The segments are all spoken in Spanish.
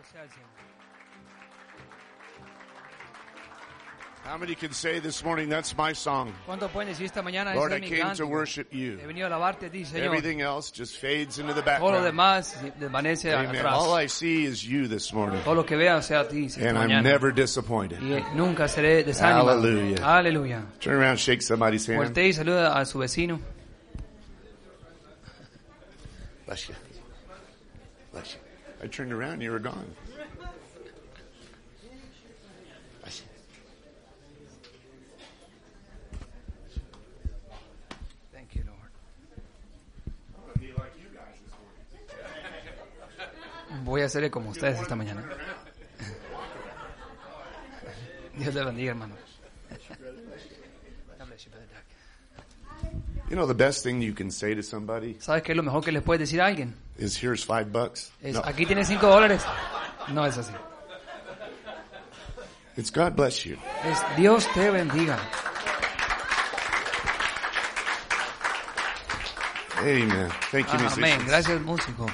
sea el Señor. How many can say this morning, that's my song? ¿Cuántos pueden decir esta mañana? Lord, Ese I es mi came to cántico. worship you. He venido a alabarte a ti, Señor. Everything else just fades into the Todo lo background. demás desvanece Amen. atrás. All I see is you this morning. Todo lo que vea sea a ti esta And I'm mañana. never disappointed. Y nunca seré desanimado. Hallelujah. Aleluya. Turn around, shake somebody's hand. Voltea y saluda a su vecino. Bless you. Bless you. I turned around and you were gone. Bless you. Thank you, Lord. Voy a hacerle como ustedes esta mañana. Dios le bendiga, hermano. You know, the best thing you can say to somebody ¿Sabes qué es lo mejor que les puedes decir a alguien? is, here's $5. Es, No, aquí tienes $5. No es así. it's God bless you. Es Dios te bendiga. Amen. Thank you, musicians. Amén. Gracias, músicos.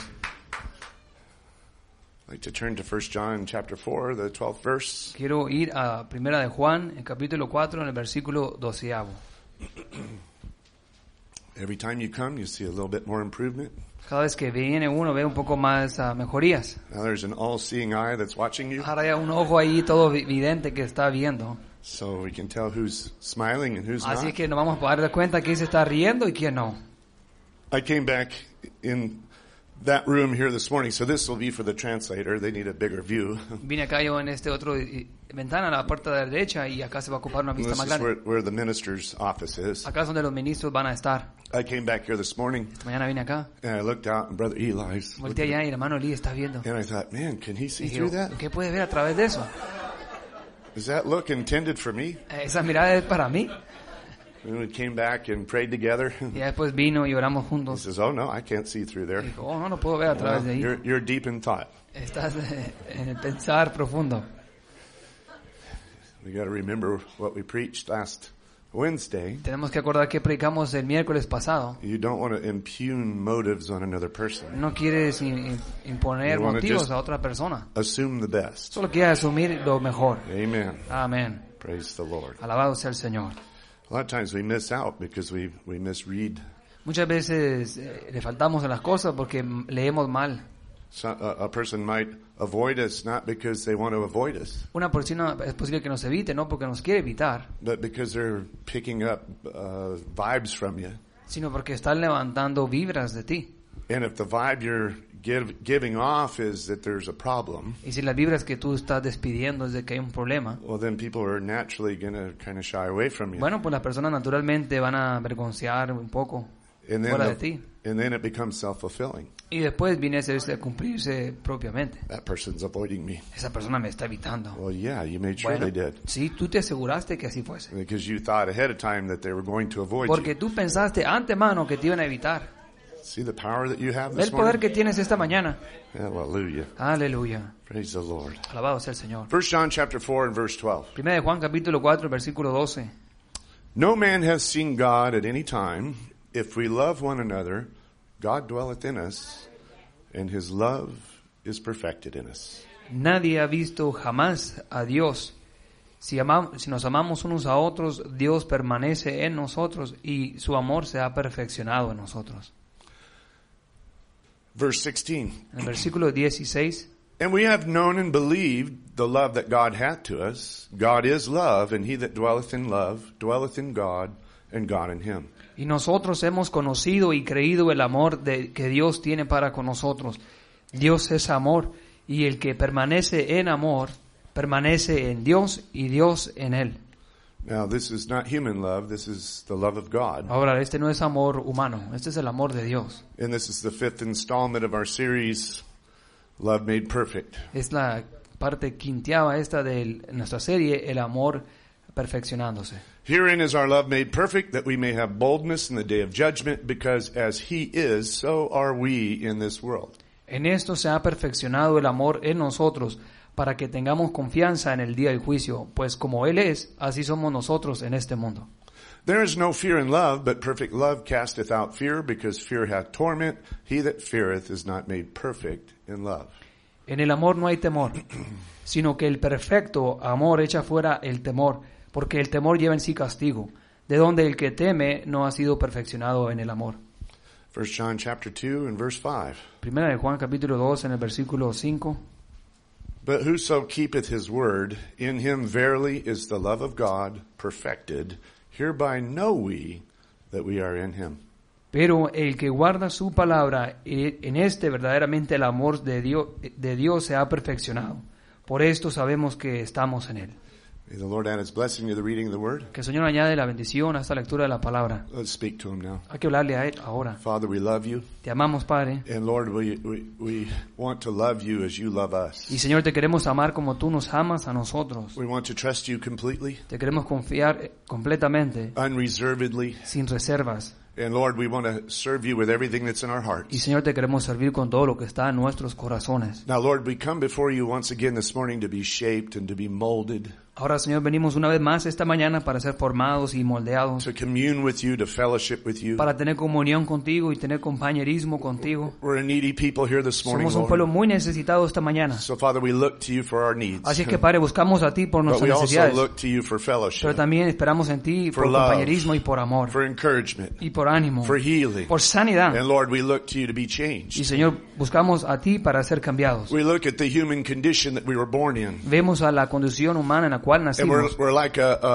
I'd like to turn to 1 John chapter 4, the 12th verse. Quiero ir a Primera de Juan, en capítulo 4, en el versículo 12. Every time you come, you see a little bit more improvement. Cada vez que viene uno ve un poco más mejorías. Now there's an all-seeing eye that's watching you, Ahora hay un ojo ahí todo vidente que está viendo. so we can tell who's smiling and who's Así not. que nos vamos a dar cuenta quién se está riendo y quién no. I came back in that room here this morning, so this will be for the translator. They need a bigger view. Vine acá yo en este otro ventana, a la puerta de la derecha, y acá se va a ocupar una vista This más is grande. where the minister's office is. Acá es donde los ministros van a estar. I came back here this morning, Mañana vine acá, and I looked out, and Brother Eli's volteé looking allá y el hermano Lee está viendo. and I thought, man, can he see Y through digo, that? ¿qué puede ver a través de eso? Is that look intended for me? Esa mirada es para mí. And we came back and prayed together. Y ya después vino y oramos He juntos. says, oh no, I can't see through there. Y dijo, oh, no puedo ver a través de ahí. You're deep in thought. Estás en el pensar profundo. We got to remember what we preached last Wednesday. Tenemos que acordar que predicamos el miércoles pasado. You don't want to impugn motives on another person. No quieres imponer You wanna motivos just- a otra persona. Assume the best. Solo quieres asumir lo mejor. Amen. Amén. Praise the Lord. Alabado sea el Señor. A lot of times we miss out because we misread. Muchas veces le faltamos a las cosas porque leemos mal. So, a person might avoid us not because they want to avoid us, Una persona es posible que nos evite, no porque nos quiere evitar, but because they're picking up vibes from you. sino porque están levantando vibras de ti. And if the vibe you're giving off is that there's a problem, Y si las vibras que tú estás despidiendo es de que hay un problema, well, then people are naturally going to kind of shy away from you. bueno, pues las personas naturalmente van a avergonzar un poco And fuera de then, ti. and then it becomes self-fulfilling. Y después viene a hacerse cumplirse propiamente. That person's avoiding me. Esa persona me está evitando. Well, yeah, you made sure Bueno, they did. sí, tú te aseguraste que así fuese. Because you thought ahead of time that they were going to avoid Porque you. tú pensaste antemano que te iban a evitar. See the power that you have Ve this el poder morning? que tienes esta mañana. Hallelujah. Aleluya. Praise the Lord. Alabado sea el Señor. 1 John chapter 4 and verse 12. Primera de Juan capítulo 4, versículo 12. No man has seen God at any time. If we love one another, God dwelleth in us, and his love is perfected in us. Nadie ha visto jamás a Dios. Si nos amamos unos a otros, Dios permanece en nosotros y su amor se ha perfeccionado en nosotros. Verse 16. En el versículo 16. And we have known and believed the love that God hath to us. God is love, and he that dwelleth in love dwelleth in God, and God in him. Y nosotros hemos conocido y creído el amor que Dios tiene para con nosotros. Dios es amor, y el que permanece en amor, permanece en Dios y Dios en él. Now, this is not human love. This is the love of God. Ahora, este no es amor humano, este es el amor de Dios. And this is the 5th installment of our series, Love Made Perfect. Es la parte quinteava esta de nuestra serie, el amor perfeccionándose. Herein is our love made perfect, that we may have boldness in the day of judgment, because as he is, so are we in this world. En esto se ha perfeccionado el amor en nosotros, para que tengamos confianza en el día del juicio, pues como Él es, así somos nosotros en este mundo. There is no fear in love, but perfect love casteth out fear, because fear hath torment. He that feareth is not made perfect in love. En el amor no hay temor, sino que el perfecto amor echa fuera el temor, porque el temor lleva en sí castigo, de donde el que teme no ha sido perfeccionado en el amor. 1 John chapter 2 and verse 5. Primera de Juan capítulo 2 en el versículo 5. But whoso keepeth his word, in him verily is the love of God perfected. Hereby know we that we are in him. Pero el que guarda su palabra, en este verdaderamente el amor de Dios se ha perfeccionado. Por esto sabemos que estamos en él. May the Lord add his blessing to the reading of the word. Que el Señor añade la bendición a esta lectura de la palabra. Let's speak to him now. Hay que hablarle a él ahora. Father, we love you. Te amamos, Padre. And Lord, we want to love you as you love us. Y Señor, te queremos amar como tú nos amas a nosotros. We want to trust you completely, Te queremos confiar completamente, unreservedly. sin reservas. And Lord, we want to serve you with everything that's in our Y hearts. Señor, te queremos servir con todo lo que está en nuestros corazones. Now, Lord, we come before you once again this morning to be shaped and to be molded, Ahora, Señor, venimos una vez más esta mañana para ser formados y moldeados, to commune with you, to fellowship with you. para tener comunión contigo y tener compañerismo contigo. We're a needy people here this morning, Somos un pueblo Lord. muy necesitado esta mañana. So, Father, we look to you for our needs. Así es que, Padre, buscamos a ti por But nuestras we also necesidades, look to you for pero fellowship, también esperamos en ti For por love. compañerismo y por amor, for encouragement, y por ánimo, for healing. por sanidad. And Lord, we look to you to be Y changed. Señor, buscamos a ti para ser cambiados. We look at the human condition that we were born in. Vemos a la condición humana en la cual And we're nacimos like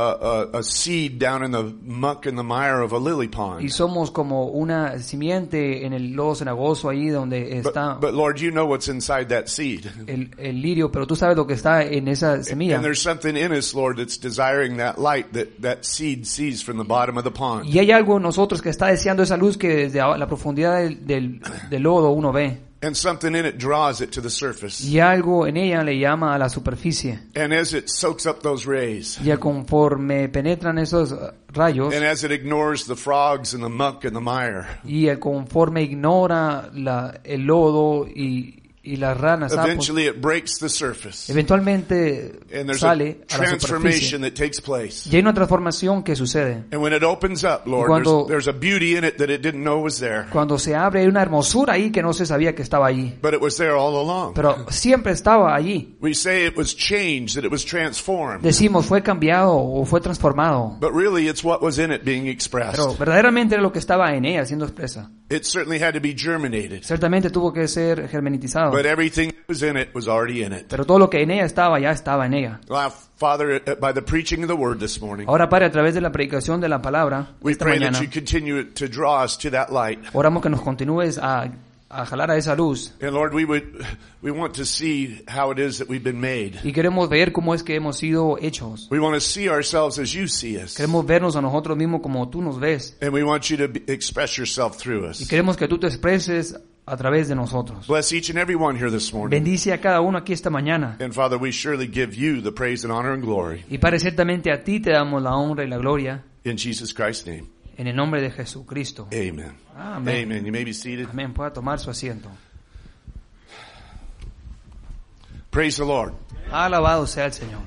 a seed down in the muck and the mire of a lily y pond. somos como una simiente en el lodo cenagoso ahí donde está But Lord, you know what's inside that seed. el lirio, pero tú sabes lo que está en esa semilla. And there's something in us, Lord, that's desiring that light that seed sees from the bottom of the pond. Y hay algo en nosotros que está deseando esa luz que desde la profundidad del lodo uno ve. And something in it draws it to the surface. Y algo en ella le llama a la superficie. And as it soaks up those rays, Y conforme penetran esos rayos, and as it ignores the frogs and the muck and the mire, y conforme ignora el lodo y las ranas, sapos, eventually it breaks the surface. eventualmente And there's a sale a la transformation superficie. that takes place. Y hay una transformación que sucede. And when it opens up, Lord, cuando- there's a beauty in it that it didn't know was there. Cuando se abre hay una hermosura ahí que no se sabía que estaba allí. But it was there all along. Pero siempre estaba allí. We say it was changed, that it was transformed. Decimos, fue cambiado o fue transformado. But really it's what was in it being Pero expressed. verdaderamente era lo que estaba en ella siendo expresa. It certainly had to be germinated. Ciertamente tuvo que ser germinizado. But everything that was in it was already in it. Pero todo lo que en ella estaba, ya estaba en ella. Well, Father, by the preaching of the word this morning, Ahora, Padre, a través de la predicación de la palabra, we esta pray that mañana, you continue to draw us to that light. oramos que nos continúes a jalar a esa luz. And Lord, we want to see how it is that we've been made. Y queremos ver cómo es que hemos sido hechos. We want to see ourselves as you see us. Queremos vernos a nosotros mismos como tú nos ves. And we want you to express yourself through Y us. queremos que tú te expreses a través de nosotros. Bless each and every one here this morning. Bendice a cada uno aquí esta mañana. And Father, we surely give you the praise and honor and glory. Y Padre, ciertamente a ti te damos la honra y la gloria. In Jesus Christ's name. En el nombre de Jesucristo. Amen. Amén. Amen. You may be seated. Amén. Pueda tomar su asiento. Praise the Lord. Alabado sea el Señor.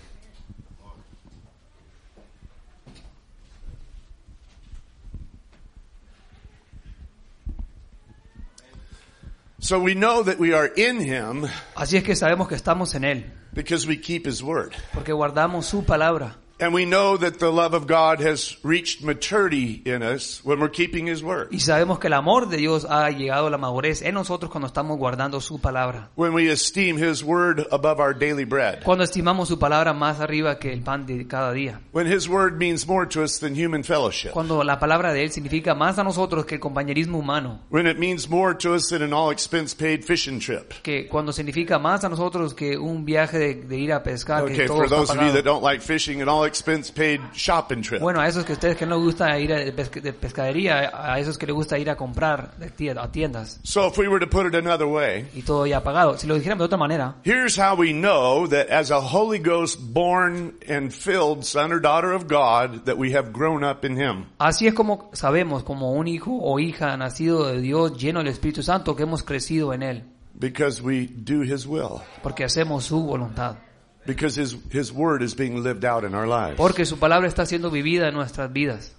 So we know that we are in Him Así es que sabemos que estamos en Él, because we keep His word. porque guardamos su palabra. And we know that the love of God has reached maturity in us when we're keeping His word. Y sabemos que el amor de Dios ha llegado a la madurez en nosotros cuando estamos guardando su palabra. When we esteem His word above our daily bread. Cuando estimamos su palabra más arriba que el pan de cada día. When His word means more to us than human fellowship. Cuando la palabra de Él significa más a nosotros que el compañerismo humano. When it means more to us than an all expense paid fishing trip. Que cuando significa más a nosotros que un viaje de ir a pescar, que Okay, todo for está those of you that pagado. don't like fishing, an all expense paid shopping trip. Bueno, a esos que ustedes que no les gusta ir de pescadería, a esos que les gusta ir a comprar a tiendas So if we were to put it another way, y todo ya pagado. Si lo dijéramos de otra manera, here's how we know that as a Holy Ghost born and filled son or daughter of God, that we have grown up in Him. así es como sabemos, como un hijo o hija nacido de Dios, lleno del Espíritu Santo, que hemos crecido en Él, Because we do His will. porque hacemos su voluntad, Because His word is being lived out in our lives. porque su palabra está siendo vivida en nuestras vidas.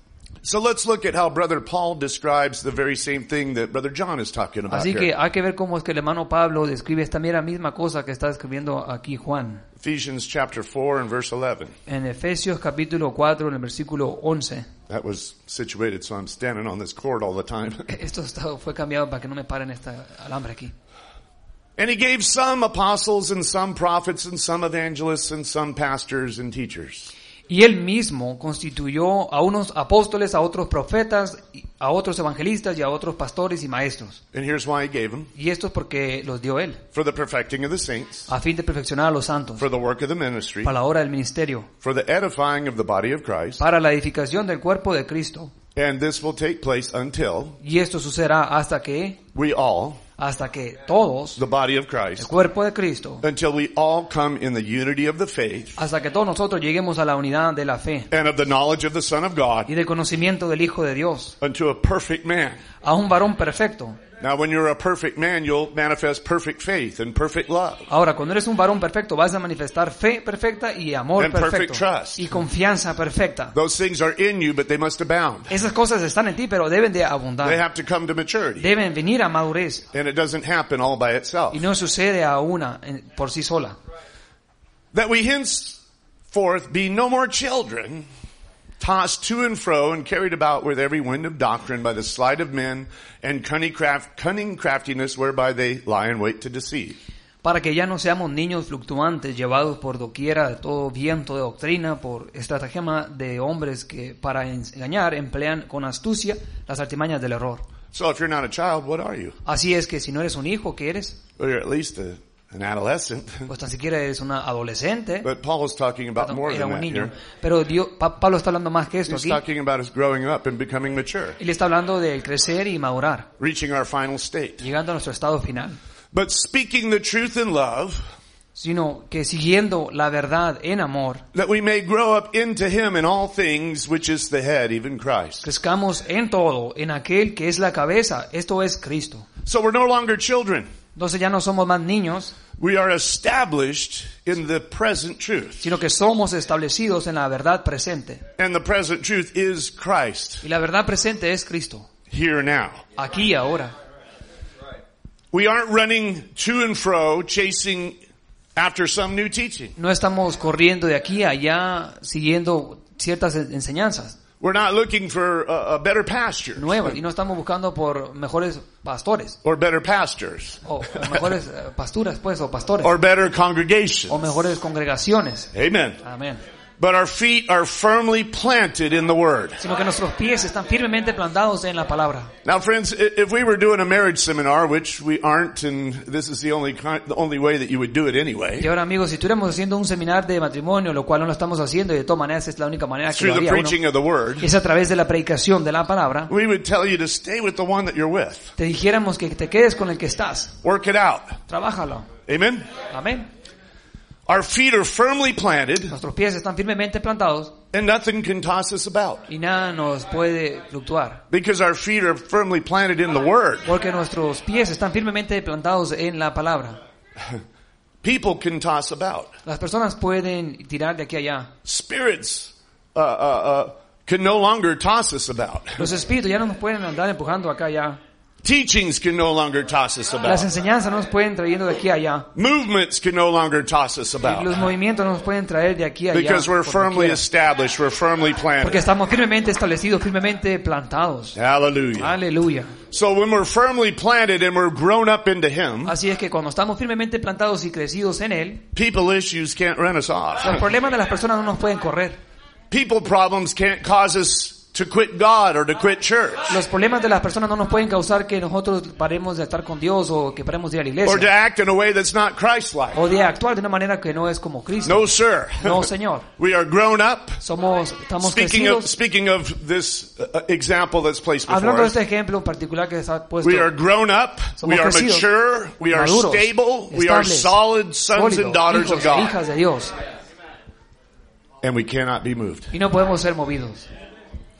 So let's look at how Brother Paul describes the very same thing that Brother John is talking about Así que here. hay que ver cómo es que el hermano Pablo describe esta misma cosa que está escribiendo aquí Juan. Ephesians chapter 4 and verse 11. En Efesios capítulo 4, en el versículo 11. That was situated so I'm standing on this cord all the time. Esto fue cambiado para que no me paren este alambre aquí. And he gave some apostles and some prophets and some evangelists and some pastors and teachers. Y él mismo constituyó a unos apóstoles, a otros profetas, a otros evangelistas y a otros pastores y maestros. And here's why he gave them. Y esto es porque los dio él, For the perfecting of the saints, a fin de perfeccionar a los santos, for the work of the ministry, para la obra del ministerio, for the edifying of the body of Christ. para la edificación del cuerpo de Cristo. And this will take place until Y esto sucederá hasta que todos, the body of el Christ, cuerpo de Cristo, until we all come in the unity of the faith hasta que todos nosotros lleguemos a la unidad de la fe and of the knowledge of the Son of God, y del conocimiento del Hijo de Dios, unto a perfect man. a un varón perfecto. Now when you're a perfect man, you'll manifest perfect faith and perfect love. Ahora, cuando eres un varón perfecto, vas a manifestar fe perfecta y amor And perfect perfecto trust. y confianza perfecta. Those things are in you, but they must abound. Esas cosas están en ti, pero deben de They abundar. have to come to maturity. Deben venir a madurez. And it doesn't happen all by itself. Y no sucede a una por sí sola. That we henceforth be no more children, tossed to and fro and carried about with every wind of doctrine by the sleight of men and cunning craftiness whereby they lie in wait to deceive. Para que ya no seamos niños fluctuantes, llevados por doquiera de todo viento de doctrina, por estratagema de hombres que para engañar emplean con astucia las artimañas del error. So if you're not a child, what are you? Así es que si no eres un hijo, ¿qué eres? Well, you're at least an adolescent. Pues tan siquiera eres una adolescente. But Paul is talking about Perdón, more era than un that niño. here. Pero Pablo está hablando más que esto He's aquí. talking about us growing up and becoming mature, Él está hablando del crecer y madurar, reaching our final state. llegando a nuestro estado final. But speaking the truth in love, Sino que siguiendo la verdad en amor, that we may grow up into him in all things, which is the head, even Christ. crezcamos en todo, en aquel que es la cabeza, esto es Cristo. So we're no longer children. Entonces ya no somos más niños, We are established in the present truth. sino que somos establecidos en la verdad presente. And the present truth is Christ, Y la verdad presente es Cristo, here now. aquí y ahora. We aren't running to and fro, chasing after some new teaching. No estamos corriendo de aquí a allá siguiendo ciertas enseñanzas We're not looking for a better pasture nuevas y no estamos buscando por mejores pastores or better pastors o mejores pasturas pues o pastores or better o congregations. mejores congregaciones. Amen. Amén. But our feet are firmly planted in the Word. Sino que nuestros pies están firmemente plantados en la palabra. Now, friends, if we were doing a marriage seminar, which we aren't, and this is the only way that you would do it anyway, Y ahora, amigos, si estuviéramos haciendo un seminario de matrimonio, lo cual no lo estamos haciendo y de todas maneras es la única manera que through lo the haría uno, preaching of the Word, es a través de la predicación de la palabra, we would tell you to stay with the one that you're with. te dijéramos que te quedes con el que estás. Work it out. Trabájalo. Amen? Amén. Our feet are firmly planted, Nuestros pies están firmemente plantados and nothing can toss us about. y nada nos puede fluctuar. Because our feet are firmly planted in the Word. Porque nuestros pies están firmemente plantados en la palabra. People can toss about. Las personas pueden tirar de aquí a allá. Spirits can no longer toss us about. Los espíritus ya no nos pueden andar empujando acá y allá. Teachings can no longer toss us Las about. enseñanzas no nos pueden trayendo de aquí a allá. Movements can no longer toss us Los about. movimientos no nos pueden traer de aquí a allá. Because we're por firmly doquiera. established. We're firmly Porque planted. estamos firmemente establecidos, firmemente plantados. Hallelujah. Aleluya. So when we're firmly planted and we're grown up into Him, Así es que cuando estamos firmemente plantados y crecidos en Él, people issues can't run us los off. problemas de las personas no nos pueden correr. People problems can't cause us to quit God or to quit church. Los problemas de las personas no nos pueden causar que nosotros paremos de estar con Dios o que paremos de ir a la Or to iglesia. act in a way that's not Christ-like. O de actuar de una manera que no es como Cristo. No, sir. No, Señor. We are grown up. Estamos Speaking crecidos. of this example that's placed Hablando before de us, este ejemplo en particular que está puesto. we are grown up, we Somos are crecidos, mature, we are maduros, stable, we are estables, solid sons and sólidos, daughters of hijos e God. hijas de Dios. And we cannot be moved. Y no podemos ser movidos.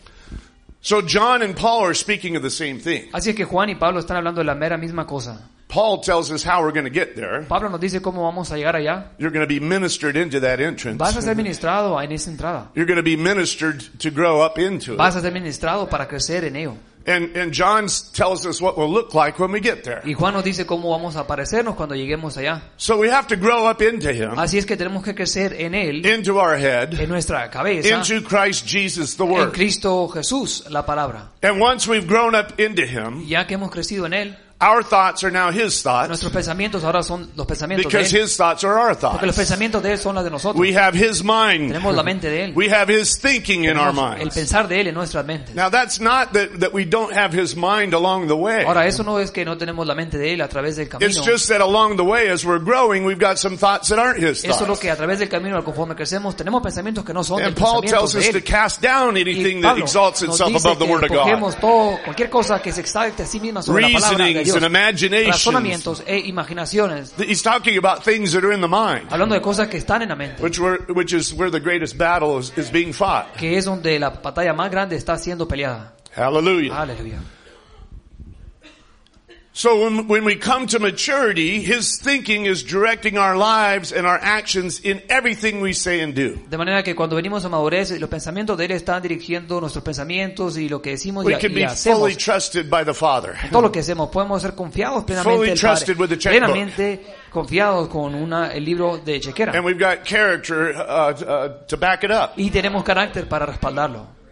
So John and Paul are speaking of the same thing. Así es que Juan y Pablo están hablando de la mera misma cosa. Paul tells us how we're going to get there. Pablo nos dice cómo vamos a llegar allá. You're going to be ministered into that entrance. Vas a ser ministrado en esa entrada. You're going to be ministered to grow up into Vas it. a ser ministrado para crecer en ello. And John tells us what we'll look like when we get there. Y Juan nos dice cómo vamos a parecernos cuando lleguemos allá. So we have to grow up into him, Así es que tenemos que crecer en él, into our head, en nuestra cabeza, into Christ Jesus the en Word. Cristo Jesús, la palabra. And once we've grown up into him, Ya que hemos crecido en él, our thoughts are now his thoughts, nuestros pensamientos ahora son los pensamientos de because él. his thoughts are our Porque los thoughts. pensamientos de él son las de nosotros. We have his mind. Tenemos la mente de él. We have his thinking in our Tenemos el minds. pensar de él en nuestras mentes. Now that's not that we don't have his mind along the way. Ahora, eso no es que no tenemos la mente de él a través del camino. It's just that along the way, as we're growing, we've got some thoughts that aren't his Eso es lo thoughts. que a través del camino, conforme crecemos, tenemos pensamientos que no son del And Paul pensamiento tells us de to él. cast down Y anything that Pablo exalts nos itself dice above the que Word of God. despojemos todo, cualquier cosa que se exalte a sí misma sobre la palabra de Reasonings Dios. and imaginations. Razonamientos e imaginaciones. He's talking about things that are in the mind, Hablando de cosas que están en la mente. which is where the greatest battle is being fought. Que es donde la batalla más grande está siendo peleada. Hallelujah. Aleluya. So when we come to maturity, his thinking is directing our lives and our actions in everything we say and do. De manera que cuando venimos a madurez, los pensamientos de él están dirigiendo nuestros pensamientos y lo que decimos We y can be hacemos. fully trusted by the Father. En todo lo que hacemos podemos ser confiados plenamente Fully del trusted with Padre, the checkbook. plenamente confiados con el libro de chequera. And we've got character to back it up. Y tenemos carácter para respaldarlo.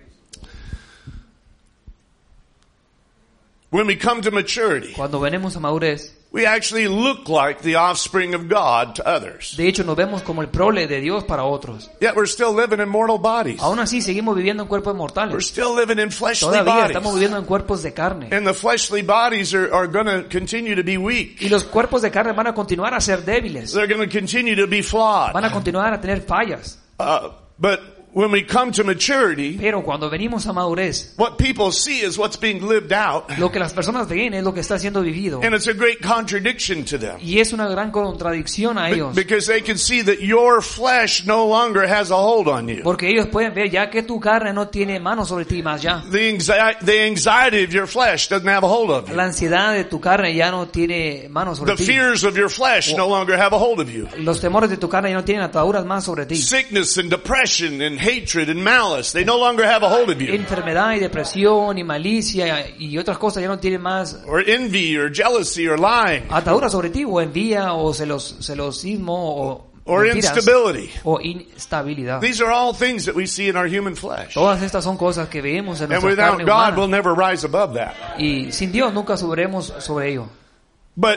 When we come to maturity, Cuando venimos a madurez, we actually look like the offspring of God to others. de hecho nos vemos como el prole de Dios para otros. Yet we're still living in mortal bodies. Aún así seguimos viviendo en cuerpos We're mortales. still living in fleshly Todavía estamos bodies. viviendo en cuerpos de carne. And the fleshly bodies are going to continue to be weak. Y los cuerpos de carne van a continuar a ser débiles. They're going to continue to be flawed. Van a continuar a tener fallas. But when we come to maturity, Pero cuando venimos a madurez, what people see is what's being lived out. lo que las personas ven es lo que está siendo vivido. And it's a great contradiction to them. Y es una gran contradicción a ellos. Because they can see that your flesh no longer has a hold on you. Porque ellos pueden ver ya que tu carne no tiene mano sobre ti más ya. The anxiety of your flesh doesn't have a hold of you. La ansiedad de tu carne ya no tiene mano sobre The ti. fears of your flesh no longer have a hold of you. Los temores de tu carne ya no tienen ataduras más sobre ti. Sickness and depression and hatred and malice, they no longer have a hold of you. Enfermedad y depresión y malicia y otras cosas ya no tienen más Or envy or jealousy or lying ataduras sobre ti, o envidia o celosismo or mentiras, instability. o instabilidad. These are all things that we see in our human flesh. Todas estas son cosas que vemos en And nuestra without carne God, we'll humana. never rise above that. Y sin Dios nunca subiremos sobre ello. But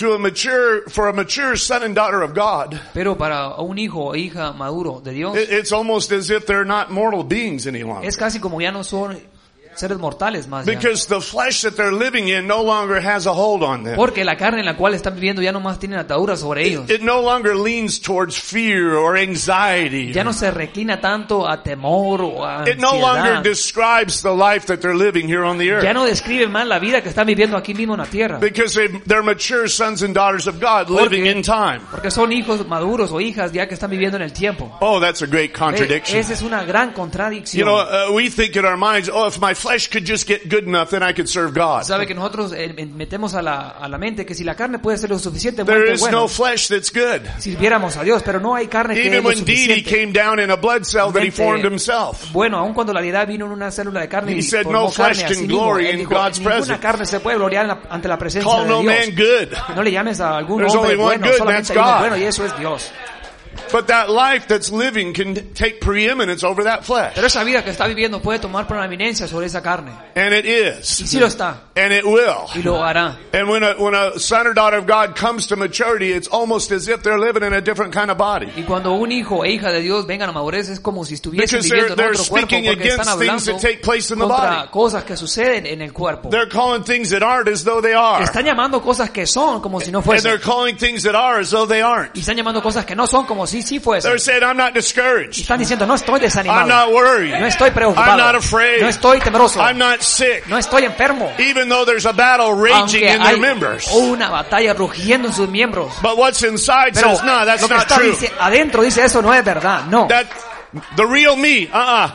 for a mature son and daughter of God, Pero para un hijo o hija maduro de Dios, it's almost as if they're not mortal beings any longer. es casi como ya no son seres mortales más ya. Because the flesh that they're living in no longer has a hold on them. Porque la carne en la cual están viviendo ya no más tienen ataduras sobre ellos. It no longer leans towards fear or anxiety. Ya no se reclina tanto a temor o a It no longer ansiedad. describes the life that they're living here on the Ya earth. no describe más la vida que están viviendo aquí mismo en la tierra. Because they're mature sons and daughters of God living in time. Porque son hijos maduros o hijas ya que están viviendo en el tiempo. Oh, that's a great contradiction. Esa es una gran You contradicción. know, we think in our minds, oh, if my flesh could just get good enough, then I could serve God. Sabe que nosotros metemos a la mente que si la carne puede ser lo There suficientemente is buena, no flesh that's good. sirviéramos a Dios, pero no hay carne que es Even lo when Didi suficiente. came down in a blood cell that he formed himself. Bueno, aun cuando la deidad vino en una célula de carne He y said, formó "No flesh carne a can sí mismo", glory él in dijo, God's ninguna presence. carne se puede gloriar ante la presencia Call de no Dios. man good. No le llames a algún There's hombre only one bueno, good, solamente and hay uno that's bueno God. y eso es Dios. But that life that's living can take preeminence over that flesh. Pero esa vida que está viviendo puede tomar preeminencia sobre esa carne. And it Y is. sí lo está. And it will. Y lo hará. And when a son or daughter of God comes to maturity, it's almost as if they're living in a different kind of body. Y cuando un hijo e hija de Dios vengan a madurez es como si estuviesen Because viviendo en they're otro cuerpo speaking porque están against things hablando that take place in the contra body. cosas que suceden en el cuerpo. They're calling things that aren't as though they are. Están llamando cosas que son como si no And fuesen. they're calling things that are as though they aren't. Y están llamando cosas que no son como si sí fuesen. They're saying, I'm not Y discouraged. están diciendo, no estoy desanimado. I'm not worried. No estoy preocupado. I'm not afraid. No estoy temeroso. I'm not sick. No estoy enfermo. Even though there's a battle raging Aunque in their hay members. una batalla rugiendo en sus miembros. But what's inside Pero says, no, that's lo que not está true. adentro dice eso no es verdad. No. That, the real me,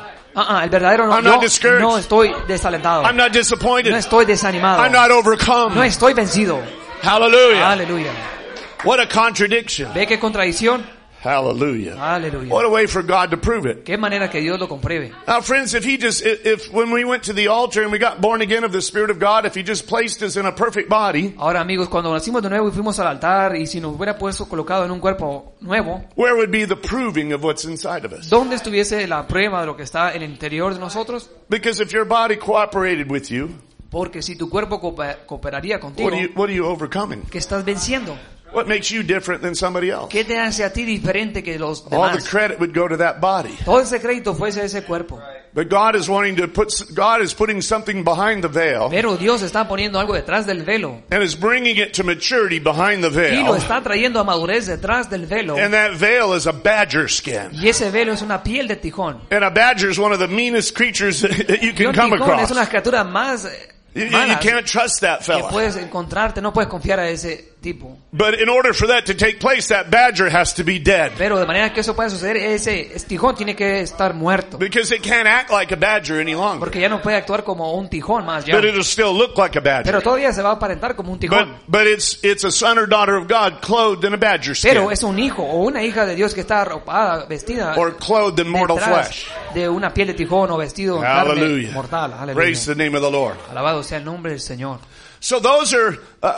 El verdadero no. I'm not Yo discouraged. no estoy desalentado. I'm not disappointed. No estoy desanimado. I'm not overcome. No estoy vencido. Hallelujah. Aleluya. What a contradiction. ¿Ve qué contradicción? Hallelujah. Aleluya. What a way for God to prove it. Qué manera que Dios lo compruebe. Now friends, if when we went to the altar and we got born again of the Spirit of God, if He just placed us in a perfect body, Ahora amigos, cuando nacimos de nuevo y fuimos al altar y si nos hubiera puesto colocado en un cuerpo nuevo, where would be the proving of what's inside of us? ¿dónde estuviese la prueba de lo que está en el interior de nosotros? Because if your body cooperated with you, Porque si tu cuerpo cooperaría contigo, what are you overcoming? ¿qué estás venciendo? What makes you different than somebody else? ¿Qué te hace a ti diferente que los All the demás? credit would go to that body. Todo ese crédito fuese a ese cuerpo. But God is putting something behind the veil Pero Dios está poniendo algo detrás del velo. and is bringing it to maturity behind the Y lo veil. está trayendo a madurez detrás del velo. And that veil is a badger skin. Y ese velo es una piel de tijón. And a badger is one of the meanest creatures that you Y can un come tijón es across. una criatura más You malas can't trust that que fella. puedes encontrarte, no puedes confiar a ese tipo. But in order for that to take place, that badger has to be dead. Pero de manera que eso pueda suceder, ese tijón tiene que estar muerto. Because it can't act like a badger any longer. Porque ya no puede actuar como un tijón más ya. But it'll still look like a Pero badger. todavía se va a aparentar como un tijón. But it's a son or daughter of God clothed in a badger Pero skin. es un hijo o una hija de Dios que está arropada, vestida Or clothed in mortal detrás flesh. de una piel de tijón o vestido en carne Hallelujah. mortal. Aleluya. Praise the name of the Lord. Alabado sea el nombre del Señor. So those are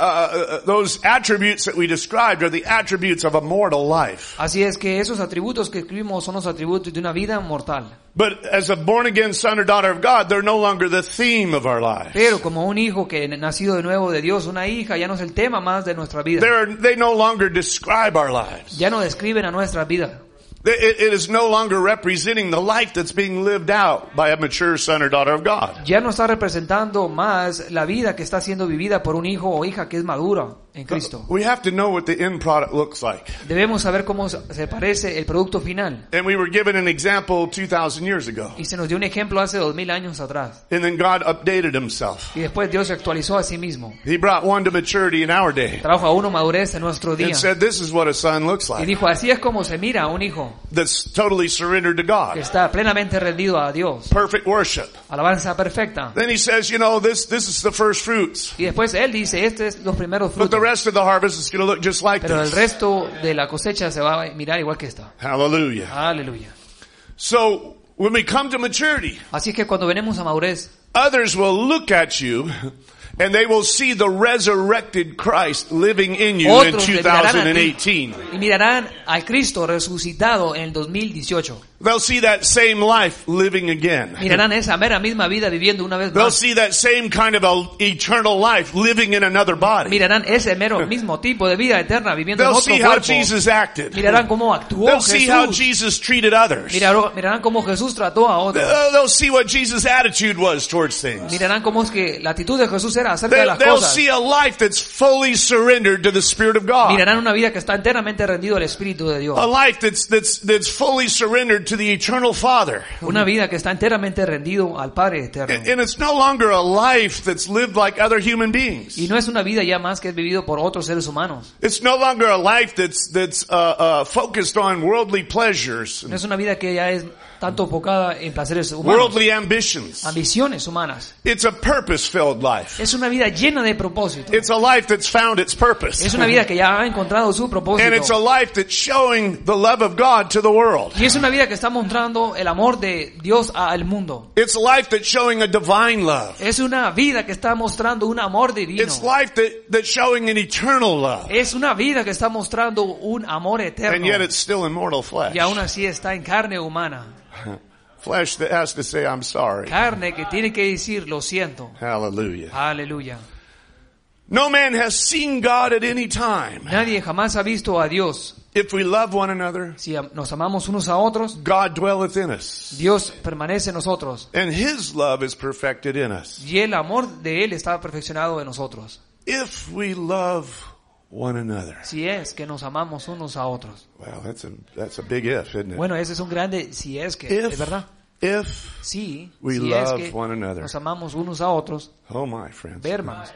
those attributes that we described are the attributes of a mortal life. Así es que esos atributos que escribimos son los atributos de una vida mortal. But as a born again son or daughter of God, they're no longer the theme of our lives. Pero como un hijo que nacido de nuevo de Dios, una hija, ya no es el tema más de nuestra vida. They no longer describe our lives. Ya no describen a nuestra vida. It is no longer representing the life that's being lived out by a mature son or daughter of God. Ya no está representando más la vida que está siendo vivida por un hijo o hija que es madura en Cristo. We have to know what the end product looks like. Debemos saber cómo se parece el producto final. And we were given an example 2,000 years ago. Y se nos dio un ejemplo hace 2000 años atrás. And then God updated himself. Y después Dios se actualizó a sí mismo. He brought one to maturity in our day. Trajo a uno madurez en nuestro día. And said, this is what a son looks Y like. dijo, así es como se mira a un hijo That's totally surrendered to que God. está plenamente rendido a Dios. Perfect worship. Alabanza perfecta. Then he says, this is the first fruits. Y después él dice, este es los primeros But the frutos. rest of the harvest is going to look just like Pero el this. resto de la cosecha se va a mirar igual que esta. Hallelujah. Aleluya. So, when we come to maturity, Así que cuando venimos a madurez, others will look at you and they will see the resurrected Christ living in you in otros le mirarán a ti 2018. y mirarán al Cristo resucitado en el 2018. They'll see that same life living again. Mirarán esa mera misma vida viviendo una vez They'll más. see that same kind of a eternal life living in another body. Mirarán ese mero mismo tipo de vida eterna viviendo en They'll otro see how cuerpo. Jesus acted. Mirarán cómo actuó They'll see how Jesús. Jesus treated others. Mirarán cómo Jesús trató a otros. They'll see what Jesus' attitude was towards things. Mirarán cómo es que la actitud de Jesús era acerca de las They'll cosas. see a life that's fully surrendered to the Spirit of God. Mirarán una vida que está enteramente rendido al Espíritu de Dios. A life that's fully surrendered to the eternal Father. Una vida que está enteramente rendido al Padre eterno. And it's no longer a life that's lived like other human beings. Y no es una vida ya más que es vivido por otros seres humanos. It's no longer a life that's focused on worldly pleasures, No es una vida que ya es tanto enfocada en placeres humanos, worldly ambitions. ambiciones humanas. It's a purpose-filled life. Es una vida llena de propósito. It's a life that's found its purpose. Es una vida que ya ha encontrado su And it's a propósito. life that's showing the love of God to the world. Y es una vida que está mostrando el amor de Dios al mundo. It's a life that's showing a divine love. Es una vida que está mostrando un amor divino. It's life that's showing an eternal love. Es una vida que está mostrando un amor And eterno. yet it's still in mortal flesh. Y aún así está en carne humana. Flesh that has to say, I'm sorry. Carne que tiene que decir, lo siento. Hallelujah. Aleluya. No man has seen God at any time. Nadie jamás ha visto a Dios. If we love one another, Si nos amamos unos a otros, God dwelleth in us. Dios permanece en nosotros. And His love is perfected in us. Y el amor de Él está perfeccionado en nosotros. If we love one another. Si es que nos amamos unos a otros. Wow, that's a big if, isn't it? Bueno, ese es un grande si es que, es verdad. If, Sí, we si es love que one another. nos amamos unos a otros. oh my friends. Ve, hermanos.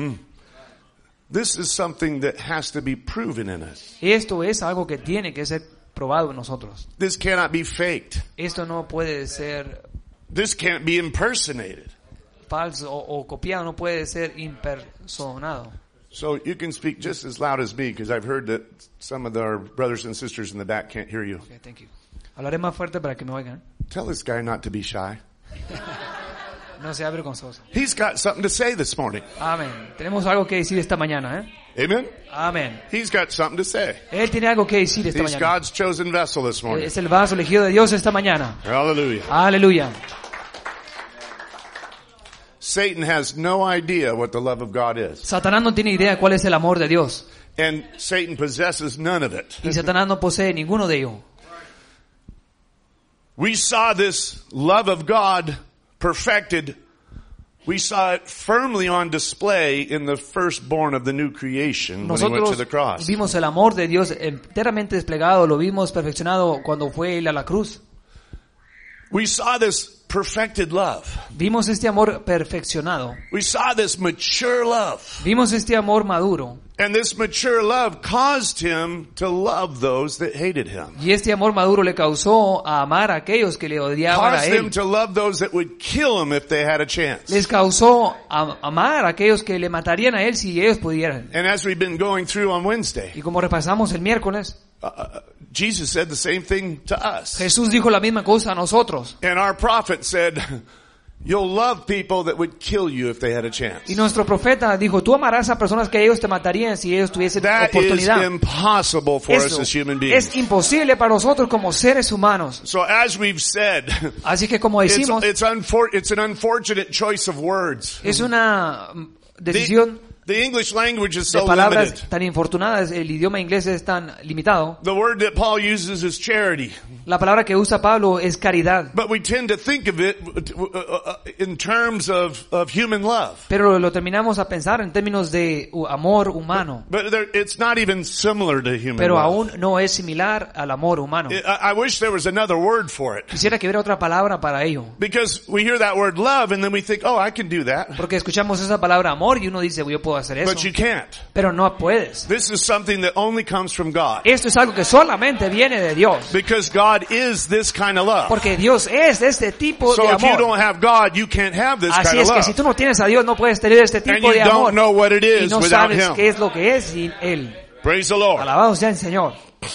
This is something that has to be proven in us. Esto es algo que tiene que ser probado en nosotros. This cannot be faked. Esto no puede ser This can't be impersonated. falso o copiado, no puede ser impersonado. So you can speak just as loud as me because I've heard that some of our brothers and sisters in the back can't hear you. Okay, thank you. Hablaré más fuerte para que me oigan. Tell this guy not to be shy. No sea vergonzoso. He's got something to say this morning. Amén. Tenemos algo que decir esta mañana, ¿eh? Amen? Amén. He's got something to say. Él tiene algo que decir esta He's mañana. God's chosen vessel this morning. Es el vaso elegido de Dios esta mañana. Hallelujah. Aleluya. Satan has no idea what the love of God is. Satanás no tiene idea cuál es el amor de Dios. And Satan possesses none of it. Y Satanás no posee ninguno de ellos. We saw this love of God perfected. We saw it firmly on display in the firstborn of the new creation when he went to the Nosotros cross. vimos el amor de Dios enteramente desplegado, lo vimos perfeccionado cuando fue él a la cruz. We saw this perfected love. Vimos este amor perfeccionado. We saw this mature love. Vimos este amor maduro. And this mature love caused him to love those that hated him. Y este amor maduro le causó a amar a aquellos que le odiaban a Caused him él. to love those that would kill him if they had a chance. Les causó amar a aquellos que le matarían a él si ellos pudieran. And as we've been going through on Wednesday, Y como repasamos el miércoles, Jesus said the same thing to us. Jesús dijo la misma cosa a nosotros. And our prophet said, you'll love people that would kill you if they had a chance. Y nuestro profeta dijo, tú amarás a personas que ellos te matarían si ellos tuviesen That is oportunidad. impossible for us Eso as human beings. es imposible para nosotros como seres humanos. So as we've said, Así que como decimos, it's an unfortunate choice of words. es una decisión The English language is de so palabras limited. tan infortunadas, el idioma inglés es tan limitado. The word that Paul uses is charity. La palabra que usa Pablo es caridad, But we tend to think of it in terms of human love. pero lo terminamos a pensar en términos de amor humano, But it's not even similar to human pero love. aún no es similar al amor humano. I wish there was another word for it. Quisiera que hubiera otra palabra para ello, Because we hear that word love and then we think, oh, I can do that. porque escuchamos esa palabra amor y uno dice, yo puedo hacer eso, But you can't. pero no puedes. This is something that only comes from God. Esto es algo que solamente viene de Dios, Because God is this kind of love. porque Dios es de este tipo So de if you amor. don't have God, you can't have this Así kind of es que si love. tú no tienes a Dios, no puedes tener este And tipo you de amor. don't know what it Y is no without sabes Him. qué es lo que es sin Él. Praise the Lord. Alabado sea el Señor.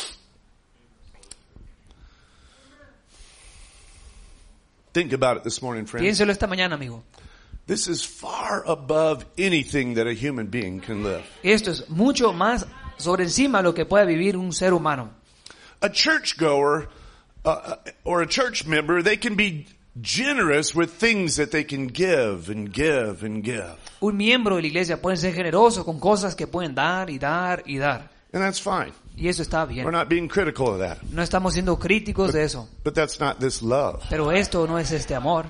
Think about it this morning, friends. Piénselo esta mañana, amigo. This is far above anything that a human being can live. Esto es mucho más sobre encima de lo que puede vivir un ser humano. A churchgoer or a church member, they can be generous with things that they can give and give and give. Un miembro de la iglesia puede ser generoso con cosas que pueden dar y dar y dar. And that's fine. Y eso está bien. We're not being critical of that. No estamos siendo críticos de eso. But that's not this love. Pero esto no es este amor.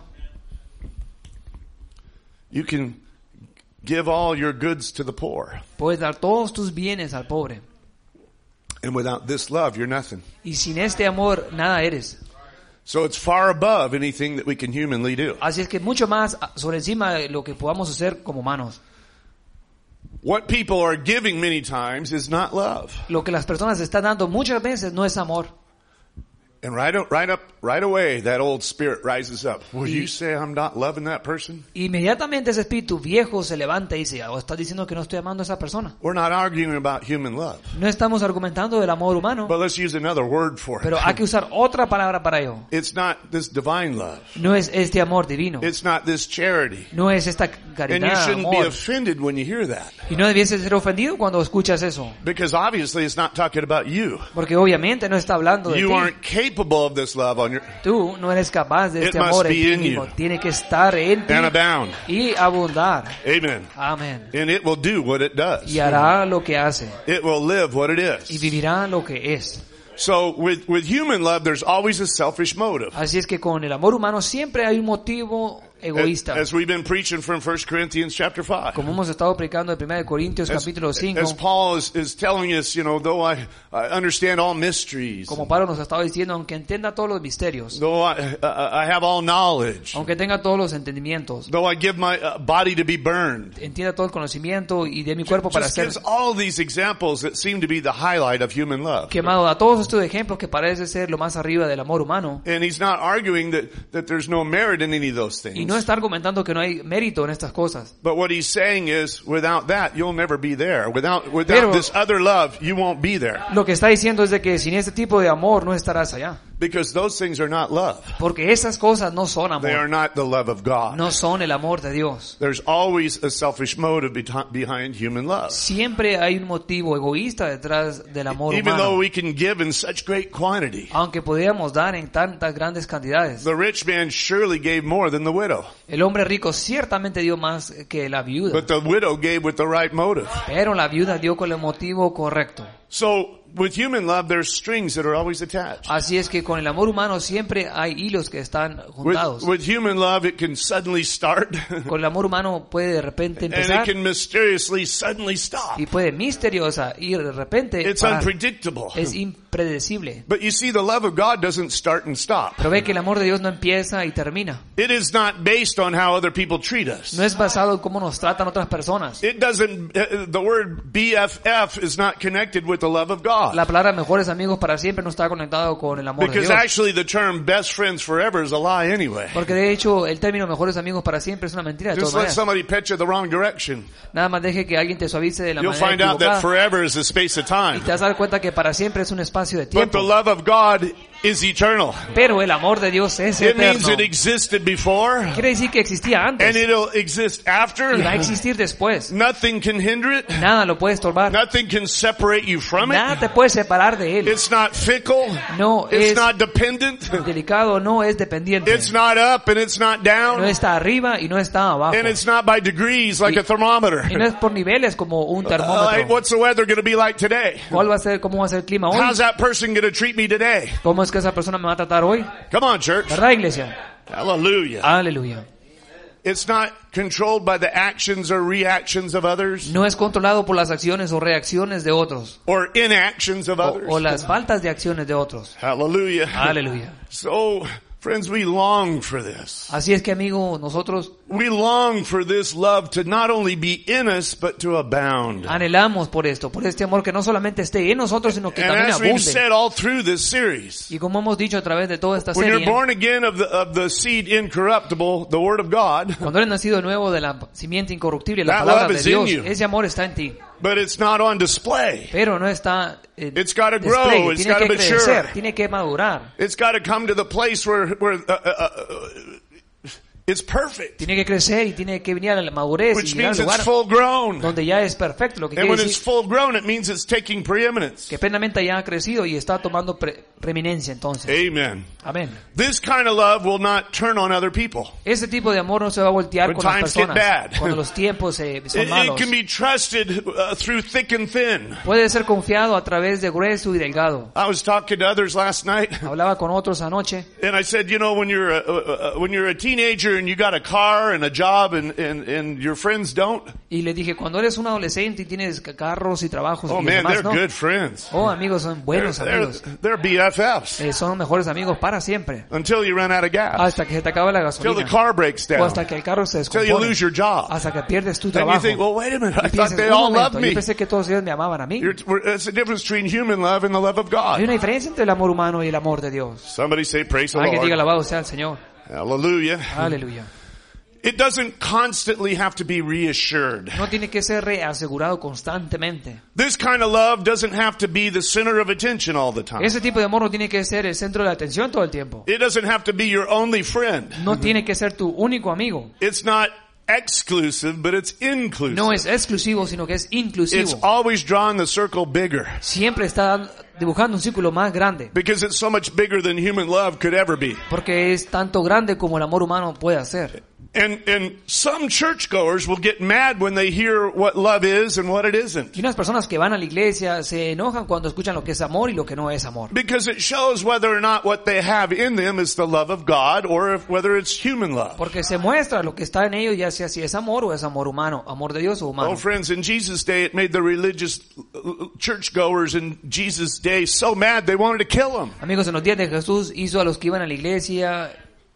You can give all your goods to the poor. Puedes dar todos tus bienes al pobre. And without this love, you're nothing. Y sin este amor, nada eres. So it's far above anything that we can humanly do. Así es que mucho más sobre encima de lo que podamos hacer como humanos. What people are giving many times is not love. Lo que las personas están dando muchas veces no es amor. And right away, that old spirit rises up. Will you say I'm not loving that person? Inmediatamente ese espíritu viejo se levanta y dice, estás diciendo que no estoy amando a esa persona. We're not arguing about human love. No estamos argumentando del amor humano, But let's use another word for it. pero hay que usar otra palabra para ello. It's not this divine love. No es este amor divino. It's not this charity. No es esta And you caridad, shouldn't be amor. offended when you hear that. Y no debiese ser ofendido cuando escuchas eso. Because obviously it's not talking about you. Porque obviamente no está hablando de You ti. aren't capable of this love on your, Tú no eres capaz de It este must amor en be ti in mismo. you. Tiene que estar en ti and abound. y abundar. Amen. Amén. And it will do what it does. Y hará lo que hace. It will live what it Y is. vivirá lo que es. So with human love, there's always a selfish motive. Así es que con el amor humano siempre hay un motivo egoísta. As we've been preaching from 1 Corinthians chapter 5. Como hemos estado predicando en 1 Corintios capítulo 5. As Paul is telling us, though I understand all mysteries, Como Pablo nos ha estado diciendo, aunque entienda todos los misterios, though I have all knowledge, aunque tenga todos los entendimientos, though I give my body to be burned, entienda todo el conocimiento y de mi cuerpo para just ser gives all these examples that seem to be the highlight of human love. quemado. A todos estos ejemplos que parece ser lo más arriba del amor humano. And he's not arguing that there's no merit in any of those things. Y no está argumentando que no hay mérito en estas cosas. But what he's saying is, without that, you'll never be there. Without Pero- this other love, you won't be there. Lo que está diciendo es de que sin este tipo de amor no estarás allá. Because those things are not love. Porque esas cosas no son They are amor. not the love of God. No son el amor de Dios. There's always a selfish motive behind human love. Siempre hay un motivo egoísta detrás del amor Even though humano. we can give in such great quantity. Aunque podíamos dar en tantas grandes cantidades. The rich man surely gave more than the widow. El hombre rico ciertamente dio más que la viuda. But the widow gave with the right motive. Pero la viuda dio con el motivo correcto. So, with human love, there's strings that are always attached. Así es que con el amor humano siempre hay hilos que están juntados. With human love, it can suddenly start. Con el amor humano puede de repente And it empezar can mysteriously suddenly stop. y puede misteriosa y de repente It's parar. unpredictable. Es impredecible. But you see, the love of God doesn't start and stop. Pero ve que el amor de Dios no empieza y termina. It is not based on how other people treat us. No es basado en cómo nos tratan otras personas. It doesn't, the word BFF is not connected with the love of God. La palabra mejores amigos para siempre no está conectado con el amor de Because Dios. actually the term best friends forever is a lie anyway. Porque de hecho el término mejores amigos para siempre es una mentira de Just todas let maneras. somebody pet you the wrong direction. Nada más deje que alguien te suavice de la You'll manera find out that equivocada forever is a space of y time. te vas a dar cuenta que para siempre es un espacio de But the tiempo. love of God is eternal. Pero el amor de Dios es It means eterno. it existed before Quiere decir que existía and antes it'll exist after. y va a existir después. Nothing can hinder it. Nada lo puede estorbar. Nothing can separate you from Nada it. te puede separar de él. It's not fickle. No It's es not dependent. delicado, no es dependiente. It's not up and it's not No down. está arriba y no está abajo. And it's not by degrees like a thermometer. Y no es por niveles como un Like, termómetro. what's the weather going to be like today? ¿Cuál va a ser, cómo va a ser el clima hoy? How's that person going to treat me today? ¿Cómo es que esa persona me va a tratar hoy? Come on, church. ¿Verdad, iglesia? Hallelujah. Aleluya. It's not controlled by the actions or reactions of others No es controlado por las acciones o reacciones de otros or inactions of o others. las faltas de acciones de otros. Hallelujah. Aleluya. So, friends, we long for this. Así es que, amigo, nosotros We long for this love to not only be in us, but to abound. anhelamos por esto, por este amor que no solamente esté en nosotros, sino que And también as we've abunde. said all through this series, Y como hemos dicho a través de toda esta when you're serie, born again of the seed incorruptible, the Word of God, cuando eres nacido de nuevo de la simiente incorruptible, la That palabra love de is in Dios, you. ese amor está en ti, but it's not on display. pero no está en It's got to despliegue, grow. It's tiene got to que crecer, mature. tiene que madurar, It's got to come to the place where it's perfect, tiene que crecer y tiene que venir a la madurez y which llegar al means it's lugar full grown. donde ya es perfecto, lo que And quiere when it's decir full grown, it means it's taking preeminence. que plenamente ya ha crecido y está tomando preeminencia entonces. Amen. Amén. This kind of love will not turn on other people. Este tipo de amor no se va a voltear When con las times get personas bad. cuando los tiempos son It malos. can be trusted through thick and thin. Puede ser confiado a través de grueso y delgado. I was talking to others last night, Hablaba con otros anoche and I said, you know, when you're a teenager and you got a car and a job and your friends don't, y le dije, cuando eres un adolescente y tienes carros y trabajos oh y man, demás, they're ¿no? good friends. Oh, amigos, son buenos amigos. They're BFFs Son mejores amigos para siempre. until you run out of gas, Hasta que se te acabe la until the gasolina. car breaks O down, hasta que el carro se until you descompone. lose your job. Hasta que pierdes tu And you trabajo. think, well, wait a minute, I Y thought piensas, they un all momento, loved yo me. pensé que todos ellos me amaban a mí. It's the difference between human love and the love of God. Hay una diferencia entre el amor humano y el amor de Dios. Somebody say, praise the Alguien diga Lord. alabado sea el Señor. Hallelujah. Aleluya. It doesn't constantly have to be reassured. No tiene que ser reasegurado constantemente. This kind of love doesn't have to be the center of attention all the time. Ese tipo de amor no tiene que ser el centro de la atención todo el tiempo. It doesn't have to be your only friend. No tiene que ser tu único amigo. It's not exclusive, but it's inclusive. No es exclusivo, sino que es It's inclusivo. always drawing the circle bigger Siempre está dibujando un círculo más grande. because it's so much bigger than human love could ever be. Porque es tanto grande como el amor humano puede ser. And some churchgoers will get mad when they hear what love is and what it isn't. Y unas personas que van a la iglesia se enojan cuando escuchan lo que es amor y lo que no es amor. Because it shows whether or not what they have in them is the love of God or whether it's human love. Porque se muestra lo que está en ellos, ya sea si es amor o es amor humano, amor de Dios o humano. Oh, friends, in Jesus' day, it made the religious churchgoers in Jesus' day so mad they wanted to kill him. Amigos, en los días de Jesús hizo a los que iban a la iglesia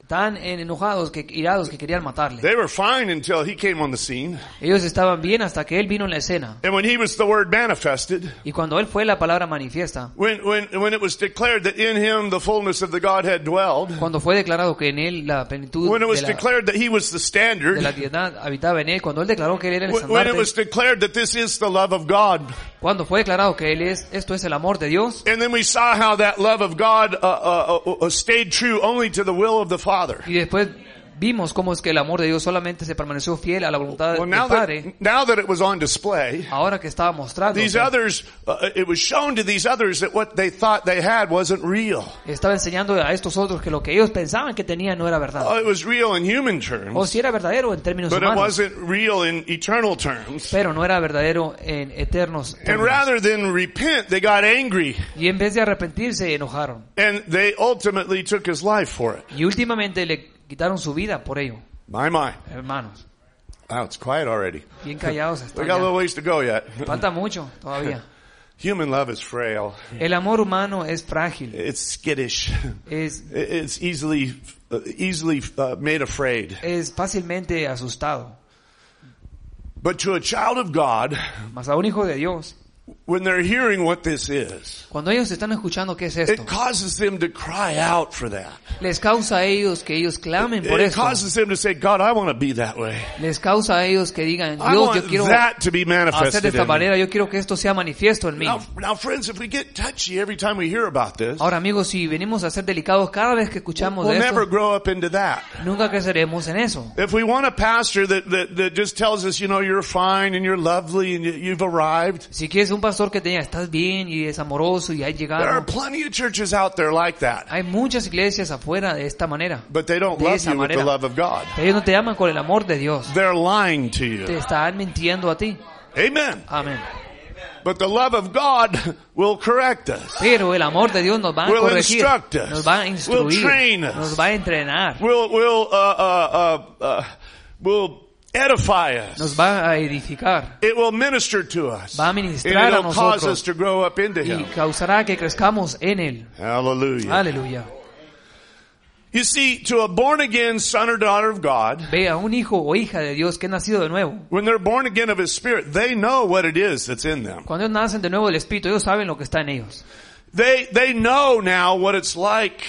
tan enojados, irados, que querían matarle. They were fine until he came on the scene. Ellos estaban bien hasta que él vino en la escena. And when he was the word manifested, Y cuando él fue, la palabra manifiesta. when it was declared that in him the fullness of the Godhead dwelled, Cuando fue declarado que en él la plenitud when it was de declared that he was the standard, la deidad habitaba en él, cuando él declaró que él era el when it estandarte, was declared that this is the love of God, cuando fue declarado que esto es el amor de Dios, and then we saw how that love of God stayed true only to the will of the Father. y después vimos cómo es que el amor de Dios solamente se permaneció fiel a la voluntad Well, del Padre. now that it was on display, Ahora que estaba mostrando, these others, it was shown to these others that what they thought they had wasn't real. estaba enseñando a estos otros que lo que ellos pensaban que tenían no era verdad. Oh, it was real in human O terms, si era verdadero en términos but it humanos, wasn't real in eternal terms. pero no era verdadero en eternos And términos. rather than repent, they got angry, Y en vez de arrepentirse, enojaron. and they ultimately took his life for it. Y últimamente le quitaron su vida por ello. My. Hermanos, Wow, it's quiet already. bien callados We están got a little ya. ways to go yet. Falta mucho todavía. Human love is frail. El amor humano es frágil, It's skittish. es It's easily made afraid. fácilmente asustado. But to a child of God, Mas a un hijo de Dios, when they're hearing what this is, cuando ellos están escuchando qué es esto, it causes them to cry out for that. les causa a ellos que ellos clamen por It esto. causes them to say, God, I want to be that way. Les causa a ellos que digan, I Dios, want yo quiero that to be hacer de manifested esta in me. manera, yo quiero que esto sea manifiesto en mí. Now, friends, if we get touchy every time we hear about this, Ahora, amigos, si venimos a ser delicados cada vez que escuchamos we'll de never esto, grow up into that. nunca creceremos en eso. If we want a pastor that just tells us, you're fine and you're lovely and you've arrived, Si quieres un pastor que te diga, estás bien y es amoroso y has there are llegado. plenty of churches out there like that. Hay muchas iglesias afuera de esta manera. But they don't De love esa you with the manera. love of God. Ellos no te aman con el amor de Dios. They're lying to Te you. están mintiendo a ti. Amen. Amén. But the love of God will correct us. Pero el amor de Dios nos va a Will corregir, instruct us. nos va a Will instruir, train us. nos va a entrenar, Will edify us. nos va a edificar, It will minister to us. va a And ministrar a it'll cause nosotros us to grow up into y Him. causará que crezcamos en Él. Hallelujah. Aleluya. You see, to a born again son or daughter of God, Ve a un hijo o hija de Dios que ha nacido de nuevo. when they're born again of His Spirit, they know what it is that's in them. Cuando ellos nacen de nuevo del Espíritu, ellos saben lo que está en ellos. They know now what it's like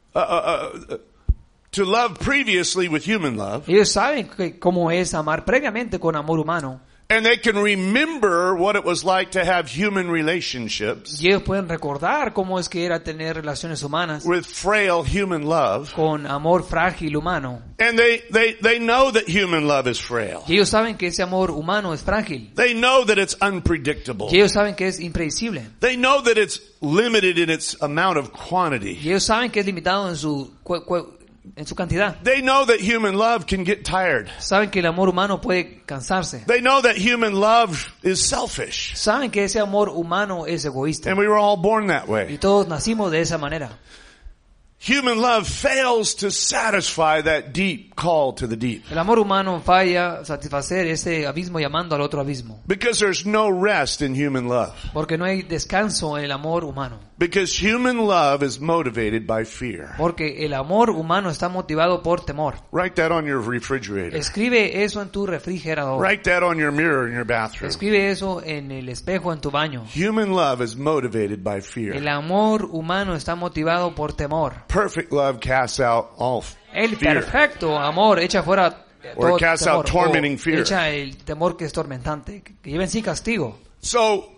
to love previously with human love. Ellos saben cómo es amar previamente con amor humano. And they can remember what it was like to have human relationships Y ellos pueden recordar cómo es que era tener relaciones humanas with frail human love. con amor frágil humano. And they know that human love is frail. Y ellos saben que ese amor humano es frágil. They know that it's unpredictable. Y ellos saben que es impredecible. They know that it's limited in its amount of quantity. Y ellos saben que es limitado en su cantidad. They know that human love can get tired. Saben que el amor humano puede cansarse. They know that human love is selfish. Saben que ese amor humano es egoísta. And we were all born that Y way. todos nacimos de esa manera. Human love fails to satisfy that deep call to the deep. El amor humano falla satisfacer ese abismo llamando al otro abismo. Because there's no rest in human love. Porque no hay descanso en el amor humano. Because human love is motivated by fear. Porque el amor humano está motivado por temor. Write that on your refrigerator. Escribe eso en tu refrigerador. Write that on your mirror in your bathroom. Escribe eso en el espejo en tu baño. Human love is motivated by fear. El amor humano está motivado por temor. Perfect love casts out all El fear. perfecto amor echa fuera Or todo casts out temor, tormenting o fear. echa el temor que es tormentante, que lleva en sí castigo. So,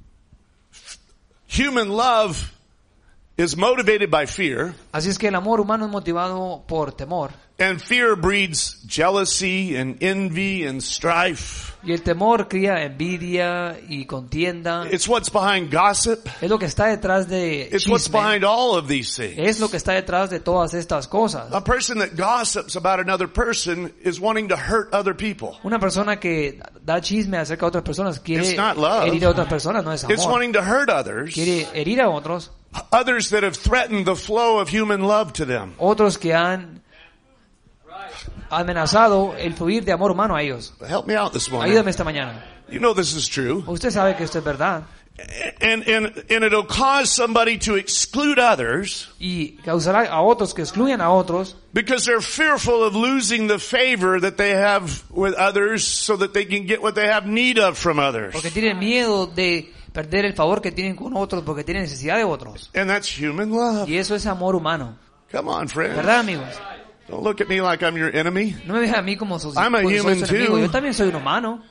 human love is motivated by fear, Así es que el amor humano es motivado por temor. and fear breeds jealousy and envy and strife. Y el temor cría envidia y contienda. It's what's behind gossip. Es lo que está detrás de It's what's chisme. behind all of these things. Es lo que está detrás de todas estas cosas. A person that gossips about another person is wanting to hurt other people. Una persona que da chisme acerca de otras personas quiere It's not love. herir a otras personas, no es It's amor. wanting to hurt others. Quiere herir a otros, Others that have threatened the flow of human love to them. otros que han amenazado el fluir de amor humano a ellos. Help me out this morning. Ayúdame esta mañana. You know this is true. Usted sabe que esto es verdad. And it'll cause somebody to exclude others y causará a otros que excluyan a otros because they're fearful of losing the favor that they have with others so that they can get what they have need of from others. porque tienen miedo de perder el favor que tienen con otros porque tienen necesidad de otros. And that's human love. Y eso es amor humano. Come on, friends. ¿Verdad, amigos? Don't look at me like I'm your enemy. No me vean a mí como sus I'm a soy human su enemigo. too. Yo también soy un humano.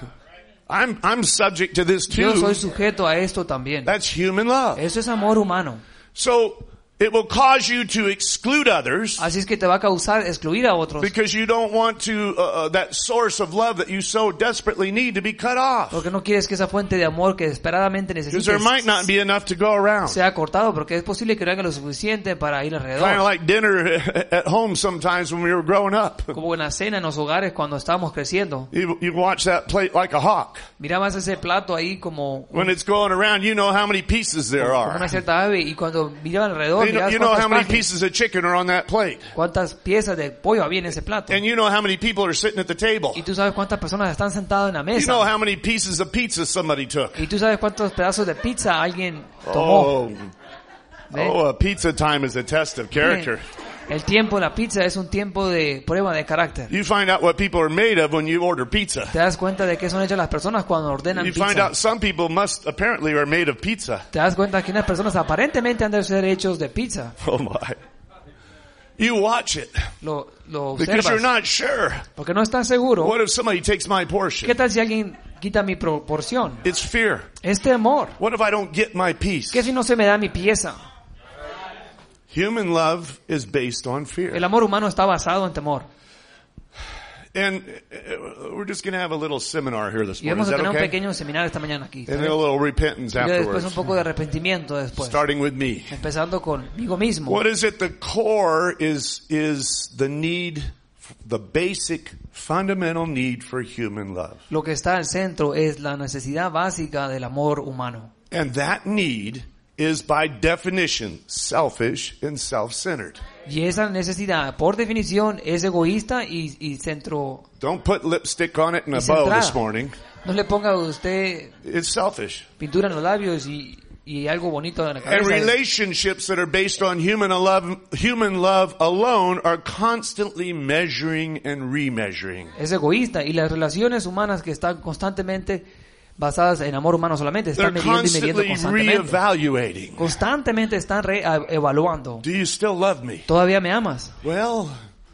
I'm subject to this Yo soy too. sujeto a esto también. That's human love. Eso es amor humano. So it will cause you to exclude others Así es que te va a causar excluir a otros. because you don't want to that source of love that you so desperately need to be cut off. Porque no quieres que esa fuente de amor que desesperadamente Because necesites there might not be enough to go around. sea cortado, porque es posible que no haya lo suficiente para ir Kind of alrededor. like dinner at home sometimes when we were growing up. Como en la cena en los hogares cuando estábamos creciendo. You watch that plate like a hawk. Mirabas ese plato ahí como When it's going around, you know how many pieces there una are. cierta ave, y cuando miraban alrededor, mirabas You know how many cuántas pieces of chicken are on that plate. cuántas piezas de pollo había en ese plato. And you know how many people are sitting at the table. Y tú sabes cuántas personas están sentadas en la You know mesa. how many pieces of pizza somebody took. Y tú sabes cuántos pedazos de pizza alguien tomó. ¿Ve? A pizza time is a test of character. El tiempo de la pizza es un tiempo de prueba de carácter. You find out what people are made of when you order pizza. Te das cuenta de qué son hechas las personas cuando ordenan You find pizza. out some people apparently are made of pizza. Te das cuenta que unas personas aparentemente han de ser hechos de pizza. Oh my. You watch it Lo because you're observas. not sure. Porque no estás seguro. What if somebody takes my ¿Qué portion? tal si alguien quita mi proporción? It's fear. Es temor. What if I don't get my piece? ¿Qué si no se me da mi pieza? Human love is based on fear. El amor humano está basado en temor. And we're just going to have a little seminar here this Y morning. vamos Is a that tener un okay? pequeño seminario esta mañana aquí. And then a little repentance Y después un afterwards. poco de arrepentimiento después. Starting with me. Empezando conmigo mismo. What is at the core is the need, the basic fundamental need for human love. Lo que está al centro es la necesidad básica del amor humano. And that need is by definition selfish and self-centered. Y esa necesidad, por definición, es egoísta y centro. Don't put lipstick on it and a Y bow centrada. this morning. No le ponga a usted It's selfish. pintura en los labios y algo bonito en la And cabeza. relationships that are based on human love alone are constantly measuring and remeasuring. Es egoísta, y las relaciones humanas que están constantemente basadas en amor humano solamente They're están midiendo y midiendo constantly constantemente. reevaluating. Constantemente están evaluando. Do you still love me? ¿Todavía me amas? Well,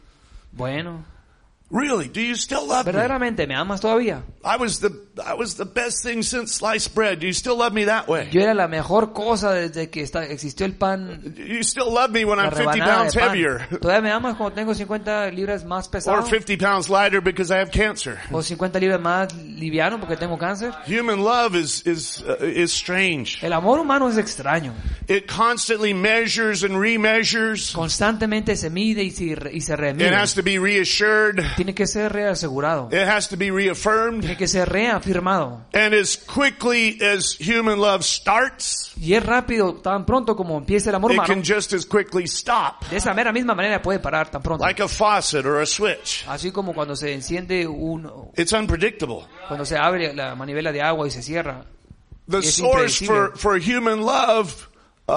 Bueno, really, do you still love me? ¿verdaderamente me amas todavía? I was the best thing since sliced bread. Do you still love me that way? Yo era la mejor cosa desde que existió el pan, Do you still love me when la I'm 50 rebanada pounds de pan. heavier? ¿Todavía me amas cuando tengo 50 libras más Or pesado? 50 pounds lighter because I have cancer? ¿O 50 libras más liviano porque tengo cáncer? Human love is strange. El amor humano es extraño. It constantly measures and remeasures. Constantemente se mide y se It remide. has to be reassured. Tiene que ser reasegurado. It has to be reaffirmed. Tiene que ser reafirmado. And as quickly as human love starts, Y es rápido, tan pronto como empieza el amor it humano. can just as quickly stop. De esa misma manera puede parar tan pronto. Like a faucet or a switch. Así como cuando se enciende It's unpredictable. cuando se abre la manivela de agua y se cierra. The Es source impredecible. for human love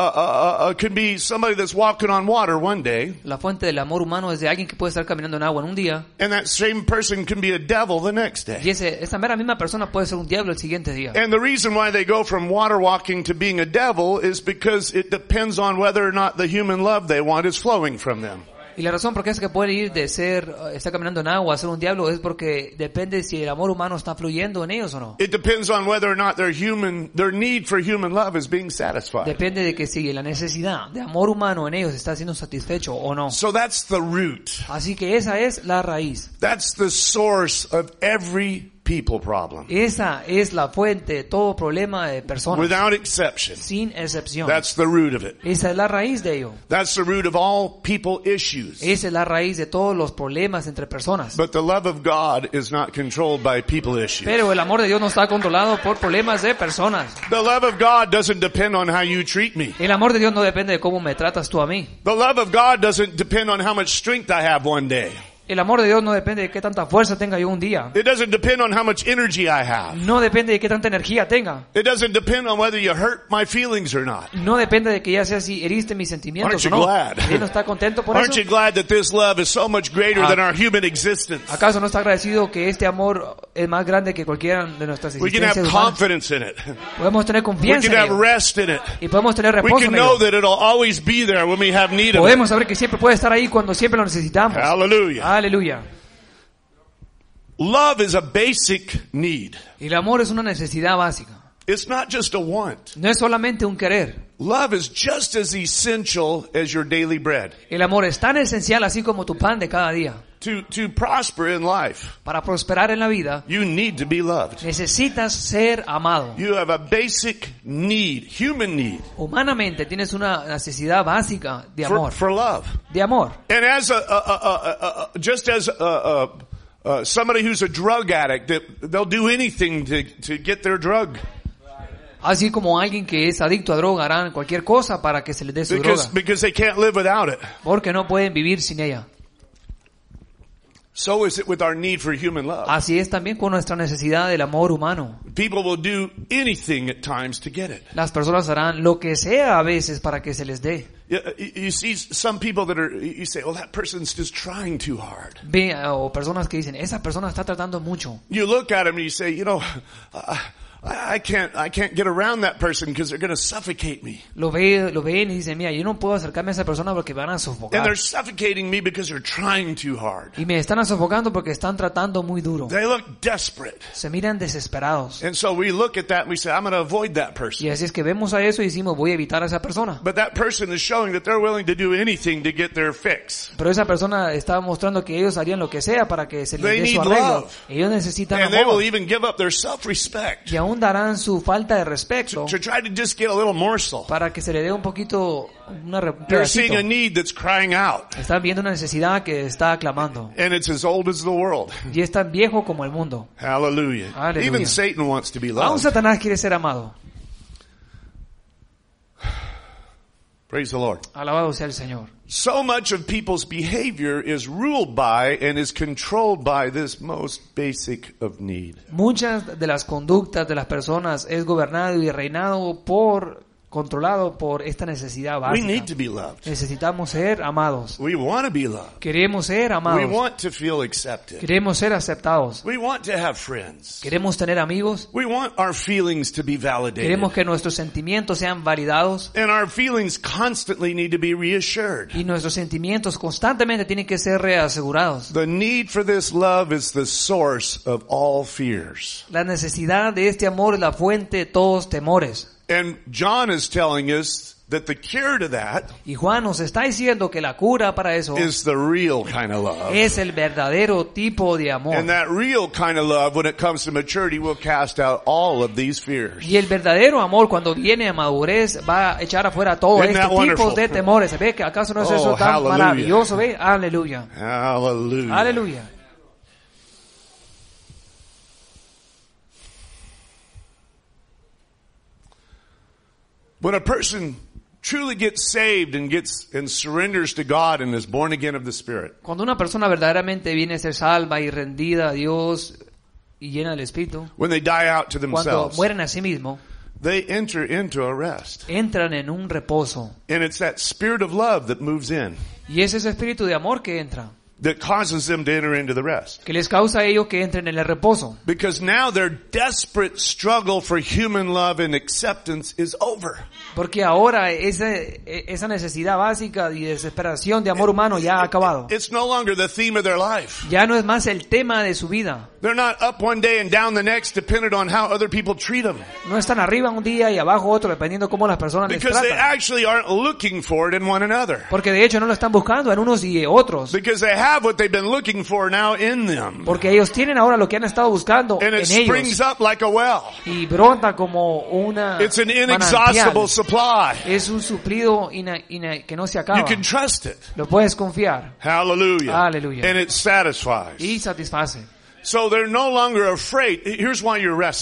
can be somebody that's walking on water one day, La fuente del amor humano es de alguien que puede estar caminando en agua en un día. and that same person can be a devil the next day. Y esa misma persona puede ser un diablo el siguiente día. And the reason why they go from water walking to being a devil is because it depends on whether or not the human love they want is flowing from them. Y la razón por qué es que puede ir de estar caminando en agua a ser un diablo es porque depende si el amor humano está fluyendo en ellos o no. It depends on whether or not their need for human love is being satisfied. Depende de que si la necesidad de amor humano en ellos está siendo satisfecho o no. So that's the root. Así que esa es la raíz. That's the source of every people problem. Esa es la fuente de todo problema de personas. Without exception. Sin excepción. That's the root of it. Esa es la raíz de ello. That's the root of all people issues. Esa es la raíz de todos los problemas entre personas. But the love of God is not controlled by people issues. Pero el amor de Dios no está controlado por problemas de personas. The love of God doesn't depend on how you treat me. El amor de Dios no depende de cómo me tratas tú a mí. The love of God doesn't depend on how much strength I have one day. El amor de Dios no depende de qué tanta fuerza tenga yo un día. It doesn't depend on how much energy I have. No depende de qué tanta energía tenga. It doesn't depend on whether you hurt my feelings or not. No depende de que ya sea si heriste mis sentimientos Aren't o you no. glad? ¿Él no está contento por Aren't eso? you glad that this love is so much greater Ah. than our human existence? ¿Acaso no está agradecido que este amor es más grande que cualquiera de nuestras We can have existencias humanas? confidence in it. Podemos tener We confianza can en have ello. rest in it. Y podemos tener We reposo can en know ello. that it'll always be there when we have need of it. Podemos saber que siempre puede estar ahí cuando siempre lo necesitamos. Hallelujah. Aleluya. Love is a basic need. Y el amor es una necesidad básica. It's not just a want. No es solamente un querer. Love is just as essential as your daily bread. El amor es tan esencial así como tu pan de cada día. To prosper in life, Para prosperar en la vida, you need to be loved. necesitas ser amado. You have a basic need, human need, Humanamente tienes una necesidad básica de amor. for love. De amor. And as just as somebody who's a drug addict, they'll do anything to get their drug. Así como alguien que es adicto a droga harán cualquier cosa para que se les dé su droga. Because they can't live without it. Porque no pueden vivir sin ella. So is it with our need for human love. Así es también con nuestra necesidad del amor humano. People will do anything at times to get it. Las personas harán lo que sea a veces para que se les dé. You see some people that you say, well, that person's just trying too hard. Ve, o personas que dicen, esa persona está tratando mucho. You look at them and you say, you know, I can't get around that person because they're going to suffocate me. Lo ven y dicen, mira, yo no puedo acercarme a esa persona porque me van a And sofocar. they're suffocating me because they're trying too hard. Y me están sofocando porque están tratando muy duro. They look desperate. Se miran desesperados. And so we look at that and we say, I'm going to avoid that person. Y así es que vemos a eso y decimos, voy a evitar a esa persona. But that person is showing that they're willing to do anything to get their fix. Pero esa persona está mostrando que ellos harían lo que sea para que se les They dé su need arreglo. love. Ellos necesitan And they will amor. even give up their self-respect Y aún darán su falta de respeto to try to just get a little morsel. para que se le dé un poquito, un They're seeing pedacito. a need that's crying out. Están viendo una necesidad que está clamando. And it's as old as the world. Y es tan viejo como el mundo. Hallelujah. Hallelujah. Even Satan wants to be Aún loved. Satanás quiere ser amado. Praise the Lord. Alabado sea el Señor. So much of people's behavior is ruled by and is controlled by this most basic of need. Muchas de las conductas de las personas es gobernado y reinado controlado por esta necesidad We need básica. to be loved. Necesitamos ser amados. We want to be loved. Queremos ser We amados. want to feel accepted. Queremos ser aceptados. We want to have friends. Queremos tener amigos. We want our feelings to be validated. Queremos que nuestros sentimientos sean validados. And our feelings constantly need to be reassured. Y nuestros sentimientos constantemente tienen que ser reasegurados. The need for this love is the source of all fears. La necesidad de este amor es la fuente de todos temores. And John is telling us that the cure to that Y Juan nos está diciendo que la cura para eso is the real kind of love. es el verdadero tipo de amor. And that real kind of love, when it comes to maturity, will cast out all of these fears. Y el verdadero amor cuando viene a madurez va a echar afuera todo Isn't este that tipo wonderful? de temores. ¿Ve que acaso no es Oh, eso tan hallelujah. maravilloso? ¿Ve? Aleluya. Hallelujah. Aleluya. When a person truly gets saved and surrenders to God and is born again of the Spirit, Cuando una persona verdaderamente viene a ser salva y rendida a Dios y llena del Espíritu, when they die out to cuando themselves, mueren a sí mismos, they enter into a rest. entran en un reposo. And it's that spirit of love that moves in, Y es ese espíritu de amor que entra, that causes them to enter into the rest. que les causa a ellos que entren en el reposo. Because now their desperate struggle for human love and acceptance is over. Porque ahora esa necesidad básica y desesperación de amor humano ya ha acabado. It's no longer the theme of their life. Ya no es más el tema de su vida. They're not up one day and down the next dependent on how other people treat them. No están arriba un día y abajo otro dependiendo cómo las personas les Because they tratan. actually aren't looking for it in one another. Porque de hecho no lo están buscando en unos y otros. Because they have what they've been looking for now in them. Porque ellos tienen ahora lo que han estado buscando And en it springs ellos. up like a well. Y brota como una It's an manantial. inexhaustible supply. Es un suplido que no se acaba. You can trust it. Lo puedes confiar Hallelujah. Hallelujah. And it satisfies. y satisface. So they're no longer afraid. Here's why you're resting.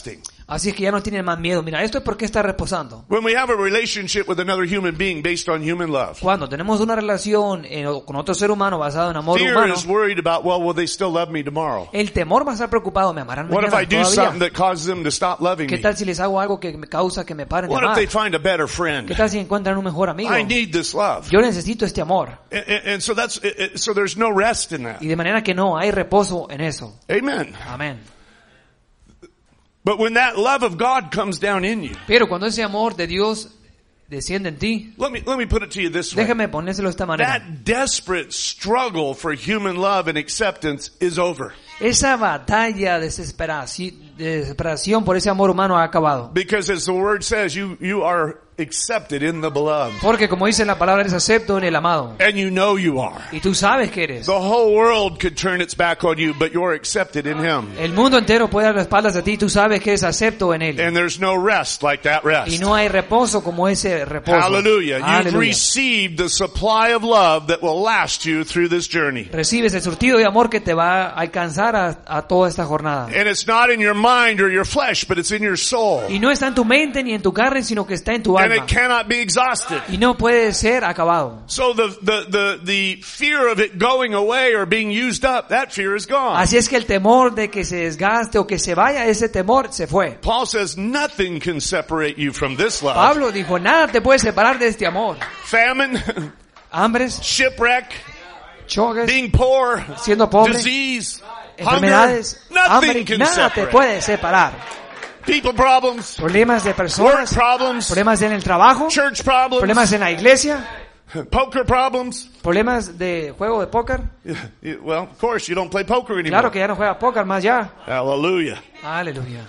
Así es que ya no tienen más miedo. Mira, esto es porque está reposando. When we have a relationship with another human being based on human love, Cuando tenemos una relación con otro ser humano basado en amor fear humano, is worried about, well, will they still love me tomorrow? el temor va a estar preocupado. ¿Me amarán What if mañana I do something todavía? that causes them to stop loving ¿Qué me? tal si les hago algo que me causa que me paren de What if amar? they find a better ¿Qué friend? tal si encuentran un mejor amigo? I need this love. Yo necesito este amor. And so so there's no rest in that. Y de manera que no hay reposo en eso. Amen. Amén. But when that love of God comes down in you, Pero cuando ese amor de Dios desciende en ti, let me put it to you this way. déjeme ponérselo de esta manera. That desperate struggle for human love and acceptance is over. Esa batalla de desesperación por ese amor humano ha acabado. Because as the word says, you are accepted in the beloved. Porque como dice la palabra, eres acepto en el amado. And you know you are. Y tú sabes que eres. The whole world could turn its back on you, but you're accepted in Him. El mundo entero puede dar las espaldas a ti, tú sabes que eres acepto en él. And there's no rest like that rest. Y no hay reposo como ese reposo. Hallelujah. You've Aleluya. received the supply of love that will last you through this journey. Recibes el surtido de amor que te va a alcanzar a toda esta jornada. And it's not in your mind or your flesh, but it's in your soul. Y no está en tu mente ni en tu carne, sino que está en tu And alma. it cannot be exhausted. Y no puede ser acabado. So the fear of it going away or being used up, that fear is gone. Así es que el temor de que se desgaste o que se vaya, ese temor se fue. Paul says nothing can separate you from this love. Pablo dijo, nada te puede separar de este amor. Famine, Hambres, shipwreck, choques, being poor, siendo pobre, disease, enfermedades, hunger, hambre, nothing can nada te separate. puede separar. People problems, Problemas de work personas, problems, problemas en el trabajo, church problems, problemas en la iglesia, poker problems. problemas de juego de póker. Well, of course, you don't play poker anymore. Claro que ya no juega póker más ya. Hallelujah. Aleluya.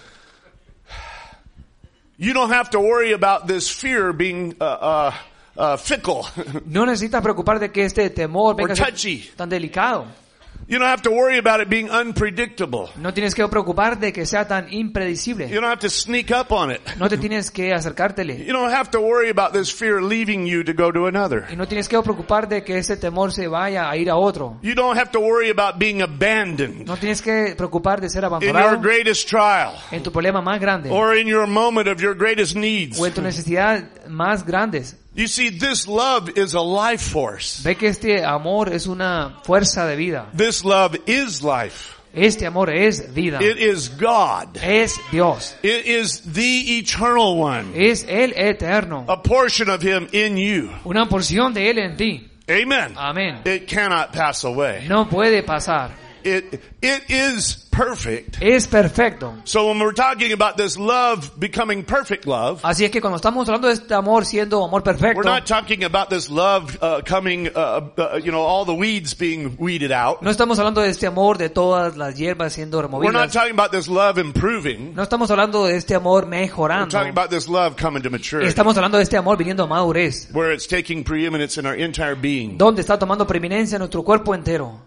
You don't have to worry about this fear being fickle. No necesitas preocupar de que este temor venga a ser touchy. tan delicado. You don't have to worry about it being unpredictable. No tienes que preocupar de que sea tan impredecible. You don't have to sneak up on it. No te tienes que acercártele. You don't have to worry about this fear leaving you to go to another. Y no tienes que preocupar de que ese temor se vaya a ir a otro. You don't have to worry about being abandoned No tienes que preocupar de ser in your abandonado greatest trial en tu problema más grande or in your moment of your greatest needs. o en tu necesidad más grandes. You see, this love is a life force. Ve que este amor es una fuerza de vida. This love is life. Este amor es vida. It is God. Es Dios. It is the eternal one. Es el eterno. A portion of Him in you. Una porción de él en ti. Amen. Amén. It cannot pass away. No puede pasar. It is perfect. Es perfecto. So when we're talking about this love becoming perfect love, Así es que cuando estamos hablando de este amor siendo amor we're perfecto, not talking about this love coming, all the weeds being weeded out. no estamos hablando de este amor de todas las hierbas siendo We're not removidas. talking about this love improving. No estamos hablando de este amor We're mejorando. talking about this love coming to maturity, Estamos hablando de este amor viniendo a madurez, where it's taking preeminence in our entire being. donde está tomando preeminencia en nuestro cuerpo entero.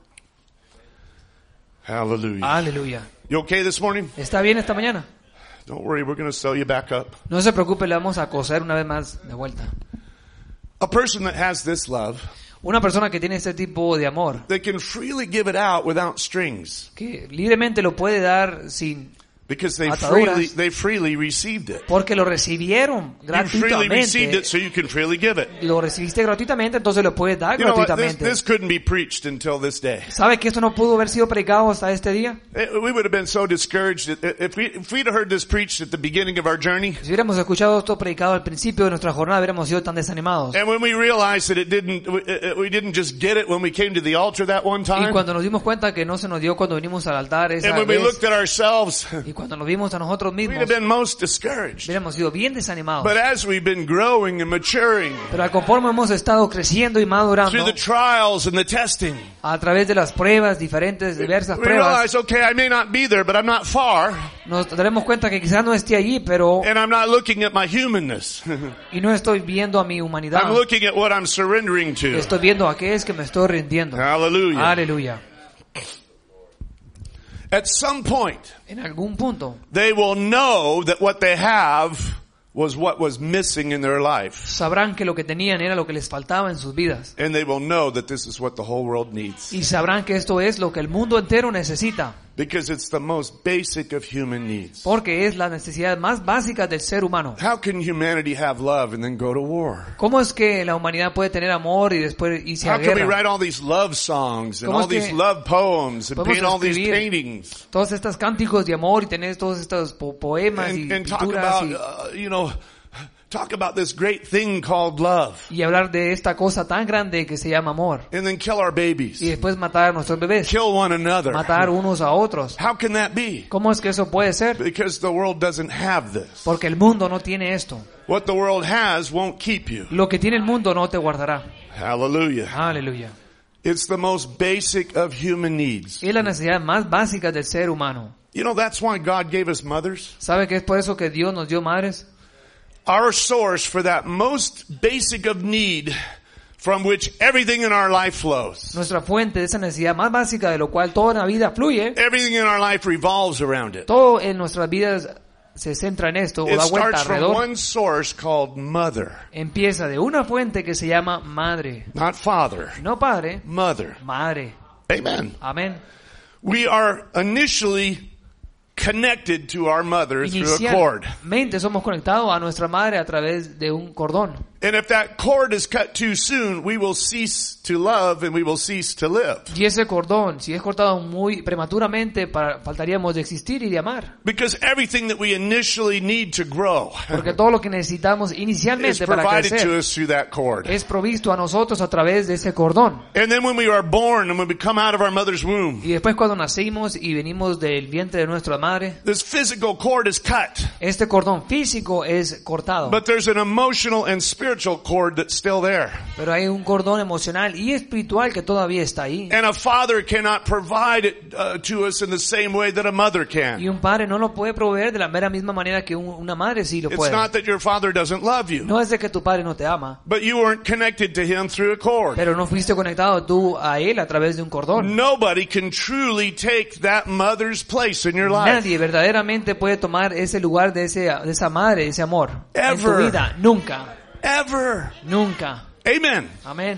Hallelujah. Aleluya. You okay this morning? ¿Está bien esta mañana? Don't worry, we're going to sew you back up. No se preocupe, le vamos a coser una vez más de vuelta. A person that has this love, Una persona que tiene este tipo de amor, they can freely give it out without strings que libremente lo puede dar sin, because Ataduras. they freely received it. porque lo recibieron You freely received gratuitamente. it, so you can freely give it. Lo recibiste gratuitamente, entonces lo puedes dar You know what? gratuitamente. This couldn't be preached until this day. ¿Sabe que esto no pudo haber sido predicado hasta este día? We would have been so discouraged if we'd have heard this preached at the beginning of our journey. Si hubiéramos escuchado esto predicado al principio de nuestra jornada, hubiéramos sido tan desanimados. And when we realized that we didn't just get it when we came to the altar that one Y time. cuando nos dimos cuenta que no se nos dio cuando vinimos al altar esa And when we vez, looked at ourselves, y cuando nos vimos a nosotros we'd mismos, have been most discouraged. hubiéramos sido bien desanimados. But as we've been growing and maturing Pero al conforme hemos estado creciendo y madurando through the trials and the testing, a través de las pruebas, diferentes, diversas we pruebas, realize, okay, I may not be there, but I'm not far, nos daremos cuenta que quizás no esté allí, pero and I'm not looking at my humanness. y no estoy viendo a mi humanidad, I'm looking at what I'm surrendering to. estoy viendo a qué es que me estoy rindiendo. Hallelujah. Aleluya. At some point, En algún punto they will know that what they have was what was missing in their life. sabrán que lo que tenían era lo que les faltaba en sus vidas. And they will know that this is what the whole world needs. Y sabrán que esto es lo que el mundo entero necesita. Because it's the most basic of human needs. Porque es la necesidad más básica del ser humano. How can humanity have love and then go to war? ¿Cómo es que la humanidad puede tener amor y después irse a How can we guerra? write all these love songs and ¿Cómo all es que these love poems and podemos paint all these escribir paintings todos estos cánticos de amor y tener todos estos poemas y and talk pinturas about, talk about this great thing called love y hablar de esta cosa tan grande que se llama amor? and then kill our babies, Y después matar a nuestros bebés, kill one another? matar unos a otros. How can that be? ¿Cómo es que eso puede ser? Because the world doesn't have this. Porque el mundo no tiene esto. What the world has won't keep you. Lo que tiene el mundo no te guardará. Hallelujah. Aleluya. It's the most basic of human needs. Es la necesidad más básica del ser humano. That's why God gave us mothers. ¿Sabe que es por eso que Dios nos dio madres? Our source for that most basic of need from which everything in our life flows. Nuestra fuente de esa necesidad más básica de lo cual toda la vida fluye. Everything in our life revolves around it. Todo en nuestras vidas se centra en esto o It da vuelta starts from alrededor. one source called mother. Empieza de una fuente que se llama madre. Not father. No padre, Mother. madre. Amen. Amén. We are initially connected to our mother through a cord. Inicialmente somos conectados a nuestra madre a través de un cordón. And if that cord is cut too soon, we will cease to love and we will cease to live. Y ese cordón, si es cortado muy prematuramente, faltaríamos de existir y de amar. Because everything that we initially need to grow Porque todo lo que necesitamos is inicialmente para provided to crecer us through that cord. es provisto a nosotros a través de ese cordón. And then when we are born and when we come out of our mother's womb, Y después cuando nacimos y venimos del vientre de nuestra madre, this physical cord is cut. este cordón físico es cortado. But there's an emotional and spiritual cord that's still there. Pero hay un cordón emocional y espiritual que todavía está ahí. And a father cannot provide it to us in the same way that a mother Y can. un padre no lo puede proveer de la mera misma manera que una madre sí lo It's puede. not that your father doesn't love you, No es de que tu padre no te ama, but you weren't connected to him through a cord. pero no fuiste conectado tú a él a través de un cordón. Nobody can truly take that mother's place in your life. Nadie verdaderamente puede tomar ese lugar de esa madre, ese amor en tu Ever. vida. Nunca. Ever. Nunca. Amen. Amén.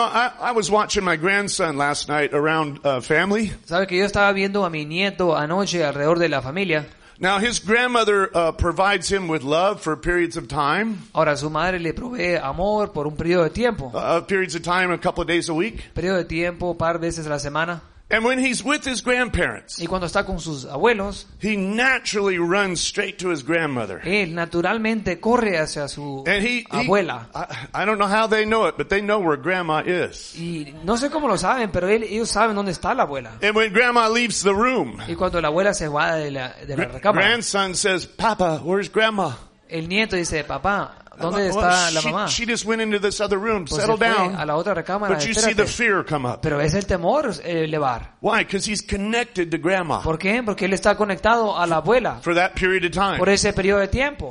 I was watching my grandson last night around family. Sabe que yo estaba viendo a mi nieto anoche alrededor de la familia. Now his grandmother provides him with love for periods of time. Ahora su madre le provee amor por un periodo de tiempo. Periods of time, a couple of days a week. Periodo de tiempo, par veces a la semana. And when he's with his grandparents, Y cuando está con sus abuelos, he naturally runs straight to his grandmother. él naturalmente corre hacia su And abuela. I don't know how they know it, but they know where grandma is. Y no sé cómo lo saben, pero ellos saben dónde está la abuela. And when grandma leaves the room, Y cuando la abuela se va de la recámara, grandson says, Papa, where's grandma? el nieto dice, papá, ¿dónde está la mamá? She just went into this other room. Pues Settle se fue down. a la otra recámara, But you see the espérate. fear come up. Pero es el temor elevar. Why? Because he's connected to grandma ¿Por qué? Porque él está conectado a la abuela for that period of time. por ese periodo de tiempo.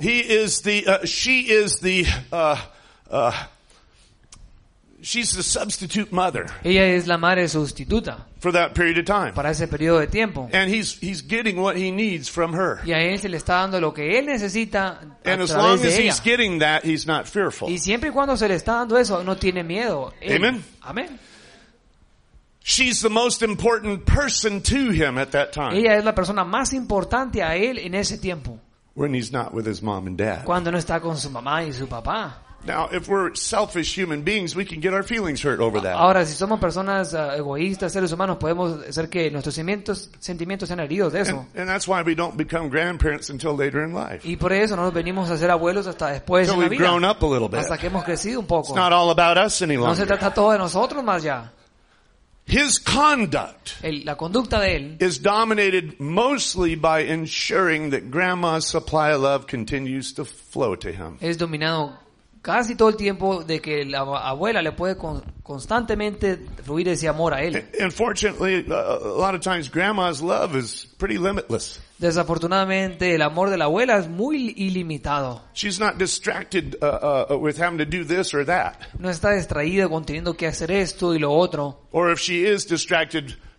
She's the substitute mother Ella es la madre sustituta for that period of time. para ese periodo de tiempo. And he's getting what he needs from her. Y a él se le está dando lo que él necesita a And as través long as de he's ella. getting that, he's not fearful. Y siempre y cuando se le está dando eso, no tiene miedo. Él. Amen. Amén. She's the most important person to him at that time Ella es la persona más importante a él en ese tiempo, when he's not with his mom and dad. cuando no está con su mamá y su papá. Now, if we're selfish human beings, we can get our feelings hurt over that. Ahora, si somos personas egoístas, seres humanos, podemos hacer que nuestros sentimientos sean heridos de eso. And that's why we don't become grandparents until later in life. Y por eso no nos venimos a ser abuelos hasta después Until en la we've grown vida, up a little bit. hasta que hemos crecido un It's poco. not all about us any No se longer. trata todo de nosotros más ya. His conduct La conducta de él is dominated mostly by ensuring that grandma's supply of love continues to flow to him. es dominado casi todo el tiempo de que la abuela le puede constantemente fluir ese amor a él. Unfortunately, a lot of times grandma's love is pretty limitless. Desafortunadamente, el amor de la abuela es muy ilimitado. She's not distracted with having to do this or that. No está distraída con teniendo que hacer esto y lo otro. Or if she is distracted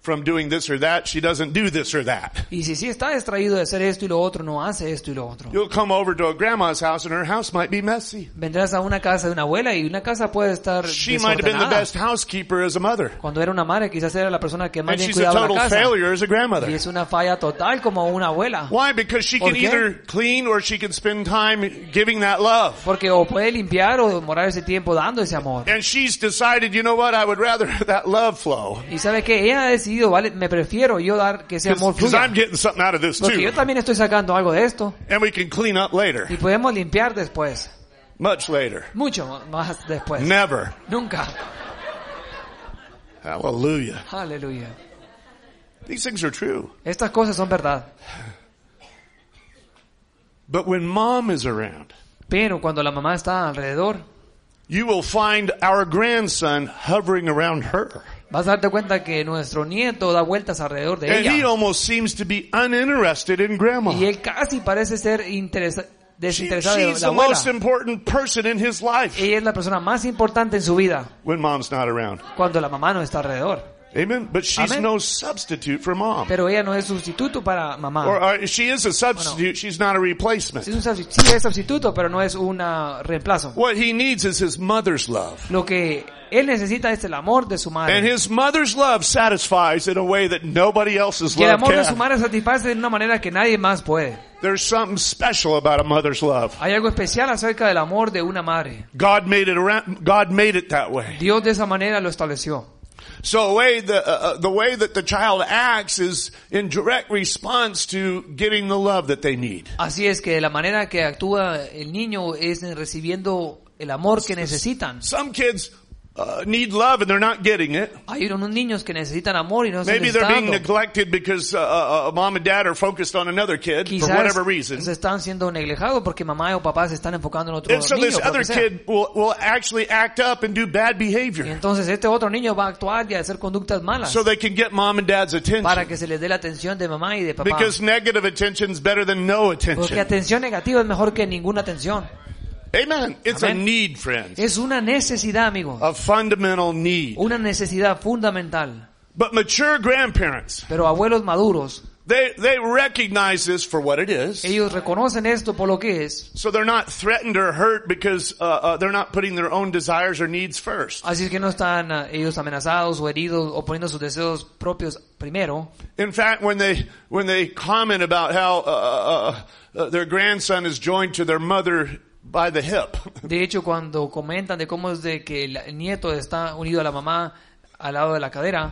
from doing this or that, she doesn't do this or that. Y si está distraído de hacer esto y lo otro, no hace esto y lo otro. You'll come over to a grandma's house and her house might be messy. Vendrás a una casa de una abuela y una casa puede estar She might have been the desordenada. best housekeeper as a mother. Cuando era una madre, quizás era la persona que más And bien she's a cuidaba la total casa. failure as a grandmother. Y es una falla total como una abuela. Why? Because she ¿Por can qué? either clean or she can spend time giving that love. Porque o puede limpiar o demorar ese tiempo dando ese amor. And she's decided, you know what, I would rather that love flow. Y sabe que ella ha decidido, vale, me prefiero yo dar que ese amor Because fluya. I'm getting something out of this Porque too. yo también estoy sacando algo de esto. And we can clean up later. Y podemos limpiar después. Much later. Mucho más después. Never. Nunca. Hallelujah. Aleluya. These things are true. Estas cosas son verdad. But when mom is around, Pero cuando la mamá está alrededor, you will find our grandson hovering around her. vas a darte cuenta que nuestro nieto da vueltas alrededor de And he ella. almost seems to be uninterested in grandma. Y él casi parece ser desinteresado de She's la the abuela. most important person in his life Ella es la persona más importante en su vida when mom's not around. cuando la mamá no está alrededor. Amen? But she's Amen. no substitute for mom. Pero ella no es sustituto para mamá. Or she is a substitute, she's not a replacement. Sí es sustituto, pero no es un reemplazo. What he needs is his mother's love. Lo que él necesita es el amor de su And madre. his mother's love satisfies in a way that nobody else's Y el love amor de su can. madre satisface de una manera que nadie más puede. There's something special about a mother's love. Hay algo especial acerca del amor de una madre. God made it that way. Dios de esa manera lo estableció. So the way that the child acts is in direct response to getting the love that they need. Así es que la manera que actúa el niño es recibiendo el amor que necesitan. Some kids need love and they're not getting it. Hay unos niños que necesitan amor y no se les Maybe está they're being dando. neglected because mom and dad are focused on another kid for Quizás whatever reason. se están siendo neglejados porque mamá o papá se están enfocando en otro And so niño. this por lo other que sea. kid will actually act up and do bad Y behavior entonces este otro niño va a actuar y a hacer conductas malas so they can get mom and dad's attention. para que se les dé la atención de mamá y de papá. Because negative attention is better than no Porque attention. atención negativa es mejor que ninguna atención. Amen. It's a Amen. need, friends. Es una necesidad, amigos. A fundamental need. Una necesidad fundamental. But mature grandparents, Pero abuelos maduros, they recognize this for what it is. ellos reconocen esto por lo que es. So they're not threatened or hurt because they're not putting their own desires or needs first. Así es que no están ellos amenazados o heridos o poniendo sus deseos propios primero. In fact, when they comment about how their grandson is joined to their mother by the hip, De hecho, cuando comentan de cómo es de que el nieto está unido a la mamá al lado de la cadera,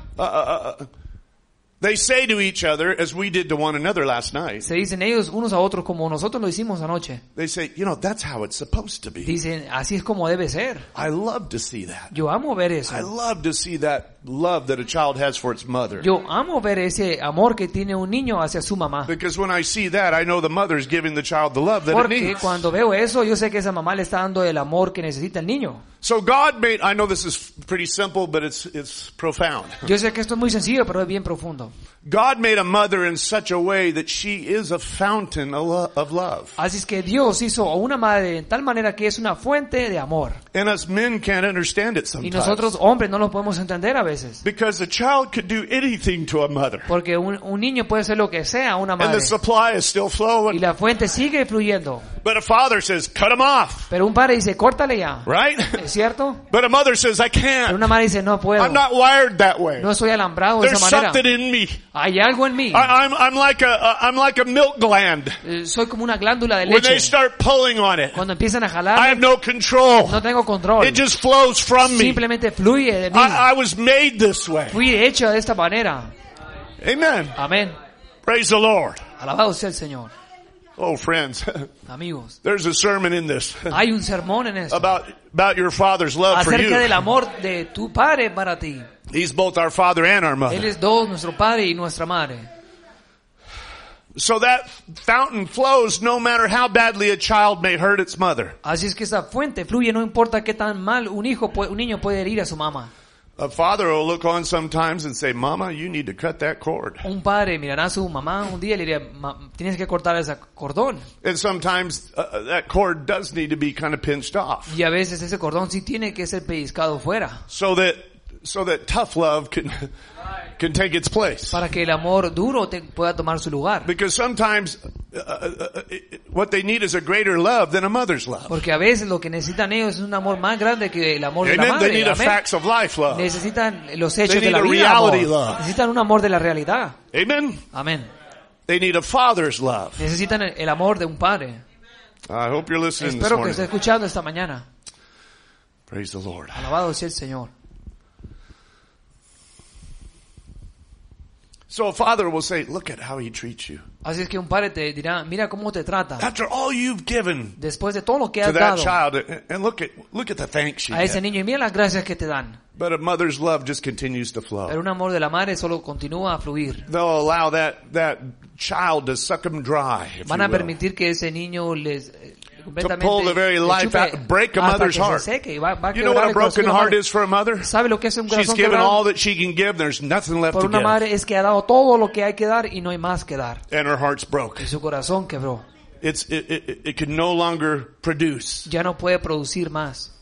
they say to each other, as we did to one another last night, se dicen ellos unos a otros como nosotros lo hicimos anoche. they say, you know, that's how it's supposed to be. Dicen, así es como debe ser. I love to see that. Yo amo ver eso. I love to see that love that a child has for its mother. Yo amo ver ese amor que tiene un niño hacia su mamá. Because when I see that, I know the mother's giving the child the love that it Porque needs. cuando veo eso, yo sé que esa mamá le está dando el amor que necesita el niño. So God made, I know this is pretty simple, but it's profound. Yo sé que esto es muy sencillo, pero es bien profundo. God made a mother in such a way that she is a fountain of love. Así es que Dios hizo a una madre en tal manera que es una fuente de amor. And us men can't understand it Y sometimes. nosotros, hombres, no lo podemos entender a veces. Because a child could do anything to a mother. Porque un niño puede ser lo que sea a una And the madre. supply is still Y flowing. la fuente sigue fluyendo. But a father says, cut him off. Pero un padre dice, córtale ya. Right? ¿Es cierto? But a mother says, I Pero can't. una madre dice, no puedo. I'm not wired that way. No soy alambrado de There's esa manera. something in me. Hay algo en mí. I'm like a milk gland. Soy como una glándula de When they leche. start pulling on it, Cuando empiezan a I have jalar, no control. no tengo control. It just flows from me. Simplemente fluye de mí. I was made this way. Fui hecho de esta manera. Amen. Amén. Praise the Lord. Alabado sea el Señor. Oh, friends, Amigos, there's a sermon in this hay un sermón en esto about your father's love for acerca del you. amor de tu padre para ti. He's both our father and our Él mother. es dos, nuestro padre y nuestra madre. So that fountain flows no matter how badly a child may hurt its mother. Así es que esa fuente fluye, no importa qué tan mal un niño puede herir a su mamá. A father will look on sometimes and say, Mama, you need to cut that cord. Un padre mirará a su mamá un día y le dirá, tienes que cortar ese cordón. And sometimes that cord does need to be kind of pinched off Y a veces ese cordón sí tiene que ser pellizcado fuera. so that so that tough love can take its place. Para que el amor duro pueda tomar su lugar. Because sometimes what they need is a greater love than a mother's love. Porque a veces lo que necesitan ellos es un amor más grande que el amor de la Amen. madre. They need a Amén. facts of life love. Necesitan los hechos They de la need a vida. Amor. reality love. Necesitan un amor de la realidad. Amen. Amén. They need a father's love. Necesitan el amor de un padre. I hope you're listening this Espero que morning. esté escuchando esta mañana. Praise the Lord. Alabado sea el Señor. So a father will say, look at how he treats you. Así es que un padre te dirá, mira cómo te trata. After all you've given Después de todo lo que to has that dado child, and look at the thanks you a ese get. niño y mira las gracias que te dan. But a mother's love just continues to flow. Pero un amor de la madre solo continúa a fluir. They'll allow that child to suck them dry, if Van you a will. permitir que ese niño les completamente pull the very le life chupe out, break a hasta mother's que se heart. seque y va a You know what quebrar a el corazón broken de la heart madre. is for a mother? ¿Sabe lo que es un She's corazón given quebrado? all that she can give. There's nothing left Por to una give. madre es que ha dado todo lo que hay que dar y no hay más que dar. And her heart's broke. Y su corazón quebró. It can no longer produce. Ya no puede producir más.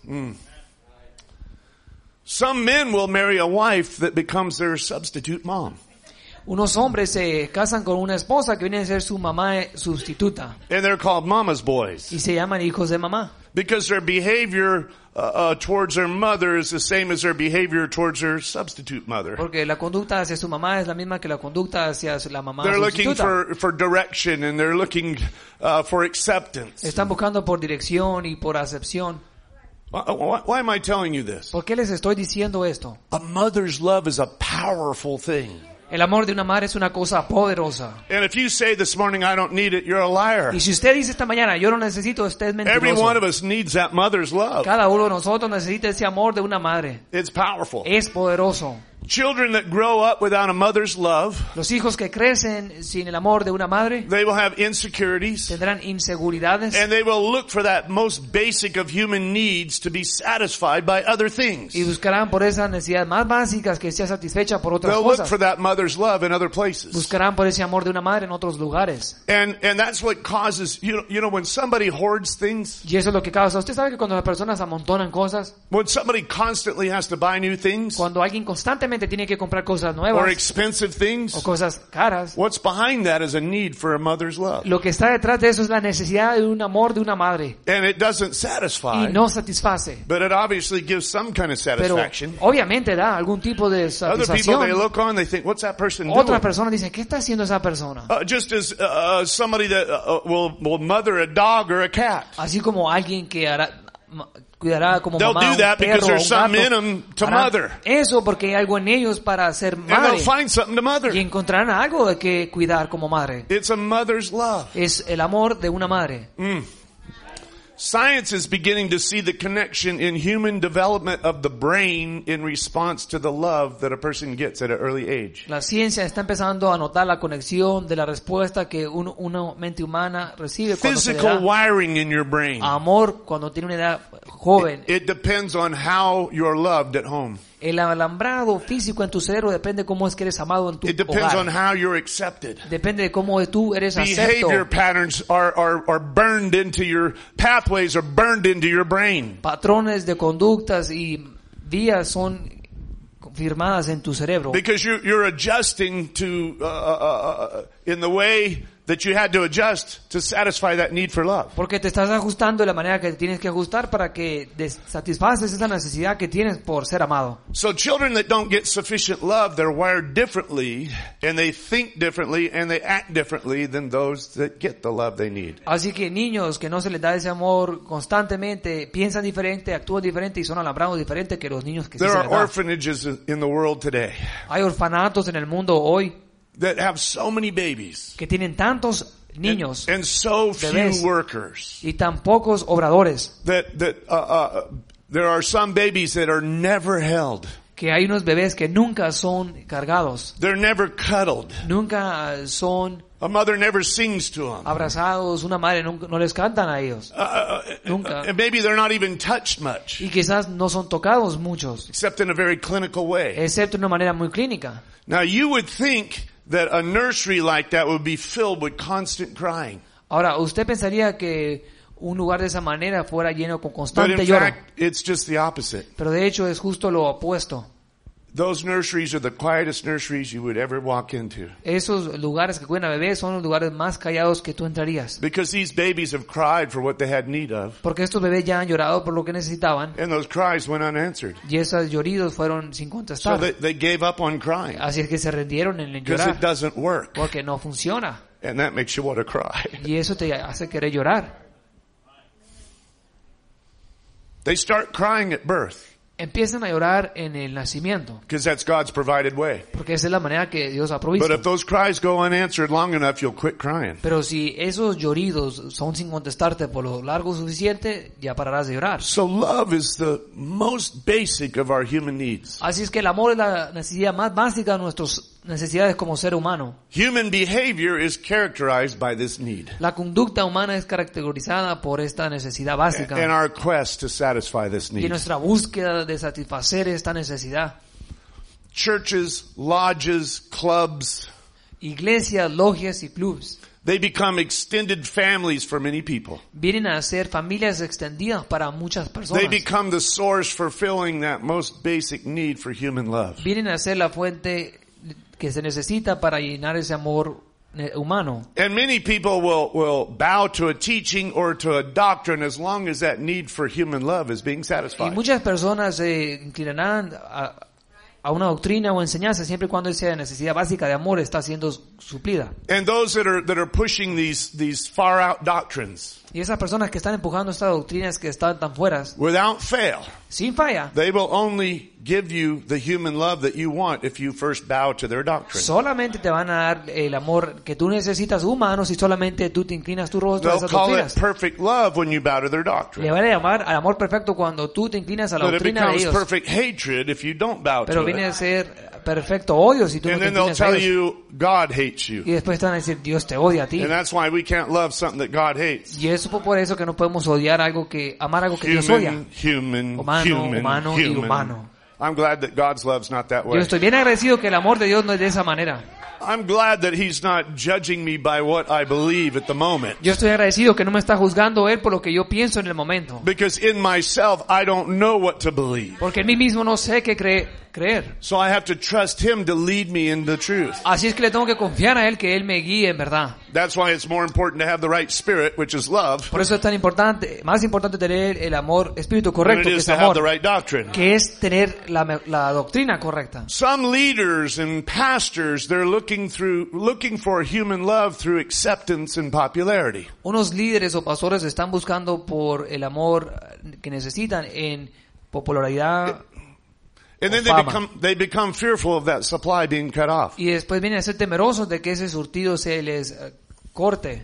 Some men will marry a wife that becomes their substitute mom. Unos hombres se casan con una esposa que viene a ser su mamá sustituta And they're called mama's boys. y se llaman hijos de mamá. Because their behavior towards their mother is the same as their behavior towards their substitute mother. Porque la conducta hacia su mamá es la misma que la conducta hacia la mamá They're looking sustituta. for direction, and they're looking for acceptance. Están buscando por dirección y por acepción. Why am I telling you this? ¿Por qué les estoy diciendo esto? A mother's love is a powerful thing. El amor de una madre es una cosa poderosa. And if you say this morning, I don't need it, you're a liar. Y si usted dice esta mañana, yo no necesito, usted es Every one of mentiroso. us needs that mother's love. Cada uno de nosotros necesita ese amor de una madre. It's powerful. Es poderoso. Children that grow up without a mother's love, Los hijos que crecen sin el amor de una madre they will have insecurities, tendrán inseguridades and they will look for that most basic of human needs to be satisfied by other things. y buscarán por esas necesidades más básicas que sea satisfecha por otras They'll look cosas. for that mother's love in other places. Buscarán por ese amor de una madre en otros lugares. And that's what causes, you know, when somebody hoards things, Y eso es lo que causa. Usted sabe que cuando las personas amontonan cosas, when somebody constantly has to buy new things, cuando alguien constantemente tiene que comprar cosas or nuevas expensive o things, cosas caras, what's behind that is a need for a mother's love. lo que está detrás de eso es la necesidad de un amor de una madre. And it doesn't Y satisfy, no satisface. but it obviously gives some kind of Pero satisfaction. obviamente da algún tipo de Other people, they satisfacción. look on, they think, what's that person Otras doing? personas dicen, ¿qué está haciendo esa persona? Just as somebody that will mother a dog or a cat. Así como alguien que cuidará como They'll mamá do un that because perro o there's un something in gato. them to Harán mother. eso porque hay algo en ellos para ser And madre. they'll find something to mother. Y encontrarán algo de que cuidar como madre. It's a mother's love. Es el amor de una madre. Science is beginning to see the connection in human development of the brain in response to the love that a person gets at an early age. La ciencia está empezando a notar la conexión de la respuesta que una mente humana recibe cuando se le Physical da wiring in your brain. amor cuando tiene una edad joven. It depends on how you're loved at home. El alambrado físico en tu cerebro depende de cómo es que eres amado en tu It depends on hogar. how you're accepted. Depende de cómo tú eres acepto. Behavior patterns are burned into your pathways, are burned into your brain. Patrones de conductas y vías son confirmadas en tu cerebro. Because you're adjusting to in the way that you had to adjust to satisfy that need for love. Porque te estás ajustando de la manera que te tienes que ajustar para que satisfaces esa necesidad que tienes por ser amado. So children that don't get sufficient love, they're wired differently, and they think differently, and they act differently than those that get the love they need. Así que niños que no se les da ese amor constantemente piensan diferente, actúan diferente y son alambrados diferente que los niños que sí There se are les da. orphanages in the world today Hay orfanatos en el mundo hoy that have so many babies que tienen tantos niños and so few bebés workers y tan pocos obradores, that there are some babies that are never held. que hay unos bebés que nunca son cargados, They're never cuddled. nunca son A mother never sings to them. abrazados, una madre nunca, no les cantan a ellos, nunca. And maybe they're not even touched much, Y quizás no son tocados muchos, except in a very clinical way. excepto de una manera muy clínica. Now you would think that a nursery like that would be filled with constant crying. Ahora, usted pensaría que un lugar de esa manera fuera lleno con But constante in lloro, fact, it's just the opposite. pero de hecho es justo lo opuesto. Those nurseries are the quietest nurseries you would ever walk into. Esos lugares que cuidan a bebés son los lugares más callados que tú entrarías. Because these babies have cried for what they had need of. Porque estos bebés ya han llorado por lo que necesitaban. And those cries went unanswered. Y esos lloridos fueron sin contestar. So they gave up on crying. Así es que se rendieron en el Because llorar. it doesn't work. Porque no funciona. And that makes you want to cry. Y eso te hace querer llorar. They start crying at birth. Empiezan a llorar en el nacimiento. Because that's God's provided way. Porque esa es la manera que Dios ha provisto. But if those cries go unanswered long enough, you'll quit crying. Pero si esos lloridos son sin contestarte por lo largo suficiente, ya pararás de llorar. So love is the most basic of our human needs. Así es que el amor es la necesidad más básica de nuestras necesidades como ser humano. Human behavior is characterized by this need. La conducta humana es caracterizada por esta necesidad básica. And our quest to satisfy this Y need. nuestra búsqueda de satisfacer esta necesidad. Churches, lodges, clubs, Iglesias, logias y clubes they become extended families for many people. vienen a ser familias extendidas para muchas personas. They become the source for filling that most basic need for human love. Vienen a ser la fuente que se necesita para llenar ese amor humano. And many people will bow to a teaching or to a doctrine as long as that need for human love is being Y satisfied. muchas personas se inclinarán a una doctrina o enseñanza siempre y cuando esa necesidad básica de amor está siendo suplida. And those that are pushing these far out doctrines, Y esas personas que están empujando estas doctrinas que están tan fueras, without fail, sin falla, they will only give you the human love that you want if you first bow to their doctrine. solamente te van a dar el amor que tú necesitas humano si solamente tú te inclinas tu rostro a They'll esas call it doctrinas. perfect love when you bow to their Le doctrine. van a llamar al amor perfecto cuando tú te inclinas a la But it doctrina de becomes ellos. perfect hatred if you don't bow Pero to viene a it. ser perfecto odio si tú no And te then they'll inclinas a tell ellos. you God hates you. Y después te van a decir, Dios te odia a ti. And that's why we can't love something that God hates. Y eso por eso que no podemos odiar algo que, amar algo que Dios odia. Human, Humano y humano. I'm glad that God's love's not that way. Yo estoy bien agradecido que el amor de Dios no es de esa manera. I'm glad that He's not judging me by what I believe at the moment. Yo estoy agradecido que no me está juzgando Él por lo que yo pienso en el momento. Because in myself, I don't know what to believe. Porque en mí mismo no sé qué creer. So I have to trust Him to lead me in the truth. Así es que le tengo que confiar a Él que Él me guíe en verdad. That's why it's more important to have the right spirit, which is love, Por eso es tan importante, más importante tener el amor, espíritu than correcto, it que is es to have the amor, right doctrine. que es tener la doctrina correcta. Some leaders and pastors, they're looking for human love through acceptance and popularity. Unos líderes o pastores están buscando por el amor que necesitan en popularidad And then fama. they become fearful of that supply being cut off. y después vienen a ser temerosos de que ese surtido se les corte.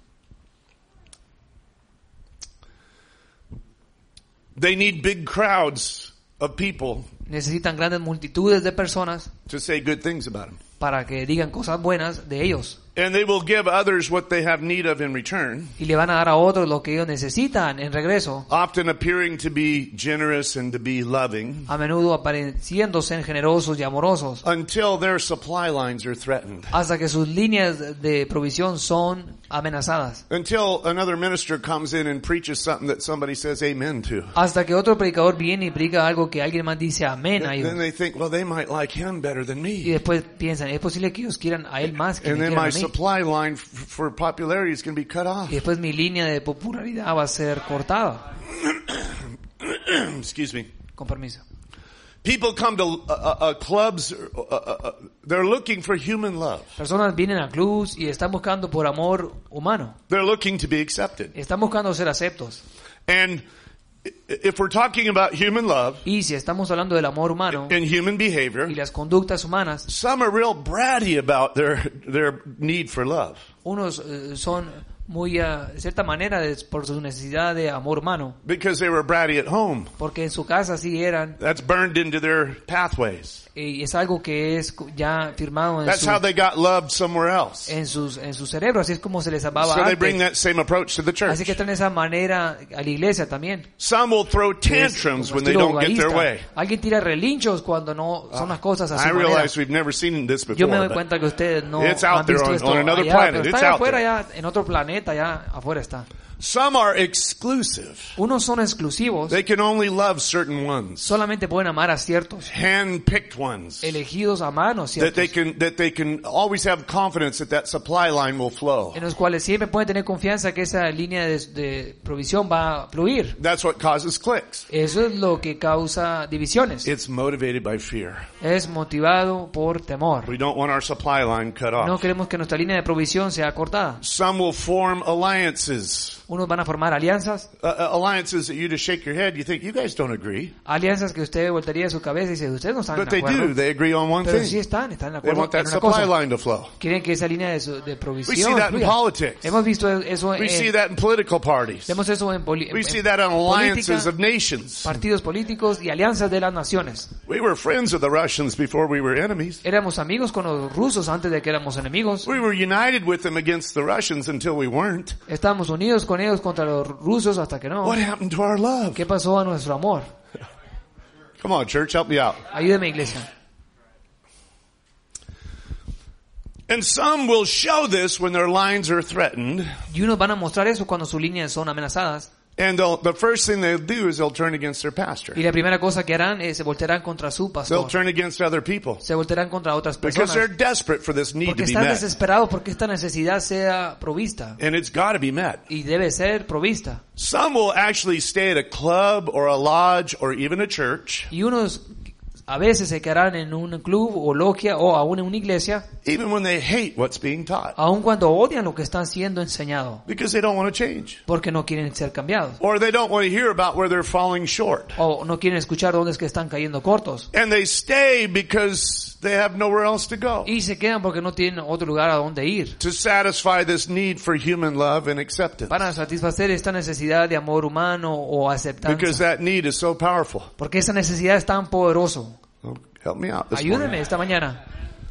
They need big crowds of people Necesitan grandes multitudes de personas to say good things about them. para que digan cosas buenas de ellos. And they will give others what they have need of in return, Y le van a dar a otros lo que ellos necesitan en regreso, often appearing to be generous and to be loving, a menudo apareciéndose generosos y amorosos, until their supply lines are threatened. hasta que sus líneas de provisión son amenazadas. Until another minister comes in and preaches something that somebody says amen to. Hasta que otro predicador viene y predica algo que alguien más dice amén a ellos. Then they think, well, they might like him better than Y me. después piensan, es posible que ellos quieran a él más que And me then quieran my a mí. supply line for popularity is going to be cut off. Y después mi línea de popularidad va a ser cortada. Excuse me. Con permiso. People come to clubs, they're looking for human love. Personas vienen a clubs y están buscando por amor humano. They're looking to be accepted. Están buscando ser aceptos. And if we're talking about human love Y si estamos hablando del amor humano and human behavior, y las conductas humanas, some are real bratty about their need for love. unos son muy, de cierta manera, por su necesidad de amor humano. Because they were bratty at home. Porque en su casa sí eran, That's burned into their pathways. y es algo que es ya firmado en That's how they got loved somewhere else. en su cerebro. Así es como se les amaba So they bring antes. that same approach to the church. Así que traen esa manera a la iglesia también. Some will throw Que es tantrums como when they estilo don't get their egoísta. way. Alguien tira relinchos cuando no son las cosas a su I manera. realize we've never seen this Yo me before, doy but cuenta que ustedes no it's out han visto there esto on another allá, planet. pero It's está allá out afuera, there. ya en otro planeta, ya afuera está. Some are exclusive. Unos son exclusivos. They can only love certain ones. Solamente pueden amar a ciertos. Hand-picked ones. Elegidos a mano ciertos. That they can always have confidence that supply line will flow. En los cuales siempre pueden tener confianza que esa línea de provisión va a fluir. That's what causes cliques. Eso es lo que causa divisiones. It's motivated by fear. Es motivado por temor. We don't want our supply line cut off. No queremos que nuestra línea de provisión sea cortada. Some will form alliances. Unos van a formar alianzas. Alliances that you just shake your head, you think, you guys don't agree. Alianzas que usted voltearía su cabeza y dice, ustedes no están But de acuerdo. they do. They agree on one Pero thing. sí están de They acuerdo want that en una supply cosa. line to flow. Quieren que esa línea de We see provisión that in fluya. politics. Hemos visto eso We see en, that in political parties. vemos eso en, We see that in alliances política, of nations. partidos políticos y alianzas de las naciones. We were friends of the Russians before we were enemies. Éramos amigos con los rusos antes de que éramos enemigos. We were united with them against the Russians until we weren't. Estábamos unidos con ellos contra los rusos hasta que no. What happened to our love? ¿Qué pasó a nuestro amor? Come on, church, help me out. Ayúdeme, iglesia. And some will show this when their lines are threatened. Y unos van a mostrar eso cuando sus líneas son amenazadas. And the first thing they'll do is they'll turn against their pastor. Y la primera cosa que harán es se voltearán contra su They'll pastor. turn against other people. Se voltearán contra otras Because they're personas. desperate for this need Porque to be están met. desesperados porque esta necesidad sea provista. And it's got to be met. Y debe ser provista. Some will actually stay at a club or a lodge or even a church, Y unos a veces se quedarán en un club o logia o aún en una iglesia, even when they hate what's being taught, aun cuando odian lo que está siendo enseñado, because they don't want to change. porque no quieren ser cambiados. Or they don't want to hear about where they're falling short. O no quieren escuchar dónde es que están cayendo cortos. And they stay because they have nowhere else to go. Y se quedan porque no tienen otro lugar a donde ir. To satisfy this need for human love and acceptance. Para satisfacer esta necesidad de amor humano o Because aceptancia. that need is so powerful. Porque esa necesidad es tan poderoso. Oh, help me out this Ayúdeme morning. esta mañana.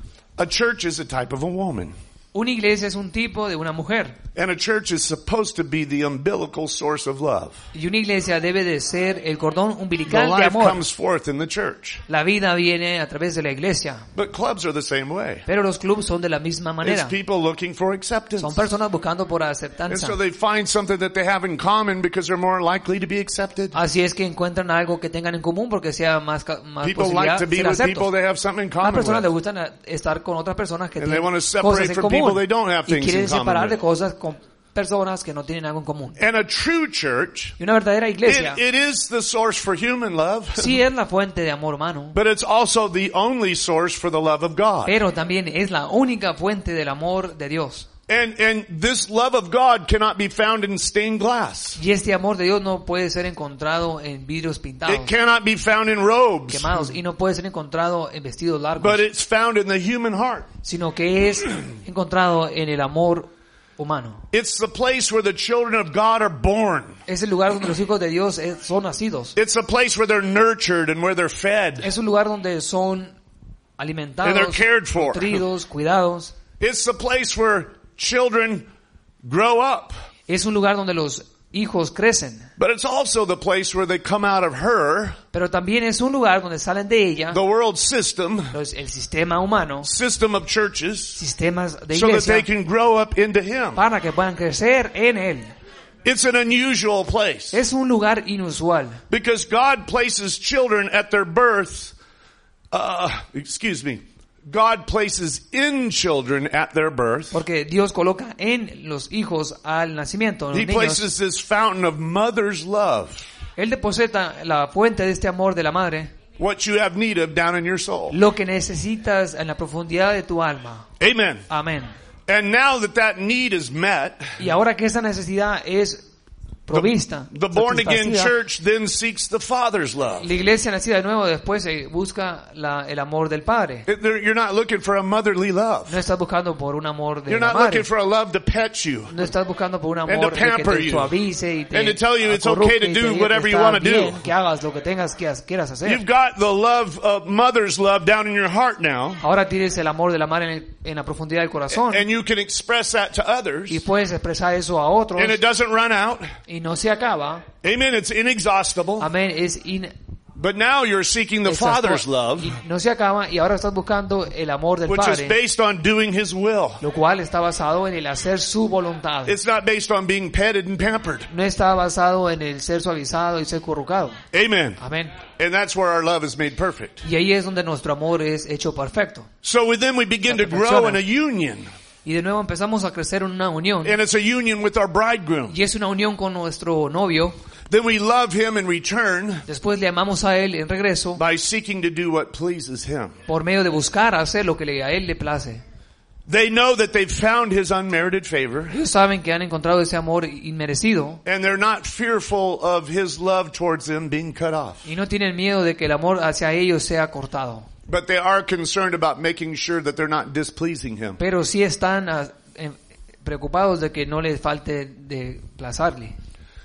A church is a type of a woman. Una iglesia es un tipo de una mujer. And a church is supposed to be the umbilical source of love. Y una iglesia debe de ser el cordón The umbilical de life amor. comes forth in the church. La vida viene a través de la iglesia. But clubs are the same way. Pero los clubes son de la misma It's manera. people looking for acceptance. Son personas buscando por And aceptanza. so they find something that they have in common because they're more likely to be accepted. Así es que encuentran algo que tengan en común porque sea más People posibilidad like to de be ser with people aceptos. they have something in Las common personas les with. gustan estar con otras personas que And they tienen want to cosas separate en from people común they don't have y things quieren in common separar de with. cosas con personas que no tienen algo en común. And a true church, Y una verdadera iglesia it is the source for human love, sí es la fuente de amor humano, but it's also the only source for the love of God. pero también es la única fuente del amor de Dios. And this love of God cannot be found in stained glass. Y este amor de Dios no puede ser encontrado en vidrios pintados, It cannot be found in robes, quemados, y no puede ser encontrado en vestidos largos, but it's found in the human heart. sino que es encontrado en el amor humano. It's the place where the children of God are born. Es el lugar donde los hijos de Dios son nacidos. It's a place where they're nurtured and where they're fed. Es un lugar donde son alimentados, And they're cared for. nutridos, cuidados. It's the place where children grow up. Es un lugar donde los hijos crecen. But it's also the place where they come out of her, Pero también es un lugar donde salen de ella the world system, el sistema humano, system of churches, sistemas de so that they iglesia, can grow up into Him. para que puedan crecer en él. It's an unusual place Es un lugar inusual. because God places children at their birth, God places in children at their birth. Porque Dios coloca en los hijos al nacimiento, en He los niños. places this fountain of mother's love, Él deposita la fuente de este amor de la madre, what you have need of down in your soul. lo que necesitas en la profundidad de tu alma. Amen. Amén. And now that need is met, Y ahora que esa necesidad es provista, the born again satisfacida, church then seeks the Father's love. la iglesia nacida de nuevo después busca el amor del Padre. You're not looking for a motherly love. No estás buscando por un amor de You're la not madre. looking for a love to pet you. No estás buscando por un And to amor de que pamper te you. suavice y te And to tell you it's acorrupte okay to y te do diga whatever que you está wanna do. bien, que hagas lo que quieras hacer. You've got the love of mother's love down in your heart now. Ahora tienes el amor de la madre en la profundidad del corazón And you can express that to others. y puedes expresar eso a otros And it doesn't run out. y no se acaba. Amen. It's inexhaustible. Amén. Es But now you're seeking the Estás Father's love, y no se acaba, y ahora estás buscando el amor del which is Padre, based on doing His will. lo cual está basado en el hacer su voluntad. It's not based on being petted and pampered. No está basado en el ser suavizado y ser currucado. Amen. Amén. And that's where our love is made perfect. Y ahí es donde nuestro amor es hecho perfecto. So then we begin to grow in a union. Y de nuevo empezamos a crecer en una unión. And it's a union with our bridegroom. Y es una unión con nuestro novio. Then we love him in return Después le amamos a él en regreso by seeking to do what pleases him. por medio de buscar hacer lo que a él le place. They know that they've found his unmerited favor, Ellos saben que han encontrado ese amor inmerecido and they're not fearful of his love towards them being cut off. y no tienen miedo de que el amor hacia ellos sea cortado. But they are concerned about making sure that they're not displeasing him. Pero sí están preocupados de que no les falte de plazarle.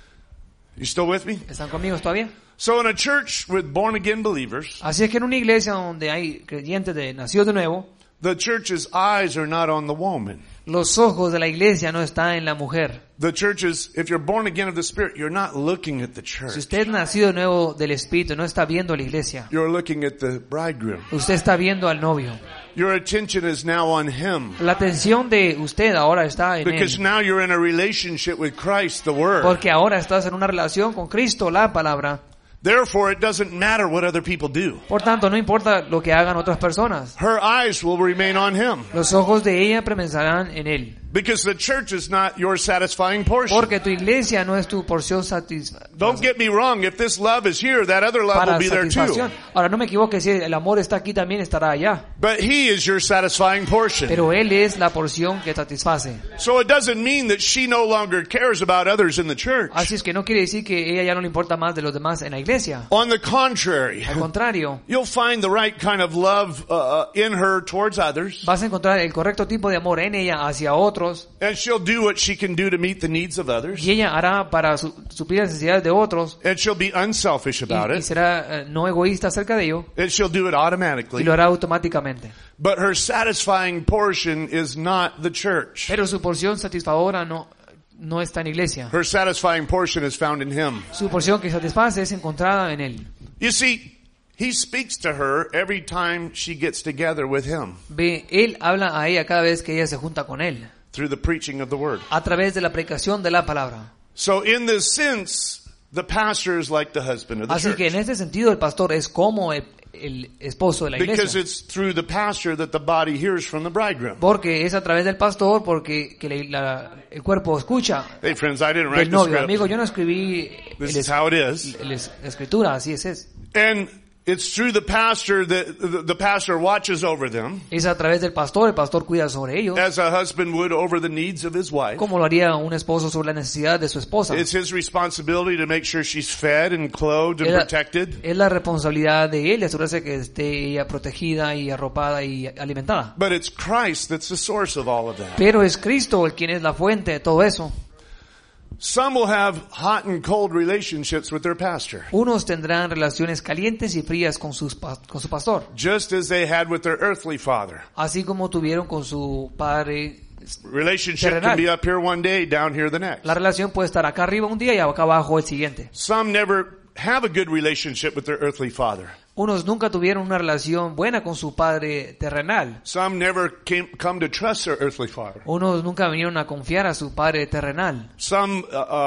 You still with me? ¿Están conmigo todavía? So in a church with born again believers, Así es que en una iglesia donde hay creyentes nacidos de nuevo, the church's eyes are not on the woman. los ojos de la iglesia no están en la mujer. The church's, if you're born again of the Spirit, you're not looking at the Si church. usted es nacido de nuevo del Espíritu, no está viendo a la iglesia. You're looking at the bridegroom. Usted está viendo al novio. Your attention is now on him. La atención de usted ahora está en Because él. now you're in a relationship with Christ, the Word. Porque ahora estás en una relación con Cristo, la palabra. Therefore, it doesn't matter what other people do. Por tanto, no importa lo que hagan otras personas. Her eyes will remain on him. Los ojos de ella permanecerán en él. Because the church is not your satisfying portion. Porque tu iglesia no es tu porción Don't get me wrong. If this love is here, that other love will para be there too. satisfacción. Ahora, no me equivoque, si el amor está aquí, también estará allá. But He is your satisfying portion. Pero él es la porción que satisface. So it doesn't mean that she no longer cares about others in the church. Así es que no quiere decir que ella ya no le importa más de los demás en la iglesia. On the contrary, Al contrario, you'll find the right kind of love in her towards others. vas a encontrar el correcto tipo de amor en ella hacia otros. And she'll do what she can do to meet the needs of others. Y ella hará para suplir las necesidades de otros. And she'll be unselfish about Y it. será no egoísta acerca de ello. And she'll do it Y automatically. lo hará automáticamente. But her satisfying portion is not the church. Pero su porción satisfactora no está en iglesia. Her satisfying portion is found in Him. Su porción que satisface es encontrada en él. You see, He speaks to her every time she gets together with Him Ve, él habla a ella cada vez que ella se junta con él. through the preaching of the Word. A través de la predicación de la palabra. So in this sense, the pastor is like the husband of the Así que en church. este sentido el pastor es como el esposo de la Because iglesia. it's through the pastor that the body hears from the bridegroom. Porque es a través del pastor porque que el cuerpo escucha Hey friends, I didn't write del the novio. script. Amigo, yo no escribí This is how it is. la escritura, así es. And it's through the pastor that the pastor watches over them, Es a través del pastor, el pastor cuida sobre ellos, as a husband would over the needs of his wife. como lo haría un esposo sobre la necesidad de su esposa. It's his responsibility to make sure she's fed and clothed and Es la- protected. Es la responsabilidad de él de asegurarse que esté ella protegida y arropada y alimentada. But it's Christ that's the source of all of that. Pero es Cristo el quien es la fuente de todo eso. Some will have hot and cold relationships with their pastor, Unos tendrán relaciones calientes y frías con su pastor, just as they had with their earthly father. así como tuvieron con su padre. Relationship Terrenal. can be up here one day, down here the next. La relación puede estar acá arriba un día y acá abajo el siguiente. Some never have a good relationship with their earthly father. Unos nunca tuvieron una relación buena con su padre terrenal. Some never come to trust their earthly father. Unos nunca vinieron a confiar a su padre terrenal. Some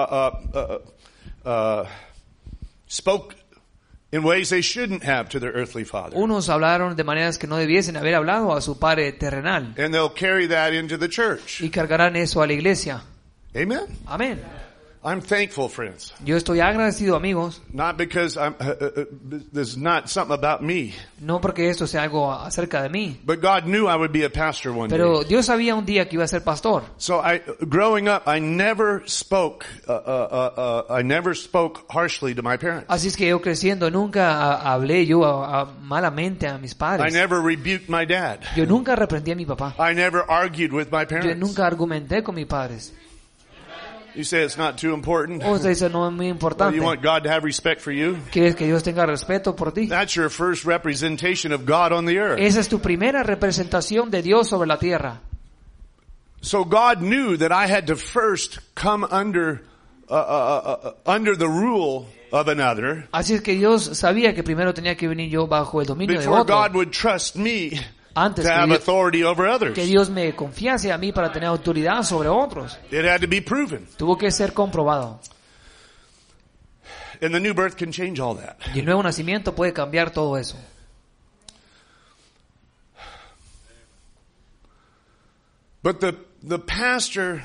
spoke in ways they shouldn't have to their earthly father. Unos hablaron de maneras que no debiesen haber hablado a su padre terrenal. And they'll carry that into the church. Y cargarán eso a la iglesia. Amen? Amén. I'm thankful, friends. Yo estoy agradecido, amigos, Not because there's not something about me. no porque esto sea algo acerca de mí, But God knew I would be a pastor one pero day. Dios sabía un día que iba a ser pastor. So growing up, I never spoke harshly to my parents. Así es que yo creciendo nunca hablé yo malamente a mis I padres. never rebuked my dad. Yo nunca reprendí a mi papá. I never argued with my Yo parents. nunca argumenté con mis padres. You say it's not too important? O usted dice, no es muy Well, importante. you want God to have respect for you? ¿Quieres que Dios tenga respeto por ti? That's your first representation of God on the earth. Esa es tu primera representación de Dios sobre la tierra. So God knew that I had to first come under the rule of another Así es que Dios sabía que primero tenía que venir yo bajo el dominio de before otro, God would trust me antes to have que authority over others. Dios me confiase a mí para tener autoridad sobre otros. It had to be proven. Tuvo que ser comprobado. And the new birth can change all that. Y el nuevo nacimiento puede cambiar todo eso. But the pastor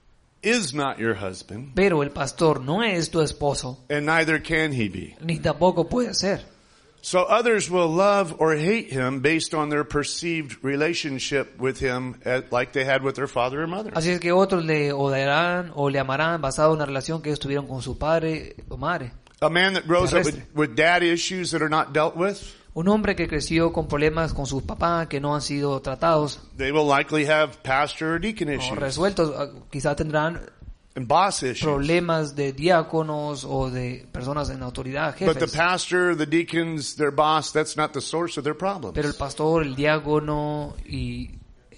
is not your husband, Pero el pastor no es tu esposo, and neither can he be. ni tampoco puede ser. So others will love or hate him based on their perceived relationship with him, like they had with their father or mother. Así es que otros le odiarán o le amarán basado en la relación que ellos tuvieron con su padre o madre. A man that grows up Terrestre. with dad issues that are not dealt with, Un hombre que creció con problemas con sus papás que no han sido tratados they will likely have pastor or deacon o issues resueltos, quizás tendrán and boss issues. problemas de diáconos o de personas en autoridad, But the jefes. pastor, the deacons, their boss, that's not the source of their problems. Pero el pastor, el diácono y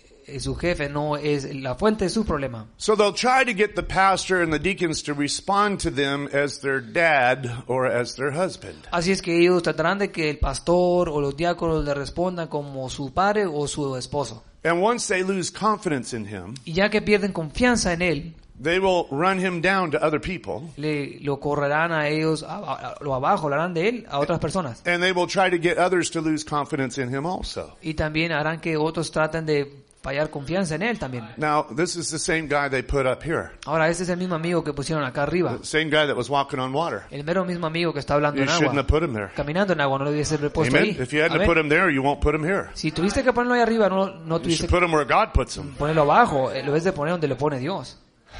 su jefe no es la fuente de su problema. So they'll try to get the pastor and the deacons to respond to them as their dad or as their husband. Así es que ellos tratarán de que el pastor o los diáconos le respondan como su padre o su esposo. And once they lose confidence in him, Y ya que pierden confianza en él, they will run him down to other people, lo correrán a ellos lo abajo, lo harán de él a otras personas. and they will try to get others to lose confidence in him also. Y también harán que otros traten de fallar confianza en él también. Now, this is the same guy they put up here. Ahora, este es el mismo amigo que pusieron acá arriba. The same guy that was walking on water. El mero mismo amigo que está hablando You en shouldn't agua. have put him there. Caminando en agua, no lo hubiese puesto Amen? ahí. If you had to Amén. put him there, you won't put him here. Si tuviste que ponerlo ahí arriba, no You tuviste should que put him where God puts him. ponerlo abajo. Lo debes de poner donde lo pone Dios.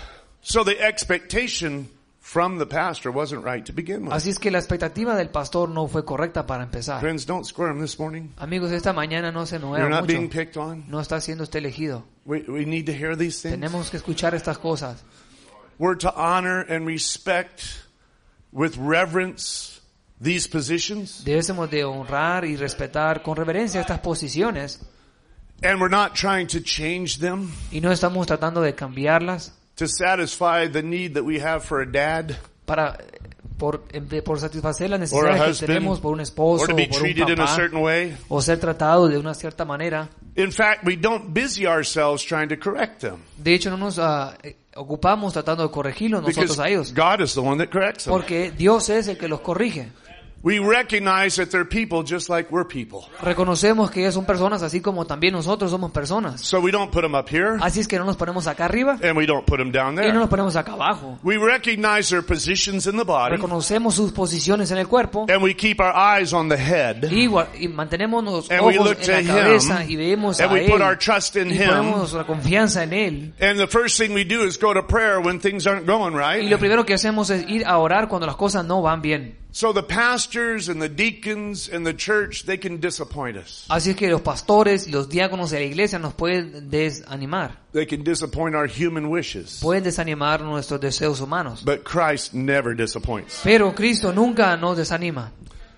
So the expectation from the pastor wasn't right to begin with. Así es que la expectativa del pastor no fue correcta para empezar. Friends, don't squirm this morning. Amigos, esta mañana no se You're mueva not mucho. being picked on. No está siendo usted elegido. We need to hear these things. Tenemos que escuchar estas cosas. We're to honor and respect with reverence these positions. Debemos de honrar y respetar con reverencia estas posiciones. And we're not trying to change them Y no estamos tratando de cambiarlas to satisfy the need that we have for a dad por satisfacer las or a necesidades que husband tenemos por un esposo or to o be por un treated in a papá certain way. o ser tratado de una cierta manera. In fact, we don't busy ourselves trying to correct them De hecho, no nos ocupamos tratando de corregirlos because nosotros a ellos, God is the one that corrects them. porque Dios es el que los corrige. We recognize that they're people just like we're people. Reconocemos que ellos son personas así como también nosotros somos personas. So we don't put them up here Así es que no nos ponemos acá arriba and we don't put them down y no there. nos ponemos acá abajo. We recognize their positions in the body Reconocemos sus posiciones en el cuerpo and we keep our eyes on the head y mantenemos los and we ojos look to en la cabeza Him y vemos and a we put our Él trust in y Him. ponemos nuestra confianza en Él. And the first thing we do is go to prayer when things aren't going Y right. lo primero que hacemos es ir a orar cuando las cosas no van bien. So the pastors and the deacons and the church, they can disappoint us. Así es que los pastores y los diáconos de la iglesia nos pueden desanimar. They can disappoint our human wishes. Pueden desanimar nuestros deseos humanos. But Christ never disappoints. Pero Cristo nunca nos desanima.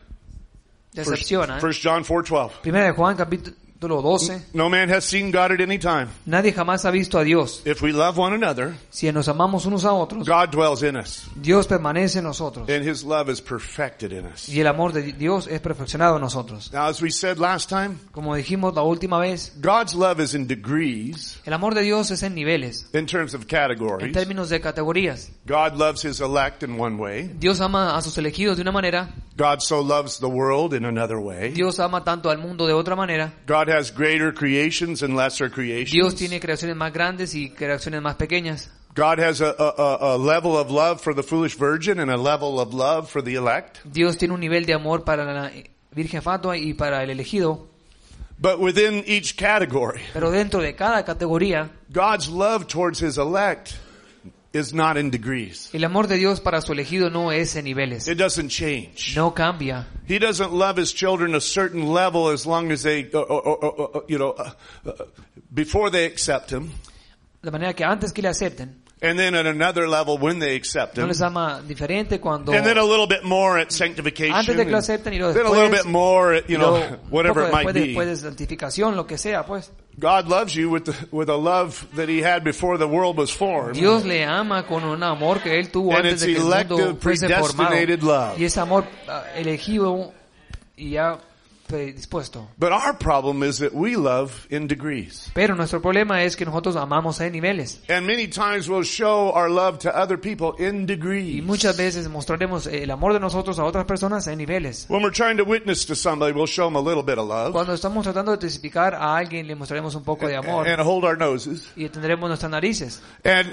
Decepciona. 1 John 4:12. Primera de Juan capítulo 12. No man has seen God at any time. Nadie jamás ha visto a Dios. If we love one another, Si nos amamos unos a otros, God dwells in us. Dios permanece en nosotros. And His love is perfected in us. Y el amor de Dios es perfeccionado en nosotros. Now, as we said last time, Como dijimos la última vez, God's love is in degrees el amor de Dios es en niveles, in terms of en categories. términos de categorías. God loves His elect in one way. Dios ama a sus elegidos de una manera, God so loves the world in another way. Dios ama tanto al mundo de otra manera. God has greater creations and lesser Dios creations. tiene creaciones más grandes y creaciones más pequeñas. God has a level of love for the foolish virgin and a level of love for the elect. Dios tiene un nivel de amor para la virgen fatua y para el elegido. But within each category, Pero dentro de cada categoría, God's love towards His elect is not in degrees. el amor de Dios para su elegido no es en niveles. It doesn't change. No cambia. He doesn't love His children a certain level as long as they, before they accept Him. De manera que antes que le acepten, And then at another level when they accept No Him. les ama diferente cuando And then a little bit more at sanctification. antes de que lo And acepten y luego then a little después, bit more at, y luego whatever un it poco might después be. de santificación, lo que sea, pues. God loves you with a love that He had before the world was formed. Dios le ama con un amor que Él tuvo And antes it's de que el mundo elective, fuese formado. predestinated love. Y es amor elegido y ya predispuesto. But our problem is that we love in degrees. Pero nuestro problema es que nosotros amamos en niveles. And many times we'll show our love to other people in Y degrees. muchas veces mostraremos el amor de nosotros a otras personas en niveles. When we're trying to witness to somebody, we'll show them a little bit of love Cuando estamos tratando de testificar a alguien, le mostraremos un poco de amor and hold our noses. y tendremos nuestras narices. And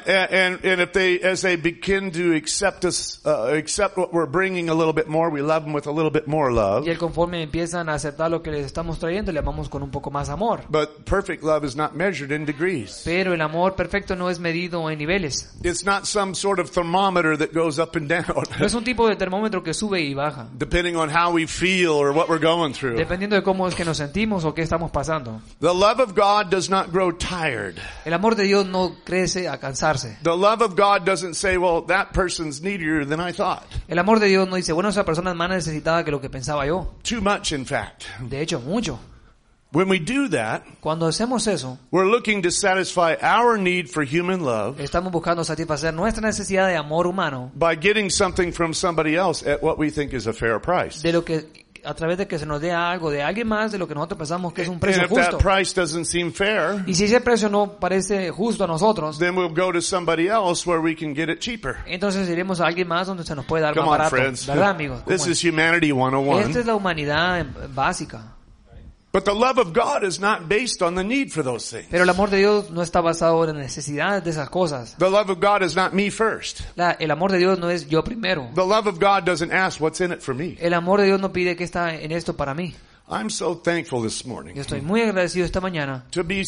if they, as they begin to accept us, accept what we're bringing a little bit more, we love them with a little bit more love. Y él conforme empiezan a aceptar lo que les estamos trayendo, le amamos con un poco más amor. But perfect love is not measured in degrees. Pero el amor perfecto no es medido en niveles. It's not some sort of thermometer that goes up and down, No es un tipo de termómetro que sube y baja, depending on how we feel or what we're going through. dependiendo de cómo es que nos sentimos o qué estamos pasando. The love of God does not grow tired. El amor de Dios no crece a cansarse. The love of God doesn't say, well, that person's needier than I thought. El amor de Dios no dice, bueno, esa persona es más necesitada que lo que pensaba yo. Too much, in fact. De hecho, mucho. When we do that, Cuando hacemos eso, we're looking to satisfy our need for human love estamos buscando satisfacer nuestra necesidad de amor humano by getting something from somebody else at what we think is a fair price. de lo que a través de que se nos dé algo de alguien más de lo que nosotros pensamos que es un And precio if that justo. price doesn't seem fair, Y si ese precio no parece justo a nosotros, then we'll go to somebody else where we can get it cheaper. entonces iremos a alguien más donde se nos puede dar Come más on, barato. friends. ¿Verdad, amigos? ¿Cómo This es? is Humanity Esta 101. es la humanidad básica. But the love of God is not based on the need for those things. Pero el amor de Dios no está basado en las necesidades de esas cosas. The love of God is not me first. El amor de Dios no es yo primero. The love of God doesn't ask what's in it for me. El amor de Dios no pide qué está en esto para mí. I'm so thankful this morning Yo estoy muy agradecido esta mañana to be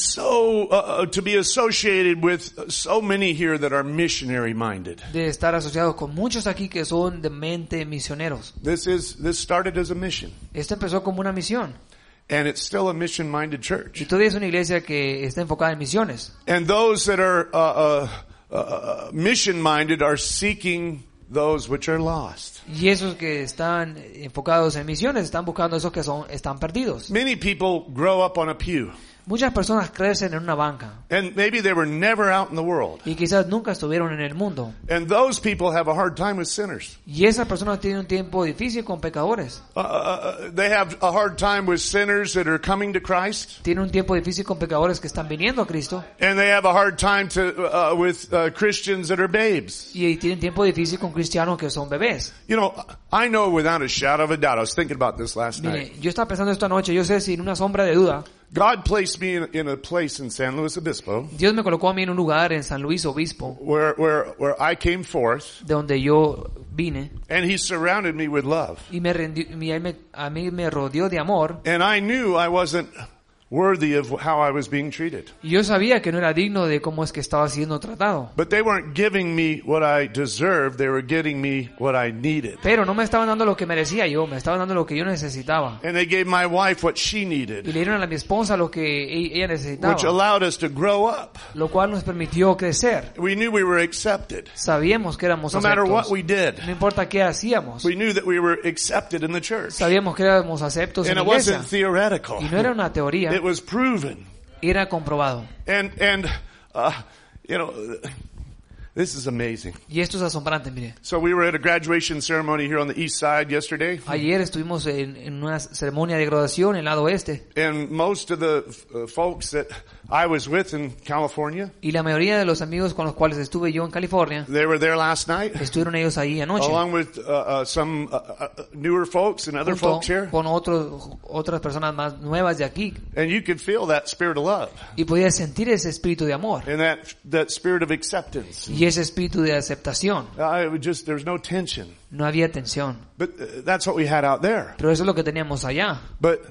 to be associated with so many here that are missionary minded. de estar asociados con muchos aquí que son de mente misioneros. This started as a mission, Esto empezó como una misión and it's still a mission minded y church. todavía es una iglesia que está enfocada en misiones. And those that are mission minded are seeking those which are lost. Y esos que están enfocados en misiones están buscando esos que están perdidos. Many people grow up on a pew, Muchas personas crecen en una banca and maybe they were never out in the world. y quizás nunca estuvieron en el mundo. And those people have a hard time with sinners. Y esas personas tienen un tiempo difícil con pecadores. They have a hard time with sinners that are coming to Christ. Tienen un tiempo difícil con pecadores que están viniendo a Cristo. And they have a hard time with Christians that are babes. Y tienen tiempo difícil con cristianos que son bebés. You know, I know without a shadow of a doubt, I was thinking about this last night. Mire, yo estaba pensando esta noche, yo sé sin una sombra de duda, God placed me in a place in San Luis Obispo Dios me colocó a mí en un lugar en San Luis Obispo, where I came forth, de donde yo vine, and He surrounded me with love. y a mí me rodeó de amor, And I knew I wasn't worthy of how I was being treated. y yo sabía que no era digno de cómo es que estaba siendo tratado. But they weren't giving me what I deserved, they were getting me what I needed. Pero no me estaban dando lo que merecía yo, me estaban dando lo que yo necesitaba. And they gave my wife what she Y needed, le dieron a mi esposa lo que ella necesitaba, which allowed us to grow up. lo cual nos permitió crecer. We knew we were accepted. Sabíamos que éramos No matter what aceptos. we did, No importa qué hacíamos. we knew that we were accepted in the church. Sabíamos que éramos aceptos en And la it iglesia. wasn't theoretical. Y no era una teoría, It was proven. era comprobado. And you know, this is amazing. Y esto es asombrante, mire. So we were at a graduation ceremony here on the east side yesterday. Ayer estuvimos en una ceremonia de graduación en el lado oeste. And most of the folks that I was with in California, Y la mayoría de los amigos con los cuales estuve yo en California, they were there last night, estuvieron ellos ahí anoche. along with some newer folks and other Junto folks here. con otras personas más nuevas de aquí. And you could feel that spirit of love Y podía sentir ese espíritu de amor. and that spirit of acceptance. Y ese espíritu de aceptación. There was no tension. No había tensión. But that's what we had out there. Pero eso es lo que teníamos allá. But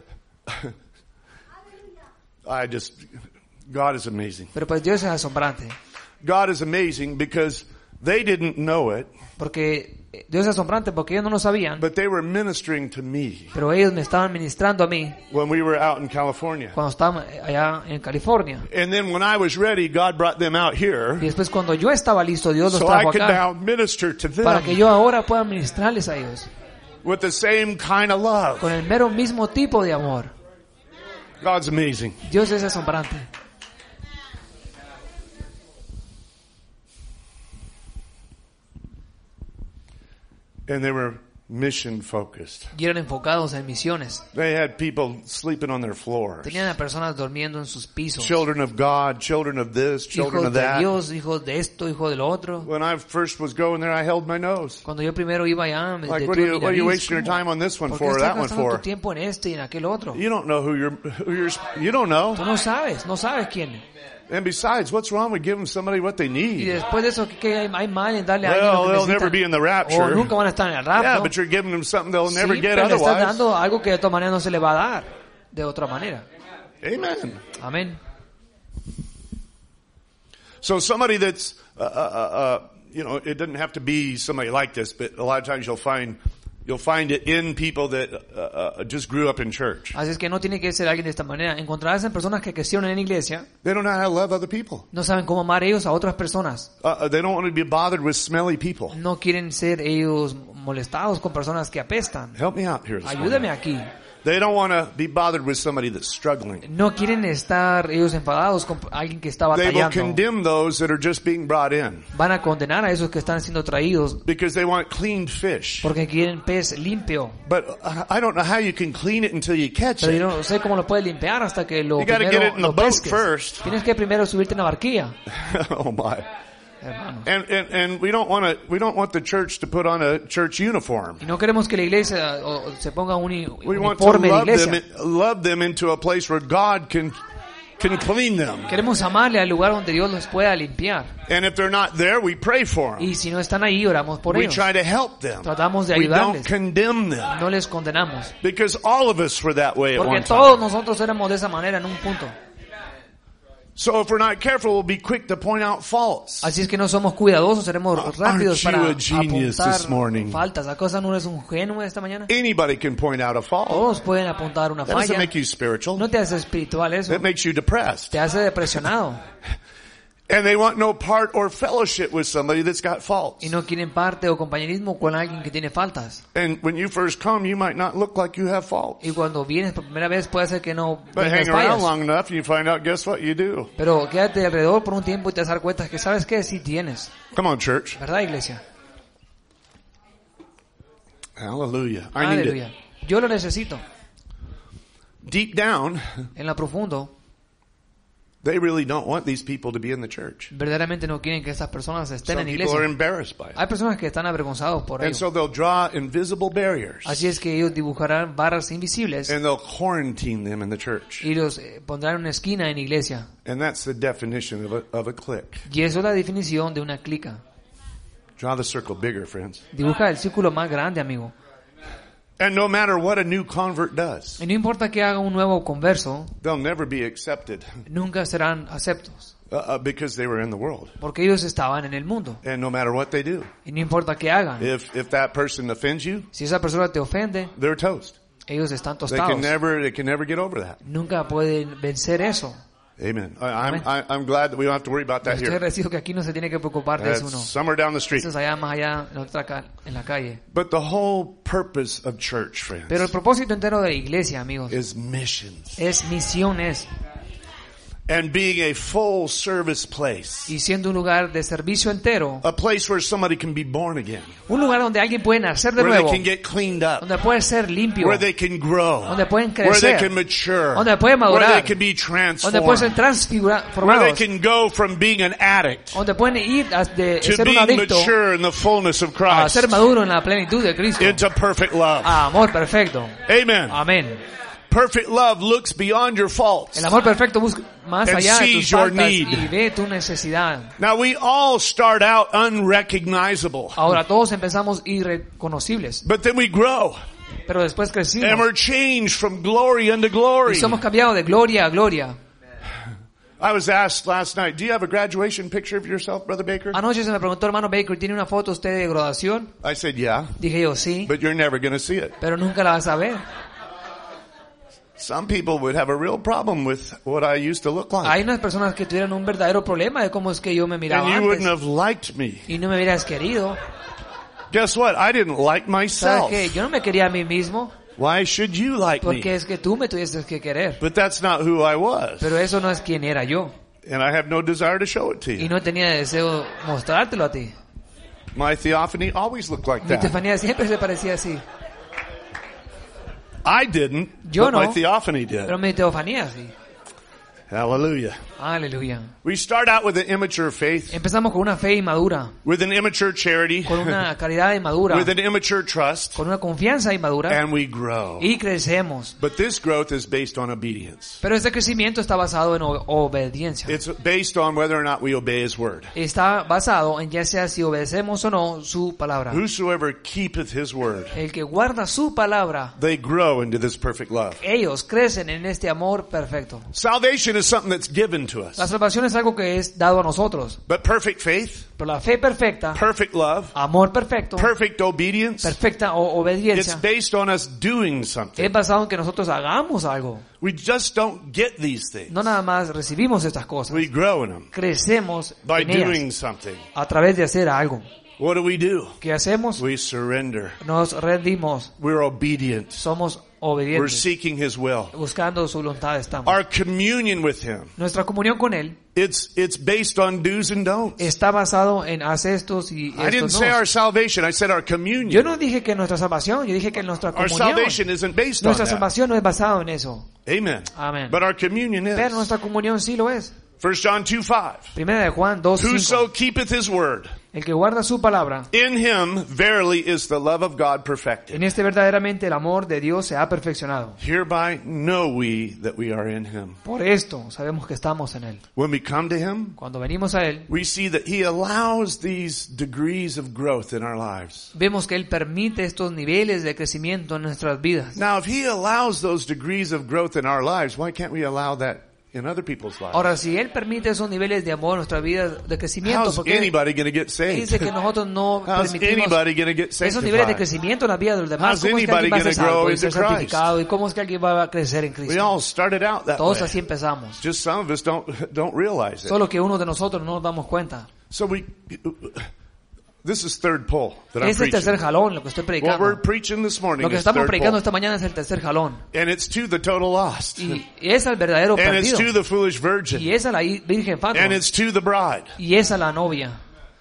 God is amazing. Pero pues Dios es asombrante. God is amazing because they didn't know it, Porque Dios es asombrante porque ellos no lo sabían, but they were ministering to me pero ellos me estaban ministrando a mí when we were out in California. cuando estaban allá en California. And then when I was ready, God brought them out Y here después cuando yo estaba listo, Dios los so I trajo could acá now minister to para que them yo ahora pueda ministrarles a ellos with the same kind of love. con el mero mismo tipo de amor. God's amazing. Dios es asombrante. And they were mission focused. Y eran enfocados en misiones. They had people sleeping on their floors. Tenían a personas durmiendo en sus pisos. Children of God, children of this, children Hijos of de that. Dios, hijos de esto, hijos de lo otro. When I first was going there, I held my nose. Cuando yo primero iba allá, me Like, detuve what are you mi nariz. wasting your ¿Cómo? time on this one ¿Por qué for, or estás that one gastando tu for? tiempo en este y en aquel otro? You don't know who you're, you don't know. Tú no sabes quién. And besides, what's wrong with giving somebody what they Y need? después de eso, ¿qué hay mal en darle a alguien lo Well, que they'll never be necesita? in the O rapture. nunca van a estar en el Yeah, rapto. but you're giving them something they'll never Sí, get pero le estás otherwise. dando algo que de otra manera no se le va a dar. De otra manera. Amen. Amén. So somebody that's, you know, it doesn't have to be somebody like this, but a lot of times you'll find it in people that just grew up in church. Así es que no tiene que ser alguien de esta manera. Encontrarás en personas que crecieron en la iglesia, They don't know how to love other people. no saben cómo amar ellos a otras personas. They don't want to be bothered with smelly people. No quieren ser ellos molestados con personas que apestan. Help me out here this Ayúdame morning. aquí. They don't want to be bothered with somebody that's struggling. No quieren estar ellos enfadados con alguien que está They will batallando. condemn those that are just being brought in Van a condenar a esos que están siendo traídos because they want cleaned fish. porque quieren pez limpio. But I don't know how you can clean it until you catch Pero it. yo no sé cómo lo puedes limpiar hasta que lo You gotta primero get it in the lo boat pesques. first. Tienes que primero subirte en la barquilla, Oh my. hermano. And we don't want the church to put on a church uniform. Y no queremos que la iglesia se ponga un We want to uniforme de iglesia. love them into a place where God can clean them. Queremos amarle al lugar donde Dios los pueda limpiar. And if they're not there, we pray for them. Y si no están ahí, oramos por We ellos. try to help them. Tratamos de We don't ayudarles. condemn them. No les condenamos. Because all of us were that way at Porque one todos time. nosotros éramos de esa manera en un punto. So if we're not careful, we'll be quick to point out faults. Así es que no somos cuidadosos, seremos rápidos Aren't you para a genius this morning? apuntar faltas. ¿Acaso no eres un genio esta mañana? Anybody can point out a fault. Todos pueden apuntar una That doesn't falla. make you spiritual. No te hace espiritual eso. That makes you depressed. Te hace depresionado. And they want no part or fellowship with somebody that's got faults. Y no quieren parte o compañerismo con alguien que tiene faltas. And when you first come, you might not look like you have faults. Y cuando vienes por primera vez puede ser que no But tengas hang around fallas. long enough and you find out, guess what you do? Pero quédate alrededor por un tiempo y te das cuenta que sabes que sí tienes. Come on, church. ¿Verdad, iglesia? Hallelujah. I need Aleluya. Yo lo necesito. it. Deep down, En lo profundo, they really don't want these people to be in the church. verdaderamente no quieren que estas personas estén Some en people are iglesia. embarrassed by it. Hay personas que están avergonzados por And ello. so they'll draw invisible barriers. Así es que ellos dibujarán barras invisibles And they'll quarantine them in the church. y los pondrán en una esquina en iglesia. And that's the definition of a clique. Y eso es la definición de una clica. Draw the circle bigger, friends. Dibuja el círculo más grande, amigo. And no matter what a new convert does, Y no importa que haga un nuevo converso, they'll never be accepted nunca serán aceptos. because they were in the world. Porque ellos estaban en el mundo. And no matter what they do, Y no importa que hagan. if that person offends you, Si esa persona te ofende, they're toast. ellos están They tostados. can never get over that. Nunca pueden vencer eso. Amen. I'm glad that we don't have to worry about that Estoy here. agradecido que aquí no se tiene que preocupar de eso That's uno. somewhere down the street. Eso es allá, más allá, en la calle. But the whole purpose of church, Pero el friends, propósito entero de la iglesia, amigos, is missions. es misiones. And being a full service place. Y siendo un lugar de servicio entero. A place where somebody can be born again. Un lugar donde alguien puede nacer de Where they nuevo. can get cleaned up. Donde puede ser limpio. Where they can grow. Donde pueden Where they crecer. can mature. Donde pueden Where madurar. they can be Donde pueden ser transformed. Where transformados. they can go from being an addict Donde pueden ir de to ser un being adicto mature in the fullness of a Christ. ser maduro en la plenitud de Cristo. Into perfect love. A amor perfecto. Amen. Amén. Perfect love looks beyond your faults. El amor perfecto busca más And allá de tus sees your faltas need. y ve tu necesidad. Now we all start out unrecognizable. Ahora todos empezamos irreconocibles, But then we grow. pero después And crecimos we're changed from glory unto y glory. somos cambiados de gloria a gloria. I was asked last night, do you have a graduation picture of yourself, Brother Baker? Anoche se me preguntó, hermano Baker, ¿tiene una foto usted de graduación? I said, yeah, Dije yo, sí, but you're never going to see it. pero nunca la vas a ver. Some people would have a real problem with what I used to look like. Hay unas personas que tuvieran un verdadero problema de cómo es que yo me miraba And you wouldn't antes. have liked me. Y no me hubieras querido. Guess what? I didn't like ¿Sabes myself. qué? Yo no me quería a mí mismo. Why should you like Porque me? es que tú me tuvieses que querer. But that's not who I was. Pero eso no es quien era yo. And I have no desire to show it to Y you. no tenía deseo mostrártelo a ti. My theophany always looked like Mi that. teofanía siempre se parecía así. I didn't, Yo but my no. theophany did. Pero mi teofanía sí. Hallelujah. Aleluya. We start out with an immature faith, Empezamos con una fe inmadura, with an immature charity, con una caridad inmadura, with an immature trust, con una confianza inmadura and we grow. y crecemos. But this growth is based on obedience. Pero este crecimiento está basado en obediencia. It's based on whether or not we obey His word. Está basado en ya sea si obedecemos o no su palabra. Whosoever keepeth His word, El que guarda su palabra, they grow into this perfect love. ellos crecen en este amor perfecto. Salvation is something that's given to us. La salvación es algo que es dado a nosotros. But perfect faith, Pero la fe perfecta, perfect love, amor perfecto, perfect obedience, perfecta it's obediencia, based on us doing something. es basado en que nosotros hagamos algo. We just don't get these things. No nada más recibimos estas cosas. We grow in them Crecemos by en ellas doing something. a través de hacer algo. What do? ¿Qué hacemos? We surrender. Nos rendimos. We're obedient. Somos We're obedientes. seeking His will. Buscando su voluntad estamos. Our communion with Him, Nuestra comunión con Él it's based on do's and don'ts. está basado en hacer estos y I didn't estos say no. our salvation, I said our Yo communion. no dije que nuestra salvación, yo dije que nuestra Our comunión. salvation isn't based on Nuestra that. salvación no es basado en eso. Amen. Amén. But our communion Pero is. nuestra comunión sí lo es. 1 John 2:5. Primera de Juan 2:5. Whoso keepeth His word, El que guarda su palabra, in him verily is the love of God perfected. en este verdaderamente el amor de Dios se ha perfeccionado. Hereby know we that we are in Him. Por esto sabemos que estamos en Él. When we come to Him, Cuando venimos a Él, we see that He allows these degrees of growth in our lives. vemos que Él permite estos niveles de crecimiento en nuestras vidas. Now, if He allows those degrees of growth in our lives, why can't we allow that in other people's lives? Ahora, si Él permite esos niveles de amor en nuestras vidas de crecimiento, How's porque anybody going to get saved? dice que nosotros no How's permitimos anybody going to get esos niveles de sanctified? crecimiento en la vida de los demás. How's ¿Cómo es que alguien va a anybody ser gonna grow salvo y ser into Christ? santificado? ¿Y cómo es que alguien va a crecer en We Cristo? all started out that Todos way. así empezamos. Just some of us don't realize it. Solo que uno de nosotros no nos damos cuenta. So this is third pull that I'm Es el tercer preaching. jalón lo que estoy What we're predicando. preaching this morning Lo que is estamos third predicando pull. esta mañana es el tercer jalón. And it's to the total lost. Y es al verdadero And it's perdido. to the foolish Y virgin. es a la virgen fatua. And it's to the bride. Y es a la novia.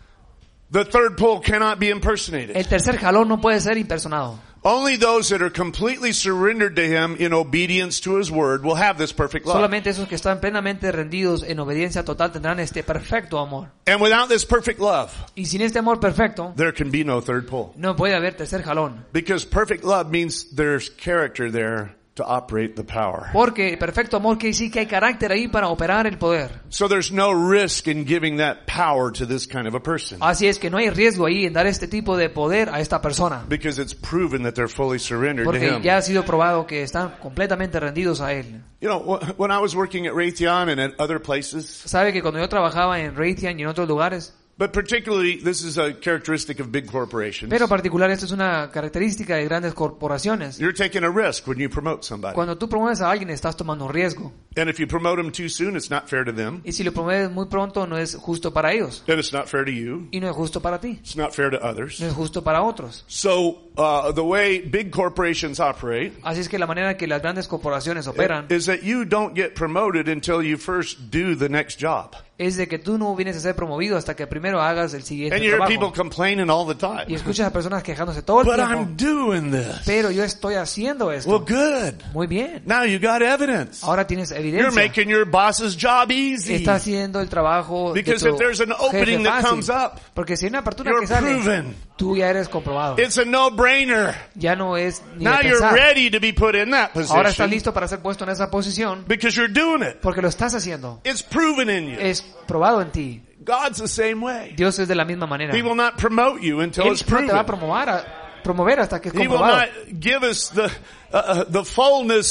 The third pull cannot be impersonated. El tercer jalón no puede ser impersonado. Only those that are completely surrendered to Him in obedience to His word will have this perfect love. Solamente esos que están plenamente rendidos en obediencia total tendrán este perfecto amor. And without this perfect love, Y sin este amor perfecto, there can be no third pull. no puede haber tercer jalón. Because perfect love means there's character there to operate the power. Porque perfecto amor quiere decir que hay carácter ahí para operar el poder. So there's no risk in giving that power to this kind of a person. Así es que no hay riesgo ahí en dar este tipo de poder a esta persona. Because it's proven that they're fully surrendered to Porque Him. ya ha sido probado que están completamente rendidos a Él. You know, when I was working at Raytheon and at other places, Sabe que cuando yo trabajaba en Raytheon y en otros lugares, but particularly this is a characteristic of big corporations, pero en particular esta es una característica de grandes corporaciones. you're taking a risk when you promote somebody. Cuando tú promueves a alguien estás tomando un riesgo. And if you promote them too soon, it's not fair to them. Y si lo promueves muy pronto no es justo para ellos. And it's not fair to you. Y no es justo para ti. It's not fair to others. No es justo para otros. So, the way big corporations operate Así es que la manera que las grandes corporaciones operan is that you don't get promoted until you first do the next job. es de que tú no vienes a ser promovido hasta que primero hagas el siguiente And you hear people trabajo. complaining all the Y time. escuchas a personas quejándose todo el But tiempo. I'm doing this. Pero yo estoy haciendo Well, esto. good. Muy bien. Now you got evidence. Ahora tienes You're evidencia. making your boss's job easy. Está haciendo el trabajo de Because tu if there's an opening jefe that fácil. comes up, Porque si hay una apertura you're que sale, proven. tú ya eres comprobado. It's a no-brainer. Ya no es ni Now de you're pensar. ready to be put in that Ahora estás position listo para ser puesto en esa posición because you're doing it. porque lo estás haciendo. It's proven in you. Es probado en ti. God's the same way. Dios es de la misma manera. He will not promote you until Él it's no te va a proven. promover hasta que es He will comprobado. not give us the fullness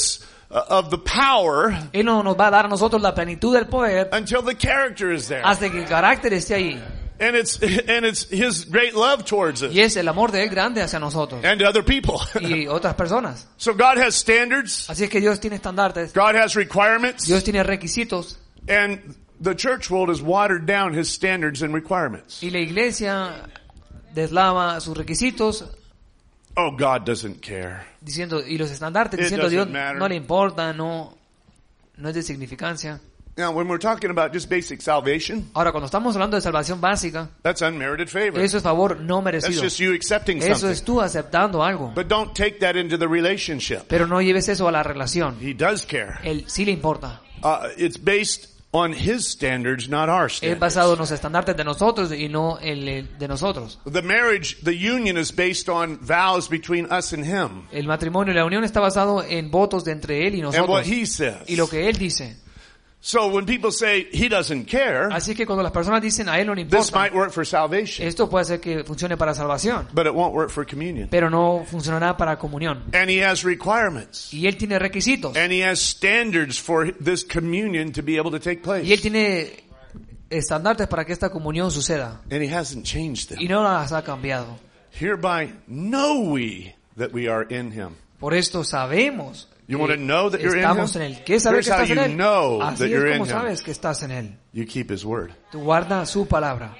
of the power Él no nos va a dar a nosotros la plenitud del poder until the character is there. hasta que el carácter esté ahí. And it's His great love towards us Y es el amor de Él grande hacia nosotros and to other people. y otras personas. So God has standards. Así es que Dios tiene estandartes, God has requirements. Dios tiene requisitos, And the church world has watered down His standards and requirements. y la iglesia deslava sus requisitos Oh, God doesn't care. diciendo, y los estandartes It diciendo a Dios doesn't matter. no le importa, no es de significancia. Now, when we're talking about just basic salvation, Ahora, cuando estamos hablando de salvación básica, that's unmerited favor. eso es favor no That's merecido. just you accepting Eso something. es tú aceptando algo. But don't take that into the relationship. Pero no lleves eso a la relación. He does care. Él sí le importa. It's based on His standards, not our Es standards. basado en los estandartes de nosotros y no el de nosotros. The marriage, the union is based on vows between us and Him. El matrimonio y la unión está basado en votos de entre Él y And what nosotros. He says. Y lo que Él dice. So when people say He doesn't care, Así que cuando las personas dicen a Él no le this importa, might work for salvation, esto puede ser que funcione para salvación, but it won't work for communion. pero no funcionará para comunión. And He has requirements. Y Él tiene requisitos. And He has standards for this communion to be able to take Y Él place. tiene estandartes para que esta comunión suceda. And He hasn't changed Y them. no las ha cambiado. Hereby know we that we are in Him. Por esto sabemos You que want to know that you're in estamos Him? en Él. ¿Qué saber Here's que how estás en you Él? know that Así es you're in como Him. sabes que estás en Él. You keep His word. Tú guarda su palabra.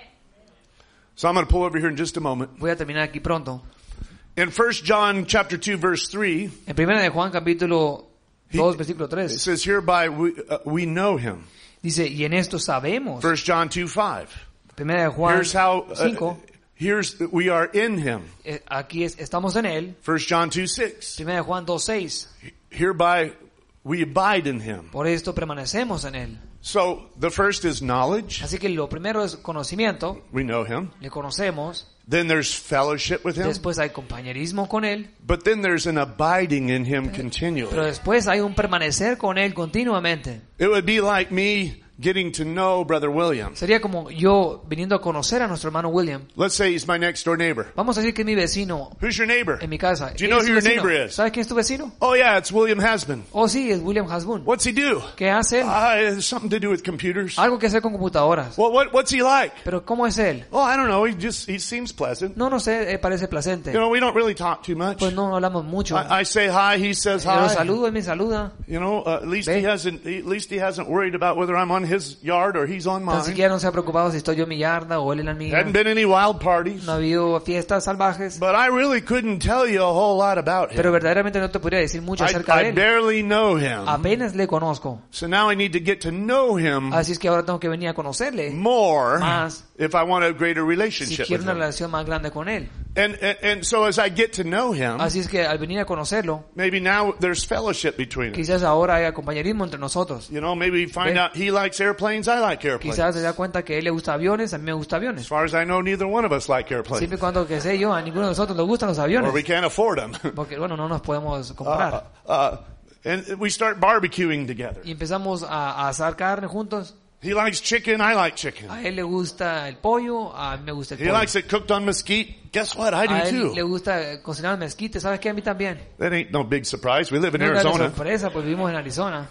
So I'm going to pull over here in just a moment. Voy a terminar aquí pronto. In 1 John chapter 2 verse 3, En 1 de Juan capítulo 2 versículo it 3 says hereby we know Him. dice, y en esto sabemos. 1 John 2:5. 1 de Juan Here's how 5, we are in Him. aquí estamos en Él. 1 John 2:6. 1 de Juan 2:6, Hereby we abide in Him. por esto permanecemos en Él. So the first is knowledge. Así que lo primero es conocimiento, We know Him. le conocemos. Then there's fellowship with Him. Después hay compañerismo con Él, But then there's an abiding in Him pero continually. después hay un permanecer con Él continuamente. It would be like me getting to know Brother William. Sería como yo viniendo a conocer a nuestro hermano William. Let's say he's my next door neighbor. Vamos a decir que es mi vecino Who's your neighbor? en mi casa. Do you ¿Quién know es who tu your vecino? neighbor is? ¿Sabes quién es tu vecino? Oh yeah, it's William Hasbun. Oh sí, es William Hasbun. What's he do? ¿Qué hace él? It's something to do with computers. Algo que hacer con computadoras. Well, what's he like? Pero ¿cómo es él? Oh, I don't know. He seems pleasant. No sé, parece placente. You know, we don't really talk too much. Pues no hablamos mucho. I say hi, he says Yo lo hi. saludo, él me saluda. You know, at least Ve. he hasn't worried about whether I'm on his yard or he's on Tan mine. siquiera no se ha preocupado si estoy yo en mi yarda o él en la mía. Hadn't been any wild parties. No ha habido fiestas salvajes. But I really couldn't tell you a whole lot about Pero him. verdaderamente no te podría decir mucho acerca de I él. barely know him. Apenas le conozco. So now I need to get to know him Así es que ahora tengo que venir a conocerle more más if I want a greater si relationship quiero with una him. relación más grande con él. And so as I get to know him, Así es que al venir a conocerlo, maybe now there's fellowship between us. quizás ahora hay compañerismo entre nosotros. You know, maybe find Ve. out he likes airplanes, I like airplanes. Quizás se da cuenta que a él le gusta aviones, a mí me gusta As aviones. far as I know, neither one of us like airplanes. Siempre y cuando que sé yo, a ninguno de nosotros le gustan los Or we aviones. can't afford them. Porque bueno, no nos podemos comprar. And we start barbecuing together. Y empezamos a asar carne juntos. He likes chicken, I like chicken. A él le gusta el pollo, a mí me gusta el He pollo. likes it cooked on mesquite. Guess what? I A do él le too. gusta cocinar el mezquite, ¿sabes qué? A mí también. That ain't no big surprise. We live in No es una Arizona. sorpresa, pues vivimos en Arizona.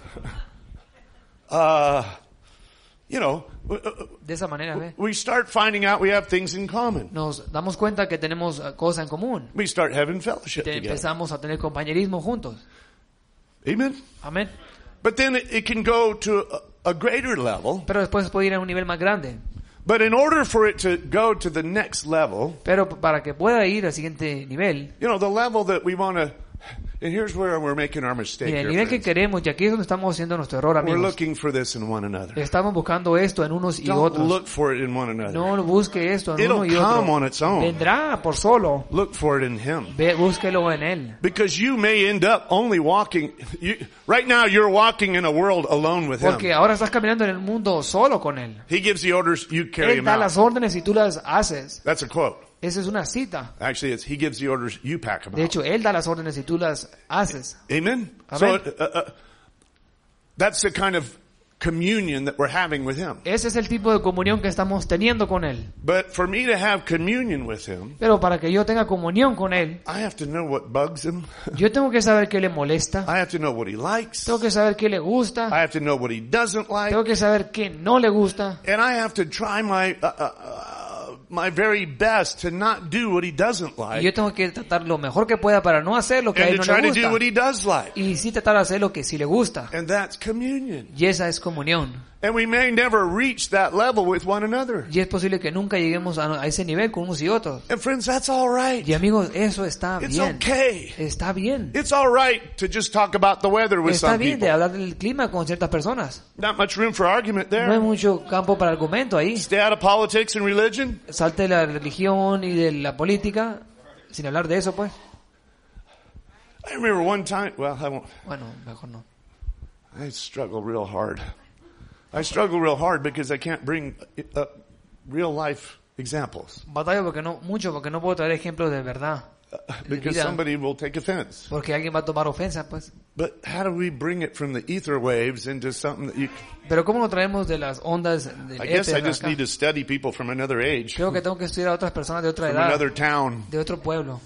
You know, De esa manera, ¿ve? we start finding out we have things in common. Nos damos cuenta que tenemos cosas en común. We start having fellowship together. Empezamos a tener compañerismo juntos. Amen? Amén. But then it can go to a greater level. Pero después puede ir a un nivel más grande. But in order for it to go to the next level, Pero para que pueda ir al siguiente nivel, you know, the level that we want to, and here's where we're making our mistake mira, el here, nivel que friends. queremos, y aquí es donde estamos haciendo nuestro error, We're amigos. looking for this in one another. Estamos buscando esto en unos y Don't otros. look for it in one another. No busque esto en It'll uno y come otro. on its own. Vendrá por solo. Look for it in Him. Búsquelo en Él. Because you may end up only walking, right now you're walking in a world alone with Him. Porque ahora estás caminando en el mundo solo con Él. He gives the orders, you carry Él them da out. las órdenes y tú las haces. That's a quote. Esa es una cita. Actually, He gives the orders, you pack them De out. hecho, Él da las órdenes y tú las haces. Amen? Amen. So, that's the kind of communion that we're having with Him. Ese es el tipo de comunión que estamos teniendo con Él. But for me to have communion with Him, Pero para que yo tenga comunión con Él, I have to know what bugs Him. yo tengo que saber qué le molesta, I have to know what He likes. tengo que saber qué le gusta, I have to know what He doesn't like. tengo que saber qué no le gusta, And I have to try my very best to not do what He doesn't y like yo tengo que tratar lo mejor que pueda para no hacer lo que a and Él to no try le to do what gusta, He does like. y sí tratar de hacer lo que sí le gusta. And that's communion. Y esa es comunión. And we may never reach that level with one another. Y es posible que nunca lleguemos a ese nivel con unos y otros. And friends, that's all right. Y amigos, eso está It's bien. okay. Está bien. It's all right to just talk about the weather with Está some bien de people. hablar del clima con ciertas personas. Not much room for argument No hay there. mucho campo para argumento ahí. Stay out of politics and religion. Salte de la religión y de la política, sin hablar de eso, pues. I remember one time, well, I won't, Bueno, mejor no. I struggle real hard. I struggle real hard because I can't bring real life examples. Batallo porque no puedo traer ejemplos de verdad. De Because vida, somebody will take offense. porque alguien va a tomar ofensa, pues. But how do we bring it from the ether waves into something that you... Pero ¿cómo lo traemos de las ondas del I guess I éter just acá? need to study people from another age, Creo que tengo que estudiar a otras personas de otra from edad, another town. de otro pueblo.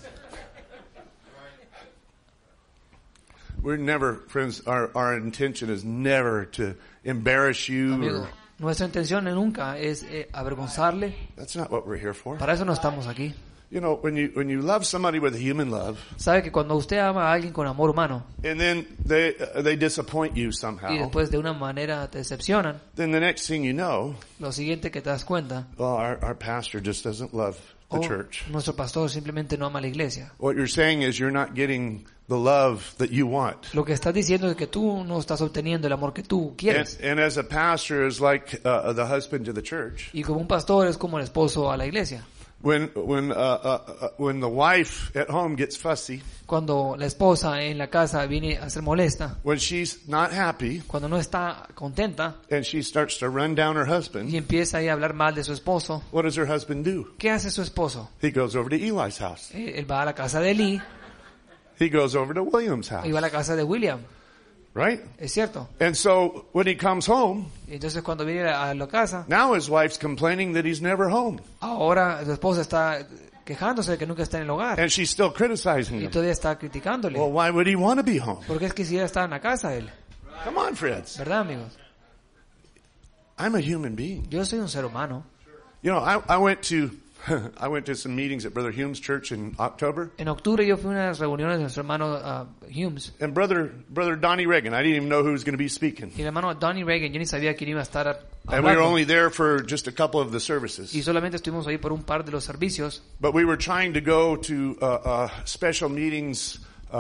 We're never, friends, our intention is never to embarrass you. Amigo, nuestra intención nunca es avergonzarle. That's not what we're here for. Para eso no estamos aquí. You know, when you love somebody with a human love, Sabe que cuando usted ama a alguien con amor humano and then they disappoint you y somehow, después de una manera te decepcionan, then the next thing you know, lo siguiente que te das cuenta, well, our pastor just doesn't love the church. nuestro pastor simplemente no ama a la iglesia. What you're saying is you're not getting the love that you want. Lo que estás diciendo es que tú no estás obteniendo el amor que tú quieres. And as a pastor is like the husband to the church. Y como un pastor es como el esposo a la iglesia. When the wife at home gets fussy, Cuando la esposa en la casa viene a ser molesta, when she's not happy, cuando no está contenta and she starts to run down her y husband, empieza ahí a hablar mal de su esposo, what does her husband do? ¿qué hace su esposo? He goes over to Eli's house. Él va a la casa de Eli He goes over to William's house. y va a la casa de William. Right? Es cierto. And so when he comes home, Entonces cuando viene a la casa, now his wife's complaining that he's never home. ahora su esposa está quejándose de que nunca está en el hogar And she's still criticizing y him. todavía está criticándole. Well, why would he want to be home? Porque es que quisiera estar en la casa él. Come on, friends. ¿Verdad, amigos? I'm a human being. Yo soy un ser humano. You know, I went to some meetings at Brother Hume's church in October. En octubre yo fui a unas reuniones de nuestro hermano Humes. And Brother Donnie Reagan, I didn't even know who was going to be speaking. Y el hermano Donnie Reagan, yo ni sabía quién iba a estar And we were hablando. only there for just a couple of the services. Y solamente estuvimos ahí por un par de los servicios. But we were trying to go to special meetings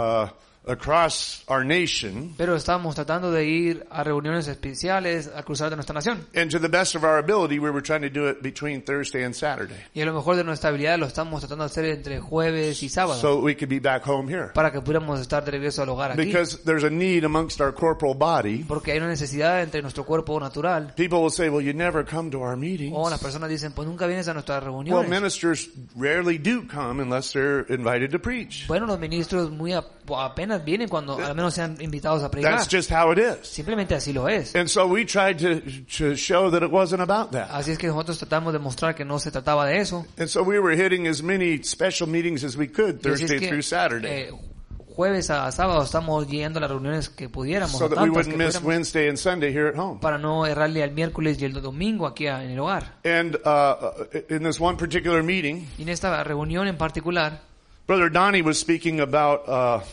across our nation. Pero estábamos tratando de ir a reuniones especiales a cruzar de nuestra nación. And to the best of our ability, we were trying to do it between Thursday and Saturday. Y a lo mejor de nuestra habilidad lo estamos tratando de hacer entre jueves y sábado. So we could be back home here. Para que pudiéramos estar de regreso al hogar aquí. Because there's a need amongst our corporal body. Porque hay una necesidad entre nuestro cuerpo natural. People will say, well, you never come to our meetings. O las personas dicen, pues nunca vienes a nuestras Well, reuniones. ministers rarely do come unless they're invited to preach. Bueno, los ministros muy apenas vienen cuando al menos sean invitados a predicar. That's just how it is. Simplemente así lo es. And so we tried to show that it wasn't about that. Así es que nosotros tratamos de mostrar que no se trataba de eso. And so we were hitting as many special meetings as we could Y así es Thursday que, through Saturday. Jueves a sábado estamos yendo a las reuniones que pudiéramos, So a that we tantas que wouldn't miss pudiéramos, Wednesday and Sunday here at home. para no errarle al miércoles y el domingo aquí en el hogar. And in this one particular meeting, Y en esta reunión en particular, Brother Donnie was speaking about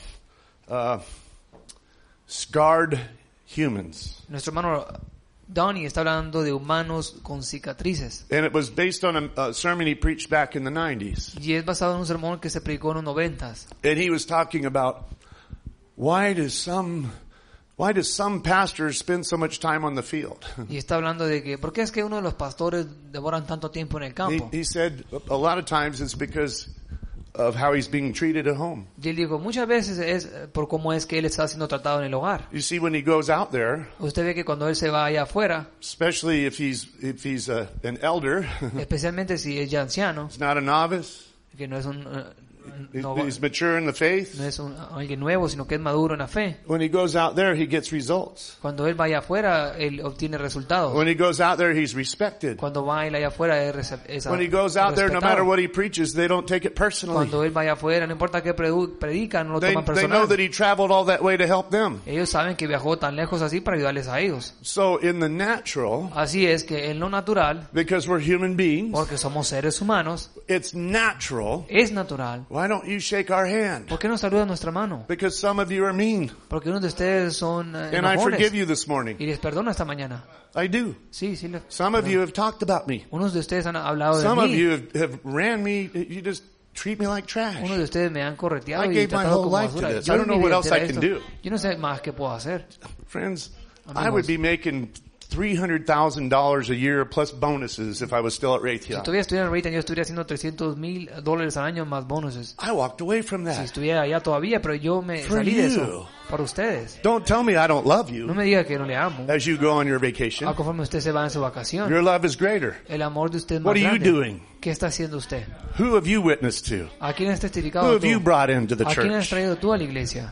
scarred humans. nuestro hermano Donnie está hablando de humanos con cicatrices. And it was based on a sermon he preached back in the 90s. Y es basado en un sermón que se predicó en los 90s. And he was talking about why does some pastors spend so much time on the field? Y está hablando de que, ¿por qué es que uno de los pastores devoran tanto tiempo en el campo? He said a lot of times it's because of how he's being treated at home. Y él dijo, muchas veces es por cómo es que él está siendo tratado en el hogar. You see, when he goes out there, Usted ve que cuando él se va allá afuera, especially if he's an elder, especialmente si es ya anciano, he's not a novice, que no es un he's mature in the faith. no es alguien nuevo, sino que es maduro en la fe. When he goes out there, he gets results. Cuando él vaya afuera, él obtiene resultados. When he goes out there, he's respected. Cuando va él allá afuera, es When he goes out there, no matter what he preaches, they don't take it personally. Cuando él vaya afuera, no importa qué predica, no lo toman They know personal. that he traveled all that way to help them. Ellos saben que viajó tan lejos así para ayudarles a ellos. So in the natural, Así es que en lo natural, because we're human beings, porque somos seres humanos, it's natural. es natural. Why don't you shake our hand? ¿Por qué no saludan nuestra mano? Because some of you are mean. Porque unos de ustedes son And I forgive enojones. you this morning. Y les perdono esta mañana. I do. Sí. Some of you have talked about me. Unos de ustedes han hablado de Some of mí. you have ran me. You just treat me like trash. Unos de ustedes me han correteado I y gave my tratado whole como life to basura. this. I don't know what else I can do. Yo no sé más qué puedo hacer. Friends, Amigos. I would be making $300,000 a year plus bonuses if I was still at Si Raytheon. todavía estuviera en Raytheon, yo estuviera haciendo $300,000 al año más bonuses. I walked away from Si that. estuviera allá todavía, pero yo me For salí de you. eso. Para ustedes. Don't tell me I don't love No you me diga que no le amo. as you go on your vacation. Conforme usted se va en su vacación, Your love is greater. el amor de usted es What más are you grande. doing? ¿Qué está haciendo usted? Who have you witnessed to? ¿A quién has Who testificado have you tú? brought into the ¿A quién has church? traído tú a la iglesia?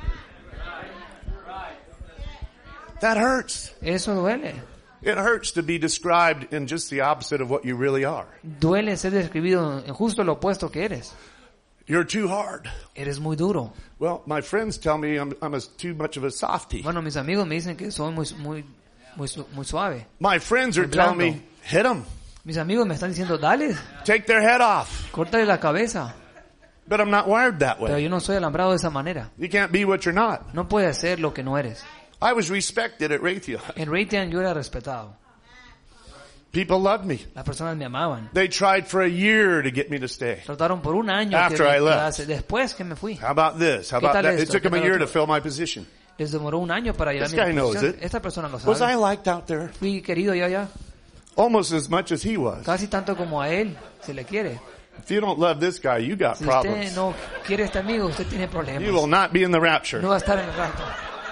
That hurts. Eso duele. It hurts to be described in just the opposite of what you really are. Duele ser describido en justo lo opuesto que eres. You're too hard. Eres muy duro. Well, my friends tell me I'm too much of a softie. Bueno, mis amigos me dicen que soy muy suave. My friends are Muy telling blando. me, hit them. Mis amigos me están diciendo, dale, Take their head off. córtale la cabeza. But I'm not wired that Pero way. yo no soy alambrado de esa manera. You can't be what you're not. No puedes ser lo que no eres. I was respected at Raytheon. En Raytheon yo era respetado. People loved me. Las personas me amaban. They tried for a year to get me to stay. Trataron por un año After I que left. quedase. Después que me fui. How about this? How ¿Qué about tal that? It esto? took them a ¿Qué tal year to otro? fill my position. Les demoró un año para llegar a This mi guy knows posición. it. Esta persona lo Was I sabe. liked out there? Fui querido yo allá. Almost as much as he was. Casi tanto como a él se le quiere. If you don't love this guy, you got Si usted problems. no quiere a este amigo, usted tiene problemas. You will not be in the rapture. No va a estar en el rapto.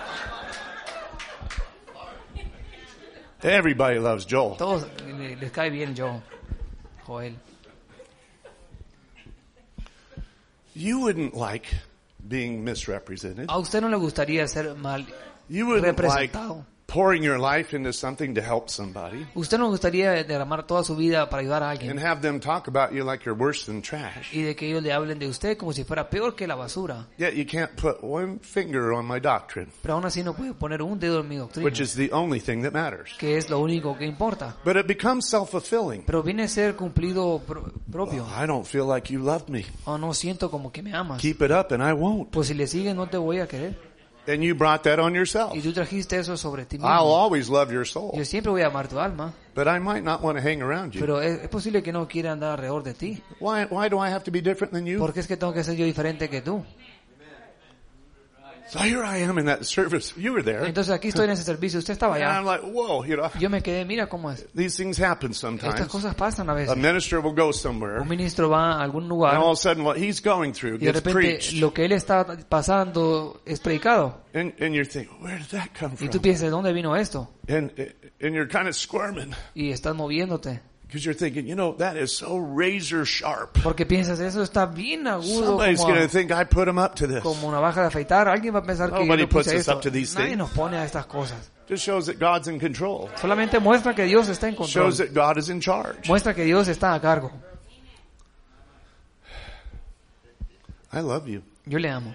Everybody loves Joel. Todos les cae bien Joel. You wouldn't like being misrepresented. A usted no le gustaría ser mal You wouldn't like representado. pouring your life into something to help somebody Usted no le gustaría derramar toda su vida para ayudar a and alguien have them talk about you like you're worse than trash. y de que ellos le hablen de usted como si fuera peor que la basura. Yet you can't put one finger on my doctrine, Pero aún así no puede poner un dedo en mi doctrina, which is the only thing that matters. que es lo único que importa. But it becomes self-fulfilling. Pero viene a ser cumplido propio. I don't feel like you love me. Oh, no siento como que me amas. Keep it up and I won't. Pues si le sigues no te voy a querer. And you brought that on yourself. Y tú trajiste eso sobre ti I'll mismo. always love your soul, Yo siempre voy a amar tu alma, but I might not want to hang around you. pero es posible que no quiera andar alrededor de ti. Why do I have to be different than you? ¿Por qué es que tengo que ser yo diferente que tú? So here I am in that service. You were there. Entonces aquí estoy en ese servicio, usted estaba And I'm allá. like, whoa, Yo me quedé, mira cómo es. these things happen Estas sometimes. cosas pasan a A veces. minister will go somewhere, Un ministro va a algún and lugar all of a sudden what he's going through y de gets repente preached. lo que él está pasando es predicado. And you're thinking, where did that come Y tú from? piensas, ¿de dónde vino esto? And you're kind of squirming Y estás moviéndote. because you're thinking, that is so razor sharp. Porque piensas, eso está bien agudo Somebody's como, going to think I put him up to this. como una baja de afeitar. Alguien va a pensar que yo Nobody le puse puts us esto. up to these Nadie things. nos pone a estas cosas. Just shows that God's in control. Solamente muestra que Dios está en control. Shows that God is in charge. Muestra que Dios está a cargo. I love you. Yo le amo.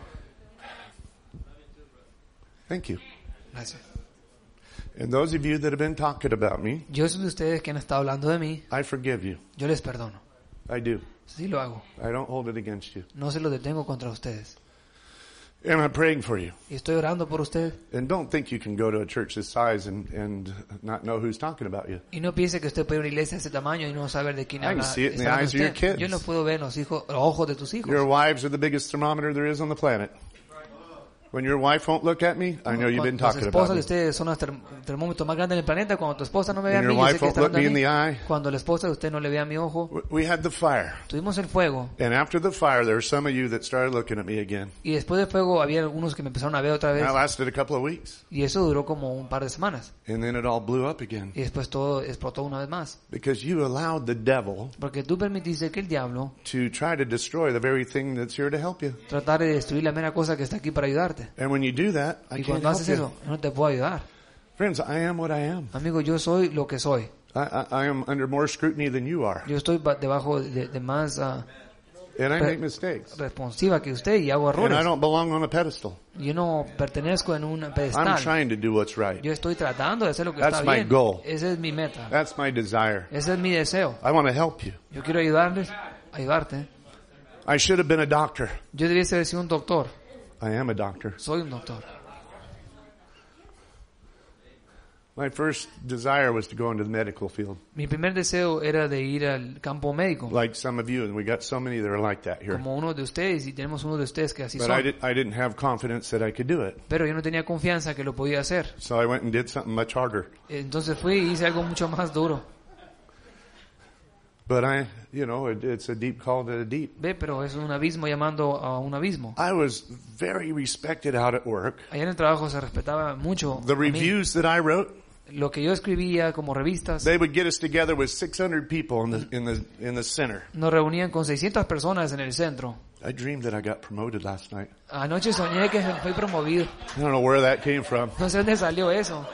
Thank you. Gracias. And those of you that have been talking about me, Yo soy de ustedes que han estado hablando de mí. I forgive you. Yo les perdono. I do. Sí lo hago. I don't hold it against you. No se lo detengo contra ustedes. And I'm praying for you. Y estoy orando por ustedes. And don't think you can go to a church this size and not know who's talking about you. Y no piense que usted puede ir a una iglesia de ese tamaño y no saber de quién I can habla. see it in the está hablando eyes of your usted. kids. Yo no puedo ver los ojos de tus hijos. Your wives are the biggest thermometer there is on the planet. When your wife won't look at me, I know you've been Las talking esposas about de me. ustedes son los termómetros más grandes del planeta. Cuando tu esposa no me ve a When mí, your yo sé wife que won't está look hablando me a in mí. the eye. Cuando la esposa de usted no le ve a mi ojo, We had the fire. tuvimos el fuego. And after the fire, there were some of you that started looking at me again. Y después del fuego había algunos que me empezaron a ver otra vez. That lasted a couple of weeks. Y eso duró como un par de semanas. And then it all blew up again. Y después todo explotó una vez más. Because you allowed the devil Porque tú permitiste que el diablo to try to destroy the very thing that's here to help you. tratara de destruir la mera cosa que está aquí para ayudarte. And when you do that, I Y can't cuando help haces you. eso, no te puedo ayudar. Friends, I am what I am. Amigo, yo soy lo que soy. I am under more scrutiny than you are. Yo estoy debajo de más And I make mistakes. responsiva que usted y hago And I errores. don't belong on a pedestal. Yo no pertenezco en un I'm pedestal. trying to do what's right. Yo estoy tratando de hacer lo que That's está my bien. goal. Esa es mi meta. That's my desire. Ese es mi deseo. I want to help you. Yo quiero ayudarte. I should have been a doctor. Yo debiese haber sido un doctor. I am a doctor. Soy un doctor. My first desire was to go into the medical field, Mi primer deseo era de ir al campo médico. like some of you, and we got so many that are like that here. Como uno de ustedes, y tenemos uno de ustedes que así But son. I didn't have confidence that I could do it. Pero yo no tenía confianza que lo podía hacer. So I went and did something much harder. Entonces fui y hice algo mucho más duro. But it's a deep call to the deep. Ve, pero es un abismo llamando a un abismo. I was very respected out at work. Allá en el trabajo se respetaba mucho The a mí. reviews that I wrote, Lo que yo escribía como revistas, they would get us together with 600 people in the center. nos reunían con 600 personas en el centro. I dreamed that I got promoted last night. Anoche soñé que fui promovido. I don't know where that came from. No sé dónde salió eso.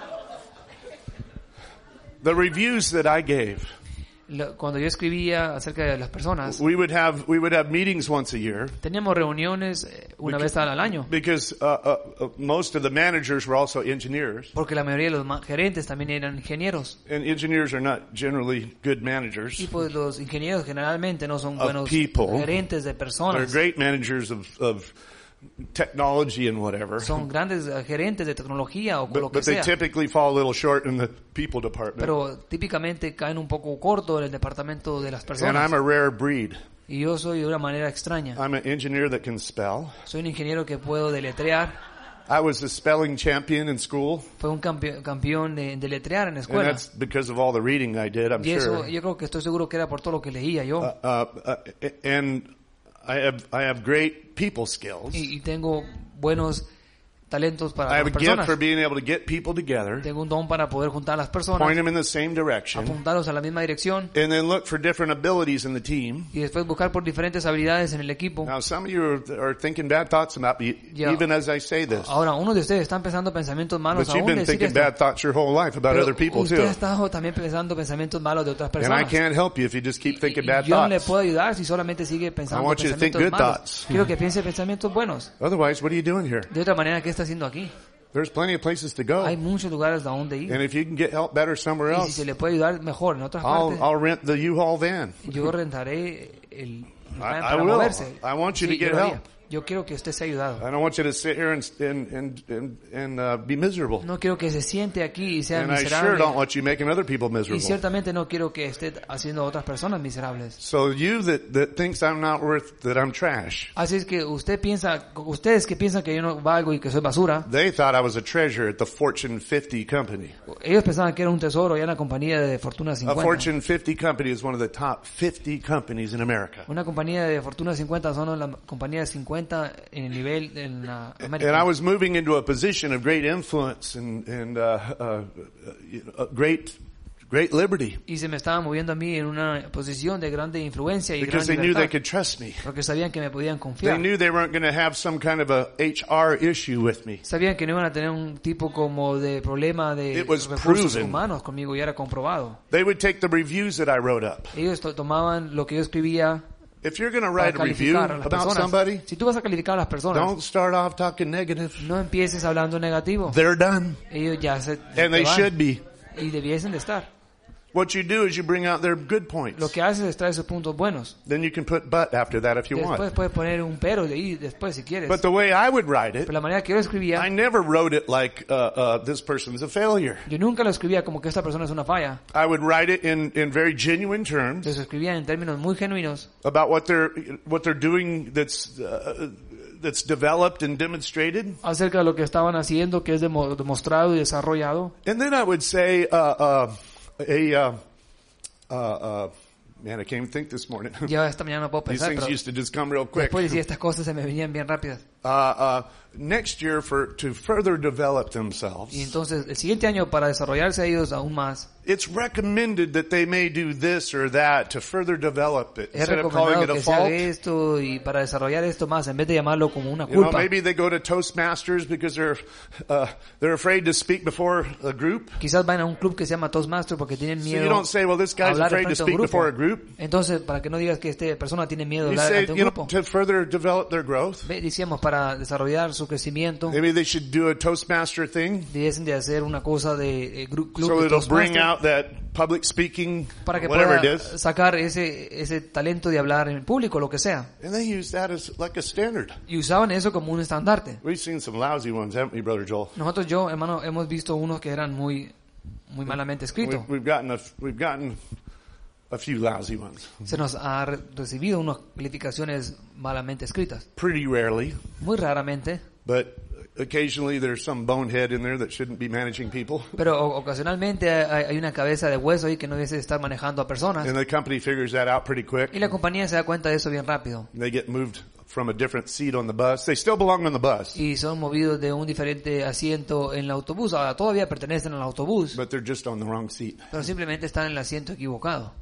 The reviews that I gave, Cuando yo escribía acerca de las personas, we would have meetings once a year teníamos reuniones una vez al año. because most of the managers were also engineers, Porque la mayoría de los gerentes también eran ingenieros. and engineers are not generally good managers. Y pues los ingenieros generalmente no son Of buenos people. gerentes de They're personas. great managers of technology and whatever. Son grandes gerentes de tecnología o lo que But they sea. typically fall a little short in the people department. Pero típicamente caen un poco corto en el departamento de las And personas. I'm a rare breed. Y yo soy de una manera extraña. I'm an engineer that can spell. Soy un ingeniero que puedo deletrear. I was a spelling champion in school, Fue un campeón de deletrear en la and escuela. that's because of all the reading I did, I'm Y eso, sure. yo creo que estoy seguro que era por todo lo que leía yo. And I have great people skills. Y tengo buenos talentos I para have las a gift personas. for being able to get people together, Tengo un don para poder juntar a las personas, point them in the same direction, apuntarlos a la misma dirección and then look for different abilities in the team. y después buscar por diferentes habilidades en el equipo. Now, some of you are thinking bad thoughts about me, Yeah. even as I say this. Ahora, uno de ustedes están pensando pensamientos malos But you've aún been de decir thinking esto. bad thoughts your whole life about Pero other people usted too. ha estado también pensando pensamientos malos de otras And I personas. can't help you if you just keep thinking Y bad yo no le thoughts. puedo ayudar si solamente sigue I pensando want you to think pensamientos good malos. thoughts. Quiero que piense pensamientos buenos. Otherwise, what are you doing here? De otra manera, ¿qué está haciendo aquí? There's plenty of places to go. Hay muchos lugares a donde ir. And if you can get help better somewhere Y si else, se le puede ayudar mejor en otras partes, I'll rent the U-Haul van. yo rentaré el van I para will. moverse. I want you to Sí, get yo lo haría. help. Yo quiero que usted sea ayudado. I don't want you to sit here and be miserable. No quiero que se siente aquí y sea And I sure miserable. don't want you making other people Y miserable. ciertamente no quiero que esté haciendo a otras personas miserables. So you that thinks I'm not worth, that I'm trash, Así es que ustedes que piensan que yo no valgo y que soy basura, they thought I was a treasure at the Fortune 50 company. ellos pensaban que era un tesoro ya en la compañía de Fortuna A 50. Fortune 50 company is one of the top 50 companies in America. Una compañía de Fortuna 50 son las compañías 50 en el nivel en la And I América. was moving into a position of great influence and great liberty Y se me estaba moviendo a mí en una posición de grande influencia y gran because they knew they libertad, could trust me. porque sabían que me podían They confiar. knew they weren't going to have some kind of a HR issue with me. Sabían que no iban a tener un tipo como de problema de It was recursos proven. humanos conmigo, y era comprobado. They would take the reviews that I wrote up. Ellos tomaban lo que yo escribía If you're going to para write a review calificar a las about personas. somebody, Si tú vas a calificar a las personas, don't start off talking negative. no empieces hablando negativo. They're done. Ellos ya se And they van, should be. y debiesen de estar. What you do is you bring out their good points. Lo que haces es traer sus puntos buenos. Then you can put but after that if you Después want. puedes poner un pero de ahí después si quieres. But the way I would write it, Pero la manera que yo escribía, I never wrote it like this person's a failure. yo nunca lo escribía como que esta persona es una falla. I would write it in very genuine terms Los escribía en términos muy genuinos about what they're doing that's that's developed and demonstrated. acerca de lo que estaban haciendo, que es demostrado y desarrollado. And then I would say, man, I can't even think this morning. Ya esta mañana no puedo These pensar, things pero used to just come real quick. después decía estas cosas se me venían bien rápidas. Next year to further develop themselves. Y entonces el siguiente año, para desarrollarse ellos aún más, It's recommended that they may do this or that to further develop it. es Instead of calling recomendado it a que se haga fault. esto y para desarrollar esto más, en vez de llamarlo como una You know, culpa. maybe they go to Toastmasters because they're afraid to speak before a group. Quizás van a un club que se llama Toastmaster porque tienen So miedo you don't say, well, this a guy's hablar afraid to frente a un speak before a grupo. group. Entonces, para que no digas que esta persona tiene miedo de You hablar say, ante un you know, grupo, to further develop their growth. decíamos para desarrollar su crecimiento, Maybe they should do a Toastmaster thing debiesen de hacer una cosa de club so de it'll bring Toastmaster, out that public speaking, para que whatever pueda it is. sacar ese talento de hablar en público, lo que sea. And they use that as like a standard. Y usaban eso como un estandarte. We've seen some lousy ones, haven't we, Brother Joel? Nosotros, hermano, hemos visto unos que eran muy malamente escritos. We've gotten a few lousy ones. Se nos ha recibido unas calificaciones malamente escritas. Pretty rarely, Muy raramente, but occasionally there's some bonehead in there that shouldn't be managing people. pero ocasionalmente hay una cabeza de hueso ahí que no debe estar manejando a personas. And the company figures that out pretty quick. Y la compañía se da cuenta de eso bien rápido. They get moved from a different seat on the bus. They still belong on the bus, Y son movidos de un diferente asiento en el autobús. Ahora todavía pertenecen al autobús, but they're just on the wrong seat. pero simplemente están en el asiento equivocado.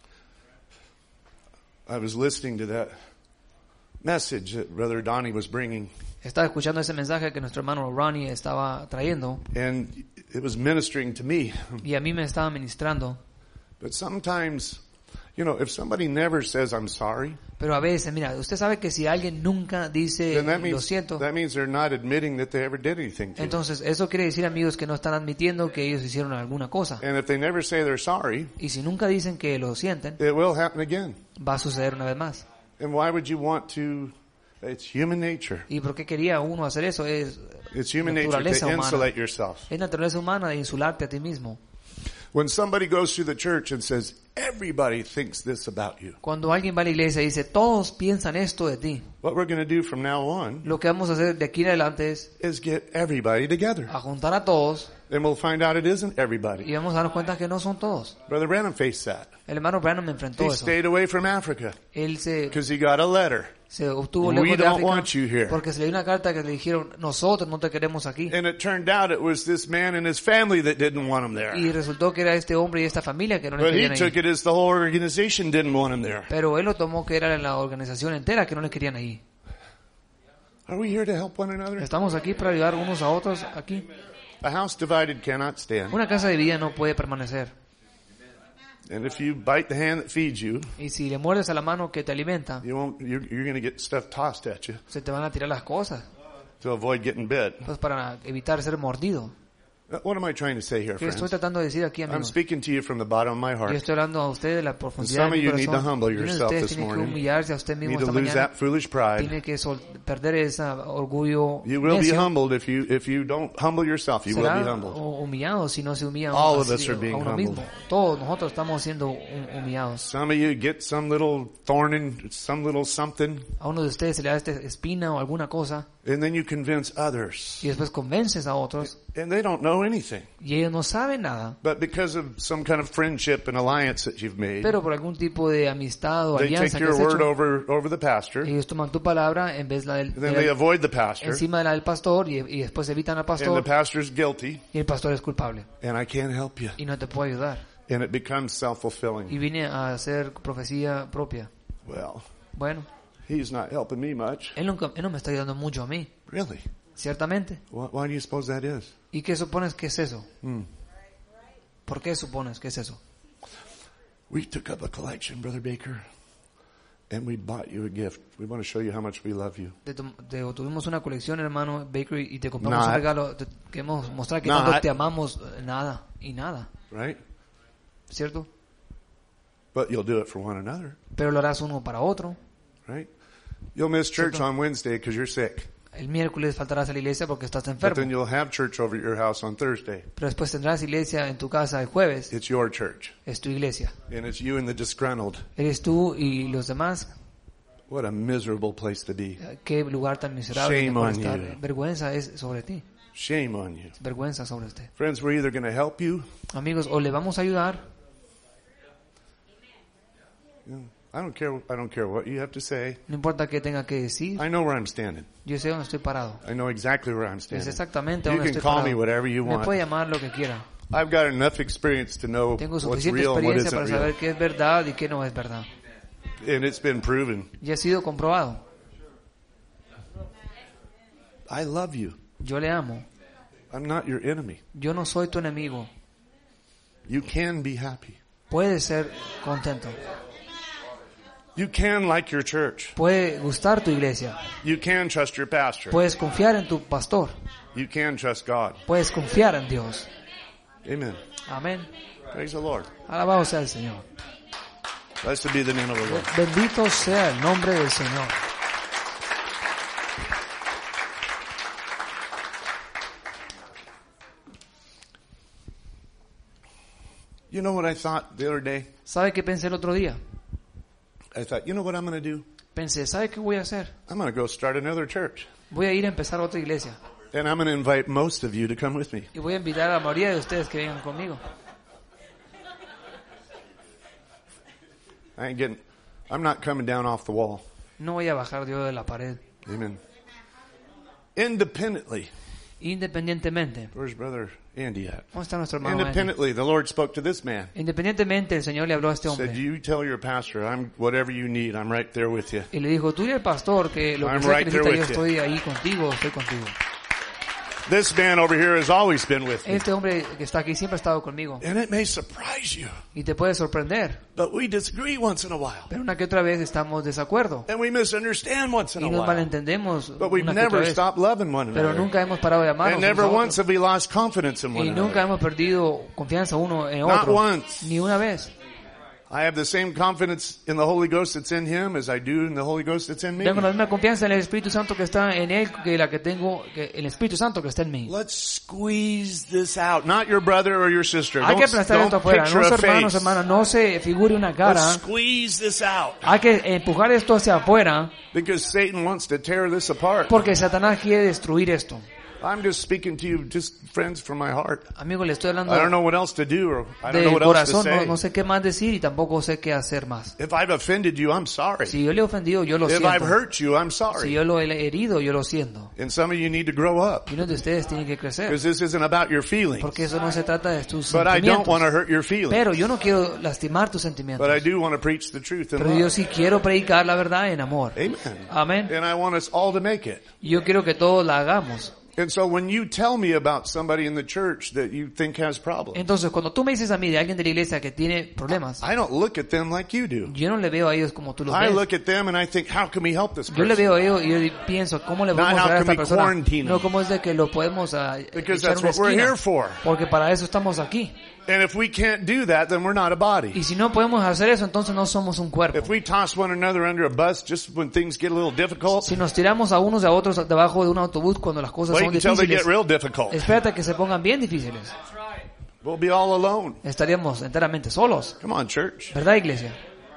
I was listening to that message that Brother Donnie was bringing, Estaba escuchando ese mensaje que nuestro hermano Ronnie estaba trayendo and it was ministering to me. y a mí me estaba ministrando. But sometimes, you know, if somebody never says, I'm sorry, Pero a veces, mira, usted sabe que si alguien nunca dice then lo siento, that means they're not admitting that they ever did anything to you. entonces eso quiere decir, amigos, que no están admitiendo que ellos hicieron alguna cosa. And if they never say they're sorry, Y si nunca dicen que lo sienten, it will happen again. va a suceder una vez más. And why would you want to? It's human nature. ¿Y por qué quería uno hacer eso? Es It's human nature naturaleza to humana. insulate yourself. Es naturaleza humana de insularte a ti mismo. When somebody goes through the church and says, everybody thinks this about you, Cuando alguien va a la iglesia y dice, todos piensan esto de ti, what we're going to do from now on lo que vamos a hacer de aquí en adelante es is get everybody together. a juntar a todos And we'll find out it isn't y everybody. vamos a darnos cuenta que no son todos. Brother Branham faced that. El hermano Branham me enfrentó He eso. stayed away from Africa Él se because he got a letter. obtuvo We lejos de don't África want you here. porque se le dio una carta que le dijeron, nosotros no te queremos aquí. And it turned out it was this man and his family that didn't want him there. Y resultó que era este hombre y esta familia que no le But he querían took ahí. it as the whole organization didn't want him there. Pero él lo tomó que era la organización entera que no le querían ahí. Are we here to help one another? Estamos aquí para ayudar unos a otros aquí. A house divided cannot stand. Una casa dividida no puede permanecer. And if you bite the hand that feeds you, Y si le muerdes a la mano que te alimenta, you're going to get stuff tossed at you se te van a tirar las cosas. to avoid getting bit. Pues para evitar ser mordido. What am I trying to say here, ¿Qué estoy friends? tratando de decir aquí, I'm amigos? speaking to you from the bottom of my Yo heart. estoy hablando a usted de la profundidad And some de mi of you need to corazón. humble Y uno de yourself ustedes this tiene que morning. humillarse a usted You mismo need to esta lose mañana. that foolish pride. Tiene que perder ese orgullo You will be necio. humbled if you don't humble yourself. You will be Será humbled. humillado si no se humilla All of así us are being a uno mismo. humbled. Todos nosotros estamos siendo humillados. Some of you get some little thorn in some little something, A uno de ustedes se le da esta espina o alguna cosa and then you convince others, y después convences a otros and they don't know anything. y ellos no saben nada. But because of some kind of friendship and alliance that you've made, Pero por algún tipo de amistad o they alianza take que your has word hecho, over the pastor, and ellos toman tu palabra en vez de then they avoid the pastor, encima de la del pastor y después evitan al and the pastor pastor's guilty, y el pastor es culpable and I can't help you. y no te puede ayudar. And it becomes self-fulfilling. Y viene a hacer profecía propia. Well, Bueno, he's not helping me much. él no me está ayudando mucho a mí, Really? ciertamente. Why do you suppose that is? ¿Y qué supones que es eso? ¿Por qué supones que es eso? We took up a collection, Brother Baker, and we bought you a gift. We want to show you how much we love you. Tuvimos una colección, hermano Bakery, y te compramos un Not. regalo. Queremos mostrar que Not. tanto te amamos, nada y nada, Right? ¿cierto? But you'll do it for one another, Pero lo harás uno para otro. right? You'll miss church Cierto. on Wednesday because you're sick. El miércoles faltarás a la iglesia porque estás But enfermo. then you'll have church over at your house on Thursday. Pero después tendrás iglesia en tu casa el jueves. It's your church. Es tu iglesia. And it's you and the disgruntled. Eres tú y los demás What a miserable place to be. Qué lugar tan miserable Shame por on estar. you. Vergüenza es sobre ti. Shame on you. Vergüenza sobre usted. Friends, we're either going to help you. Amigos, o le vamos a ayudar. I don't care what you have to say. No importa qué tenga que decir. I know where I'm standing. Yo sé dónde estoy parado. I know exactly where I'm Es standing. exactamente You dónde can estoy call me parado. whatever you Me want. puede llamar lo que quiera. I've got enough experience to know Tengo what's suficiente real and what experiencia isn't para real. saber qué es verdad y qué no es verdad. And it's been proven. Y ha sido comprobado. I love you. Yo le amo. I'm not your enemy. Yo no soy tu enemigo. You can be happy. Puedes ser contento. You can like your church. Puede gustar tu iglesia. You can trust your pastor. Puedes confiar en tu pastor. You can trust God. Puedes confiar en Dios. Amen. Amén. Praise the Lord. Alabado sea el Señor. Blessed be the name of the Lord. Bendito sea el nombre del Señor. You know what I thought the other day? ¿Sabe qué pensé el otro día? I thought, you know what I'm going to do? Pensé, ¿sabe qué voy a hacer? I'm going to go start another church. Voy a ir a empezar otra iglesia. And I'm going to invite most of you to come with me. Y voy a invitar a la mayoría de ustedes que vengan conmigo. I'm not coming down off the wall. No voy a bajar yo de la pared. Amen. Independently. Independientemente. Where's Brother Andy at? ¿Dónde está nuestro hermano Andy? Independently, the Lord spoke to this man. Independientemente, el Señor le habló a este Said, hombre. you tell your pastor, whatever you need, I'm right there with you. Y le dijo, tú y el pastor, que lo que I'm sea right que there necesita, yo with you. estoy ahí contigo, estoy contigo. This man over here has always been with me. Este hombre que está aquí siempre ha estado conmigo. And it may surprise you, Y te puede sorprender. but we disagree once in a while. Pero una que otra vez estamos de desacuerdo. And we misunderstand once in a Y nos while. malentendemos But we've una que otra never vez. stopped loving one Pero another. nunca hemos parado de amarnos And unos never a once otros. have we lost confidence in one Y nunca another. hemos perdido confianza uno en Not otro. once. Ni una vez. I have the same confidence in the Holy Ghost that's in him as I do in the Holy Ghost that's in me. Tengo la misma confianza en el Espíritu Santo que está en él que la que tengo que el Espíritu Santo que está en mí. Let's squeeze this out. Not your brother or your sister. Hay que aplastar esto Don't afuera. picture No a hermanos, face. hermanas, no se figure una cara. Let's squeeze this out. Hay que empujar esto hacia afuera Because Satan wants to tear this apart. porque Satanás quiere destruir esto. I'm just speaking to you, just friends from my heart. Amigo, le estoy hablando I don't know what else to do or I don't know de what else to corazón. say. No sé qué más decir y tampoco sé qué hacer más. If I've offended you, I'm sorry. Si yo le he ofendido, yo lo If I've siento. hurt you, I'm Si sorry. yo lo he herido, yo lo siento. And some of you need to grow up. Y uno de ustedes tiene que crecer. Because this isn't about your feelings. Porque eso no se trata de tus But I don't want to sentimientos. hurt your feelings. Pero yo no quiero lastimar tus sentimientos. But I do want to preach the truth in Pero yo love. sí quiero predicar la verdad en amor. Amen. Amén. And I want us all to make it. Y yo quiero que todos la hagamos. And so when you tell me about somebody in the church that you think has problems, Entonces, cuando tú me dices a mí de alguien de la iglesia que tiene problemas, I don't look at them like you do. yo no le veo a ellos como tú los I ves. look at them and I think, how can we help this Yo le person? veo a ellos y yo pienso, ¿cómo le Not vamos a how dar a can esta we persona? quarantine No, them. ¿cómo es de que lo podemos Because echar that's una what we're esquina? here for. Porque para eso estamos aquí. And if we can't do that, then we're not a body. Y si no podemos hacer eso, entonces no somos un cuerpo. If we toss one another under a bus just when things get a little difficult, Si nos tiramos a unos y a otros debajo de un autobús cuando las cosas wait son until they get difíciles, real difficult. espérate que se pongan bien difíciles. We'll be all alone. Estaríamos enteramente solos. Come on, church. ¿Verdad, iglesia?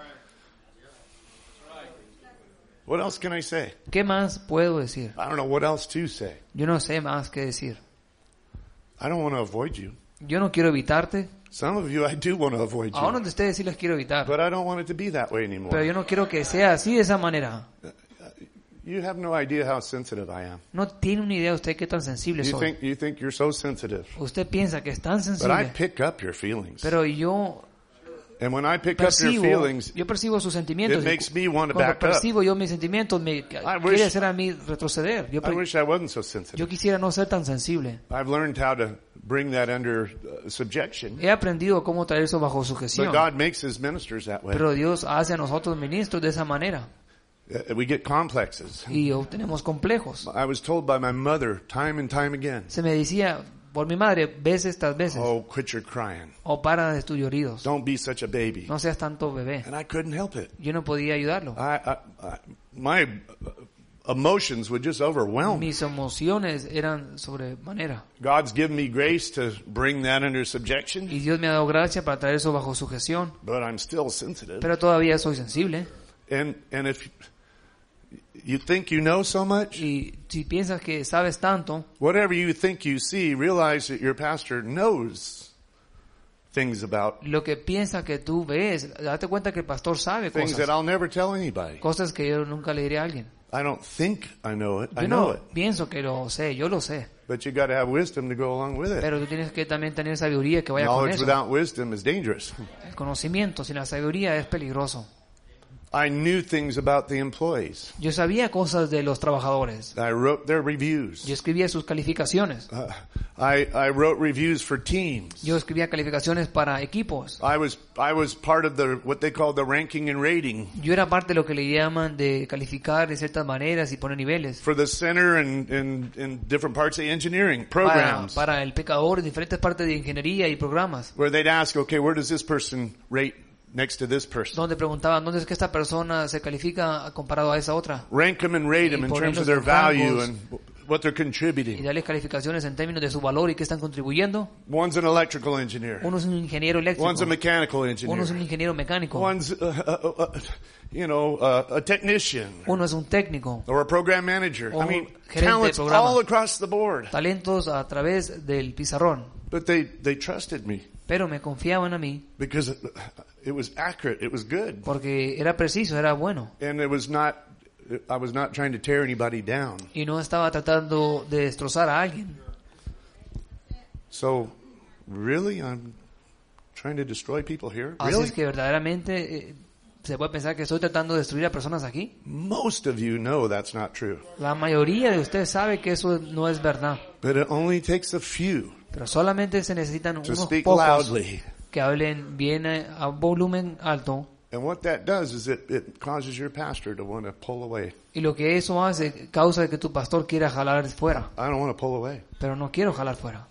What else can I say? ¿Qué más puedo decir? I don't know what else to say. Yo no sé más qué decir. I don't want to avoid you. Yo no quiero evitarte. Some of you, I do want to avoid A unos you. de ustedes sí les quiero evitar. But I don't want it to be that way Pero anymore. yo no quiero que sea así de esa manera. You have no idea how sensitive I am. No tiene una idea usted qué tan sensible soy. You think you're so sensitive. Usted piensa que es tan But I sensible. pick up your feelings. Pero yo And when I pick up your feelings, percibo sus sentimientos. it makes me want to Cuando back up. percibo yo mis sentimientos, me quiere hacer a mí retroceder. I wish I wasn't so sensitive. Yo quisiera no ser tan sensible. I've learned how to bring that under subjection. He aprendido cómo traer eso bajo But sujeción. God makes his ministers that way. Pero Dios hace a nosotros ministros de esa manera. We get complexes. Y obtenemos complejos. I was told by my mother time and time again, Se me decía por mi madre veces tras veces, oh, quit your crying. o para de tus lloridos. Don't be such a baby. No seas tanto bebé. And I couldn't help it. Yo no podía ayudarlo. My emotions would just overwhelm me. Mis emociones eran sobremanera. God's given me grace to bring that under subjection, Y Dios me ha dado gracia para traer eso bajo sujeción. but I'm still sensitive. Pero todavía soy sensible. And You think you know so much? Y si piensas que sabes tanto, Whatever you think you see, realize that your pastor knows things about lo que piensas que tú ves, date cuenta que el pastor sabe things that cosas. I'll never tell anybody. Cosas que yo nunca le diré a alguien. I don't think I know it. I Yo know no it. pienso que lo sé, yo lo sé. But you got to have wisdom to go along with it. Pero tú tienes que también tener sabiduría que vaya con Knowledge eso. without wisdom is dangerous. El conocimiento sin la sabiduría es peligroso. I knew things about the employees. Yo sabía cosas de los trabajadores. I wrote their reviews. Yo escribía sus calificaciones. I wrote reviews for teams. Yo escribía calificaciones para equipos. I was part of what they call the ranking and rating Yo era parte de lo que le llaman de calificar de ciertas maneras y poner niveles. for the center and in different parts of engineering programs. Para el pecador en diferentes partes de ingeniería y programas. Where they'd ask, okay, where does this person rate next to this person? Donde preguntaban, ¿dónde es que esta persona se califica comparado a esa otra? Rank them and rate them in terms of their value and what they're Y contributing. darles calificaciones en términos de su valor y qué están contribuyendo. One's an electrical engineer. Uno es un ingeniero eléctrico. One's a mechanical Uno engineer. es un ingeniero mecánico. One's, a technician Uno es un técnico. or a program manager. O I mean, gerente de talents programa. all across the board. Talentos a través del pizarrón. But they trusted me Pero me confiaban a mí because it was accurate. It was good. porque era preciso, era bueno. And I was not trying to tear anybody down. Y no estaba tratando de destrozar a alguien. So, really, I'm trying to destroy people here? Así Really? es que verdaderamente se puede pensar que estoy tratando de destruir a personas aquí. Most of you know that's not true. La mayoría de ustedes sabe que eso no es verdad. But it only takes a few Pero solamente se necesitan to unos speak pocos loudly. que hablen bien a volumen alto. And what that does is it causes your pastor to want to pull away. Y lo que eso hace causa que tu pastor quiera jalar fuera. I don't want to pull away. Pero no quiero jalar fuera.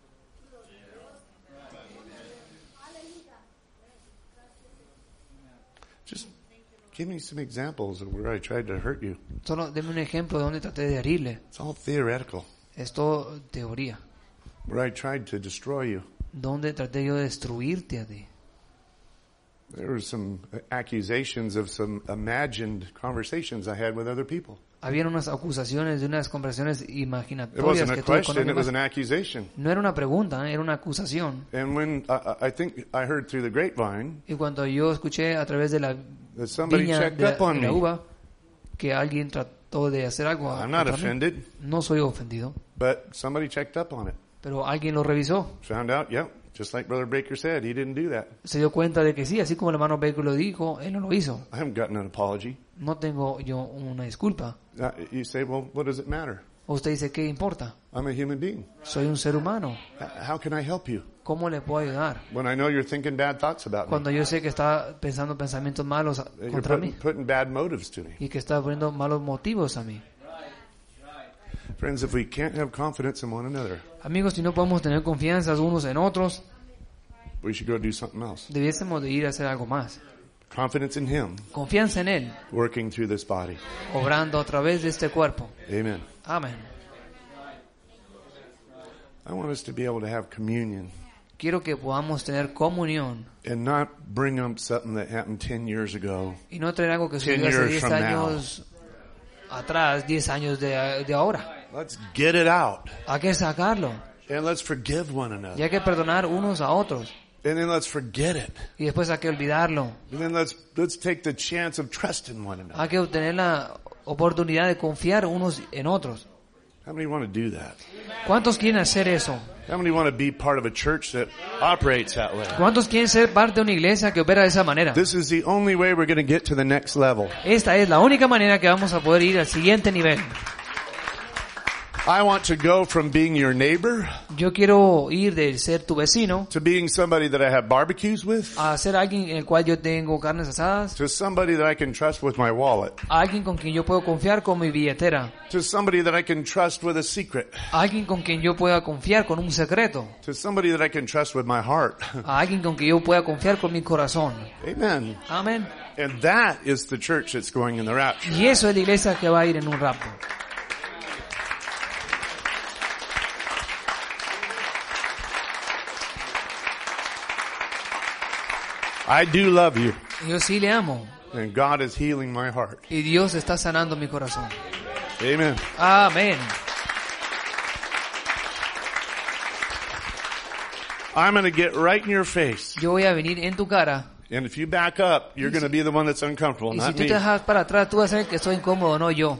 Just give me some examples of where I tried to hurt you. Solo deme un ejemplo de donde traté de herirle. It's all theoretical. Es todo teoría. Where I tried to destroy you. Donde traté yo de destruirte a ti. There were some accusations of some imagined conversations I had with other people. Habían unas acusaciones de unas conversaciones It imaginatorias wasn't a que tuve con question, it was alguien an más. accusation. No era una pregunta, era una acusación. And when I think I heard through the grapevine Y cuando yo escuché a través de la that somebody viña checked de up on la me, uva que alguien trató de hacer algo. I'm not contra mí. offended, No soy ofendido, but somebody checked up on it. pero alguien lo revisó. Found out, yep, just like Brother Baker said, he didn't do that. Se dio cuenta de que sí, así como el hermano Baker lo dijo, él no lo hizo. I haven't gotten an apology. No tengo yo una disculpa. You say, well, what does it matter? O usted dice, ¿qué importa? I'm a human being. Soy un ser humano. How can I help you ¿Cómo le puedo ayudar? when I know you're thinking bad thoughts about me? Cuando yo sé que está pensando pensamientos malos You're contra mí putting bad motives to me. y que está poniendo malos motivos a mí. Friends, if we can't have confidence in one another, Amigos, si no podemos tener confianza unos en otros, we should go do something else. debiésemos de ir a hacer algo más. Confidence in Him Confianza en Él, working through this body. obrando a través de este cuerpo. Amen. Amén. I want us to be able to have communion Quiero que podamos tener comunión and not bring up something that happened 10 years ago. y no traer algo que 10 sucedió hace years 10 from años atrás, 10 años de ahora. Let's get it out Hay que sacarlo and let's forgive one y another. hay que perdonar unos a otros And then let's forget it. y después hay que olvidarlo. And then let's take the chance of trusting one another. Hay que obtener la oportunidad de confiar unos en otros. How many want to do that? ¿Cuántos quieren hacer eso? How many want to be part of a church that operates that way? ¿Cuántos quieren ser parte de una iglesia que opera de esa manera? This is the only way we're going to get to the next level. Esta es la única manera que vamos a poder ir al siguiente nivel. I want to go from being your neighbor Yo quiero ir de ser tu vecino to being somebody that I have barbecues with a ser alguien en el cual yo tengo carnes asadas, to somebody that I can trust with my wallet a alguien con quien yo puedo confiar con mi billetera, to somebody that I can trust with a secret a alguien con quien yo pueda confiar con un secreto, to somebody that I can trust with my heart. a alguien con quien yo pueda confiar con mi corazón. Amen. Amén. And that is the church that's going in the rapture. Y eso es la iglesia que va a ir en un rapto. I do love you. Yo sí le amo. And God is healing my heart. Y Dios está sanando mi corazón. Amen. Amén. I'm going to get right in your face. Yo voy a venir en tu cara. And if you back up, you're going to be the one that's uncomfortable, Y si not tú me. te dejas para atrás, tú vas a ser que estoy incómodo, no yo.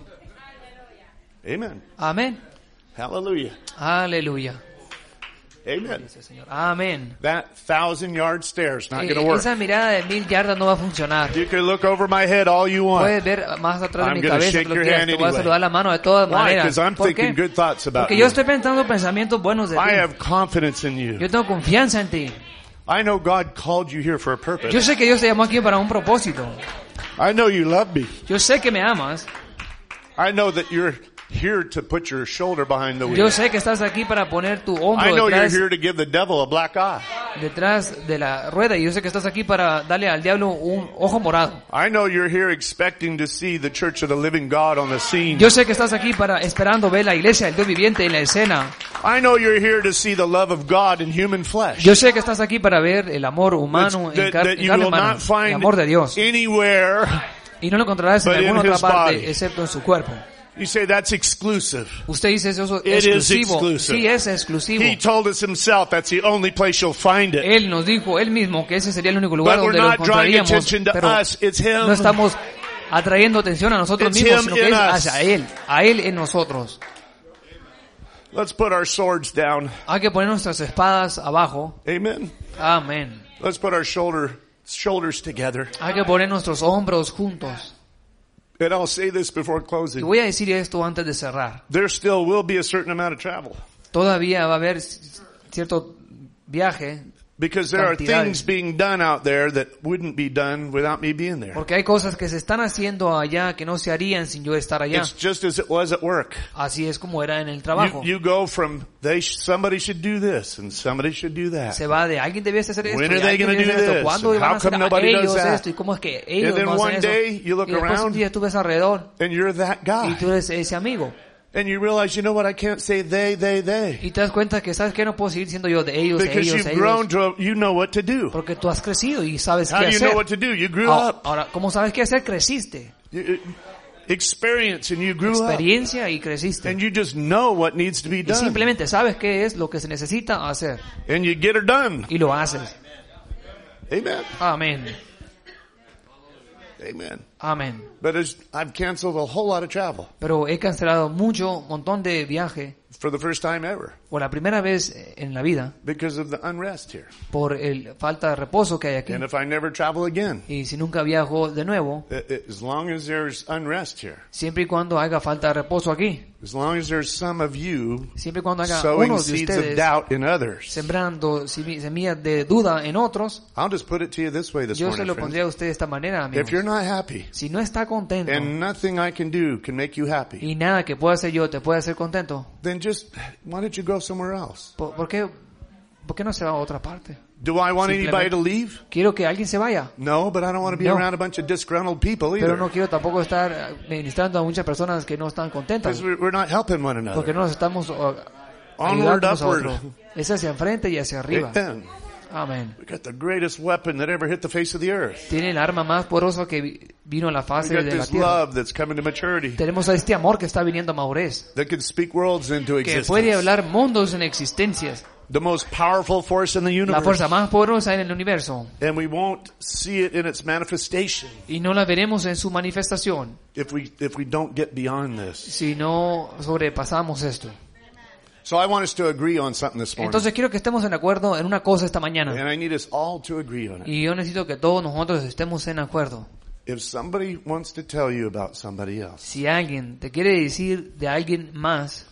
Amen. Amén. Hallelujah. Aleluya. Amen. Dice Señor. Amén. That 1,000-yard stare's not going to work. Esa mirada de 1000 yardas no va a funcionar. You can look over my head all you want. Puedes ver más atrás de I'm mi gonna cabeza shake que lo your quieras. hand Te voy a anyway. saludar la mano de todas Why? maneras. Because I'm ¿Por thinking qué? good thoughts about Porque you. yo estoy pensando pensamientos buenos de I ti. have confidence in you. Yo tengo confianza en ti. I know God called you here for a purpose. Yo sé que Dios te llamó aquí para un propósito. I know you love me. Yo sé que me amas. I know that you're here to put your shoulder behind the wheel. Yo sé que estás aquí para poner tu I hombro know you're detrás, here to give the devil a black eye. detrás de la rueda. Y yo sé que estás aquí para darle al diablo un ojo morado. I know you're here expecting to see the Church of the Living God on the scene. Yo sé que estás aquí para esperando ver la iglesia del Dios viviente en la escena. I know you're here to see the love of God in human flesh. Yo sé que estás aquí para ver el amor humano en That you carne will humana, not el find amor de Dios. anywhere. Y no lo encontrarás en But in alguna otra his parte body. excepto en su cuerpo. You say that's exclusive. Usted dice eso It is exclusivo. exclusive. Sí, es exclusivo. He told us himself that's the only place you'll find it. Él nos dijo, él mismo, que ese sería el único lugar But we're donde lo not drawing encontraríamos. attention to Pero us. It's him. no estamos atrayendo atención a nosotros It's mismos, him sino que in es us. hacia a Él en nosotros. Let's put our swords down. Hay que poner nuestras espadas abajo. Amen. Amén. Let's put our shoulders together. Hay que poner nuestros hombros juntos. And I'll say this before Y closing. voy a decir esto antes de cerrar. There still will be a certain amount of travel. Todavía va a haber cierto viaje, Because there are Cantidades. things being done out there that wouldn't be done without me being there. porque hay cosas que se están haciendo allá que no se harían sin yo estar allá. It's just as it was at work. Así es como era en el trabajo. You go from somebody should do this and somebody should do that. Se va de alguien debiese hacer esto, When y are they alguien gonna debiese do hacer esto. this? ¿Cuándo And van how a hacer come nobody does ellos that? esto? Y cómo es que ellos And then no one hacen day eso. you look Y después un around día tú ves alrededor and you're that y guy. tú eres ese amigo. And you realize, you know what, I can't say they. Y te das cuenta que sabes que no puedo seguir siendo yo de ellos, Because ellos, you've grown ellos. to, you know what to do. Porque tú has crecido y sabes How qué do you hacer. know what to do? You grew up. Ahora, ¿cómo sabes qué hacer? Creciste. Experience and you grew up. Experiencia y creciste. And you just know what needs to be Y done. simplemente sabes qué es lo que se necesita hacer. And you get it done. Y lo haces. Amen. Amén. Amen. Amén. But I've canceled a whole lot of travel Pero he cancelado montón de viaje for the first time ever por la primera vez en la vida because of the unrest here. por el falta de reposo que hay aquí. And if I never travel again, Y si nunca viajo de nuevo, as long as there's unrest here, siempre y cuando haga falta de reposo aquí, as long as there's some of you siempre y cuando haga sowing unos de seeds of ustedes doubt in others, sembrando semillas de duda en otros, I'll just put it to you this way this yo se morning, lo friends. pondría a usted de esta manera, If you're amigos. not happy Si no está contento and nothing I can do can make you happy, y nada que pueda hacer yo te puede hacer contento, then just, why don't you go somewhere else? ¿por qué no se va a otra parte? Do I want anybody to leave? Quiero que alguien se vaya, No, but I don't want to be No. around a bunch of disgruntled people pero either. no quiero tampoco estar ministrando a muchas personas que no están contentas, Because we're not helping one porque another. no nos estamos Onward, ayudándonos a upward. otro. Es hacia enfrente y hacia arriba. Amen. Amén. We got the greatest weapon that ever hit the face of the earth. Tiene el arma más poderosa que vino a la We fase got de la this tierra. love that's coming to maturity Tenemos a este amor que está viniendo a madurez, that can speak worlds into que puede existence. hablar mundos en existencias, The most powerful force in the la universe. fuerza más poderosa en el universo, And we won't see it in its manifestation y no la veremos en su manifestación if we don't get beyond this. si no sobrepasamos esto. So I want us to agree on something this morning. Entonces quiero que estemos en acuerdo en una cosa esta mañana, And I need us all to agree on it. y yo necesito que todos nosotros estemos en acuerdo. If somebody wants to tell you about somebody else, Si alguien te quiere decir de alguien más,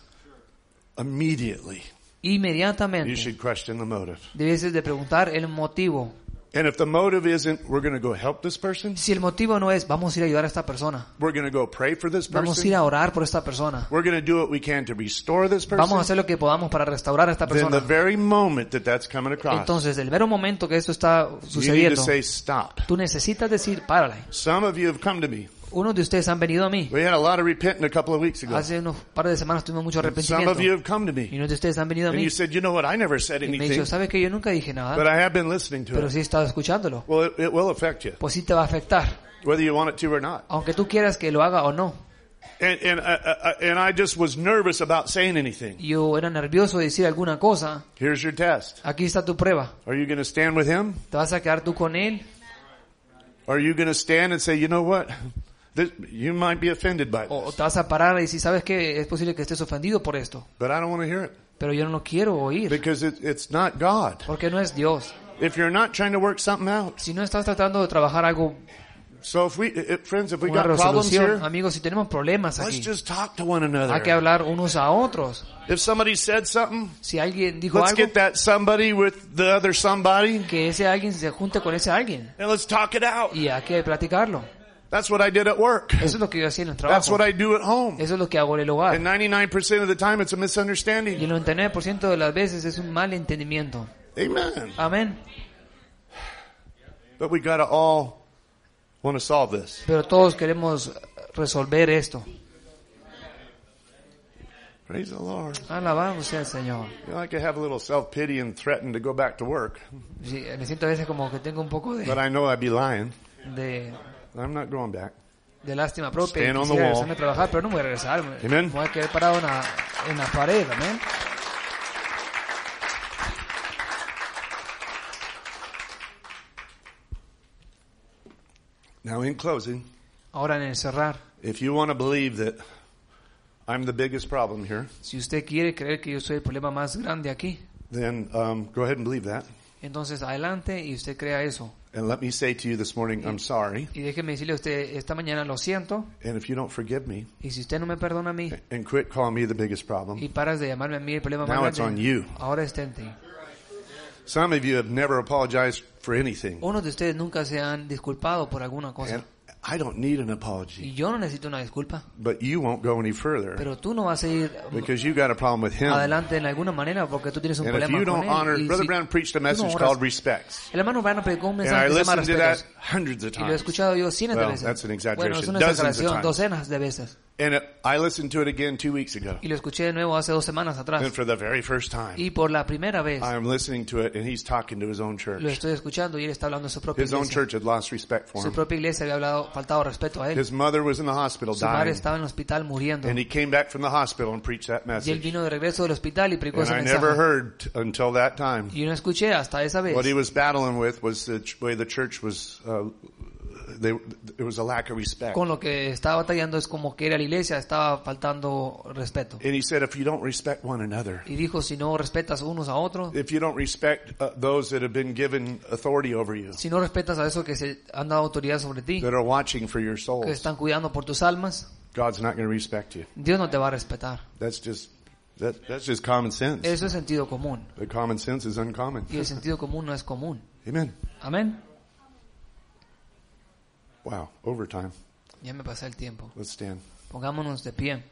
immediately you inmediatamente should question the motive. debes de preguntar el motivo. And if the motive isn't, we're going to go help this person, Si el motivo no es, vamos a ir a ayudar a esta persona, we're going to go pray for this vamos a ir person, a orar por esta persona, we're going to do what we can to restore this vamos a person, hacer lo que podamos para restaurar a esta then the persona. very moment that that's coming across, Entonces, el mero momento que esto está you need to sucediendo, say stop. tú necesitas decir, párale. Some of you have come to me Unos de ustedes han venido a mí. We had a lot of repenting a couple of weeks ago. Hace unos par de semanas tuvimos mucho Some arrepentimiento. of you have come to Y me. unos de ustedes han venido a And mí. you said, you know what, I never said Y me anything, dijo, ¿sabes que yo nunca dije but nada? I have been listening to Pero it. sí he estado escuchándolo. Well, it will affect you, Pues sí te va a afectar. whether you want it to or not. Aunque tú quieras que lo haga o no. And I just was nervous about saying anything. Yo era nervioso de decir alguna cosa. Here's your test. Aquí está tu prueba. Are you going to stand with him? ¿Te vas a quedar tú con él? Are you going to stand and say, you know what? You might be offended by ¿O this, te vas a parar y decir, sabes que es posible que estés ofendido por esto? but I don't want to hear it Pero yo no lo quiero oír. because it's not God. Porque no es Dios. If you're not trying to work something out. Si no estás tratando de trabajar algo, So friends, if we una got problems here, resolución, amigos, si tenemos problemas let's aquí, just talk to one hay que another. hablar unos a otros. If somebody said something, Si alguien dijo let's algo, get that somebody with the other somebody que ese alguien se junte con ese alguien. and let's talk it out. Y hay que platicarlo. That's what I did at work. Eso es lo que yo hacía en el That's trabajo. what I do at home. Eso es lo que hago en el hogar. And 99% of the time it's a Y misunderstanding. el 99% de las veces es un mal entendimiento. Amen. Amén. But we gotta all want to solve this. Pero todos queremos resolver esto. Praise the Lord. Alabado sea el Señor. You know, I could have a little self-pity and threaten to go back to work, Sí, me siento a veces como que tengo un poco but I know I'd be lying. de I'm not going back. lástima propia. Stand on the Quisiera wall. regresarme a trabajar, pero no voy a regresar. Amen. Me voy a quedar parado en la pared. Amén. Now, in closing, Ahora en el cerrar, if you want to believe that I'm the biggest problem here, si usted quiere creer que yo soy el problema más grande aquí, then go ahead and believe that. entonces adelante y usted crea eso. And let me say to you this morning, I'm sorry. Y déjeme decirle a usted, esta mañana lo siento, And if you don't forgive me y si usted no me perdona a mí, and quit calling me the biggest y problem, paras de llamarme a mí el problema now más it's on grande, you. ahora está en ti. Some of you have never apologized for anything. Unos de ustedes nunca se han disculpado por alguna cosa. And I don't need an Y apology. yo no necesito una disculpa. But you won't go any further Pero tú no vas a ir because you got a problem with him. adelante en alguna manera porque tú tienes un And if problema you con don't honor, él. Y Brother si Brown preached a tú no message honras- called respects. El hermano Brano predicó un And I mensaje que se llama listened to that respetos. hundreds of Y lo he times. escuchado yo cientos de Well, veces. that's an exaggeration. Bueno, es una Dozens of exageración, times. docenas de veces. And I listened to it again 2 weeks ago. Y lo escuché de nuevo hace 2 semanas atrás. And for the very first time, Y por la primera vez I'm listening to it and he's talking to his own lo church. estoy escuchando y él está hablando de su propia His own iglesia. church had lost respect for Su him. propia iglesia había faltado respeto a él. His mother was in the hospital Su madre dying. estaba en el hospital muriendo. And he came back from the hospital and preached that Y él message. vino de regreso del hospital y predicó And ese I never mensaje. heard until that time. Y yo no escuché hasta esa vez. What he was battling with was the way the church was, it was a lack of respect. Con lo que estaba batallando es como que era la iglesia, estaba faltando respeto. And he said, if you don't respect one another, Y dijo, si no respetas unos a otros, if you don't respect those that have been given authority over you, si no respetas a esos que se han dado autoridad sobre ti, that are watching for your que souls, están cuidando por tus almas, God's not going to respect you. Dios no te va a respetar. That's just common sense. Eso es sentido común. But common sense is uncommon. Y el sentido común no es común. Amen. Amén. Wow. Overtime. Ya me pasé el tiempo. Let's stand. Pongámonos de pie.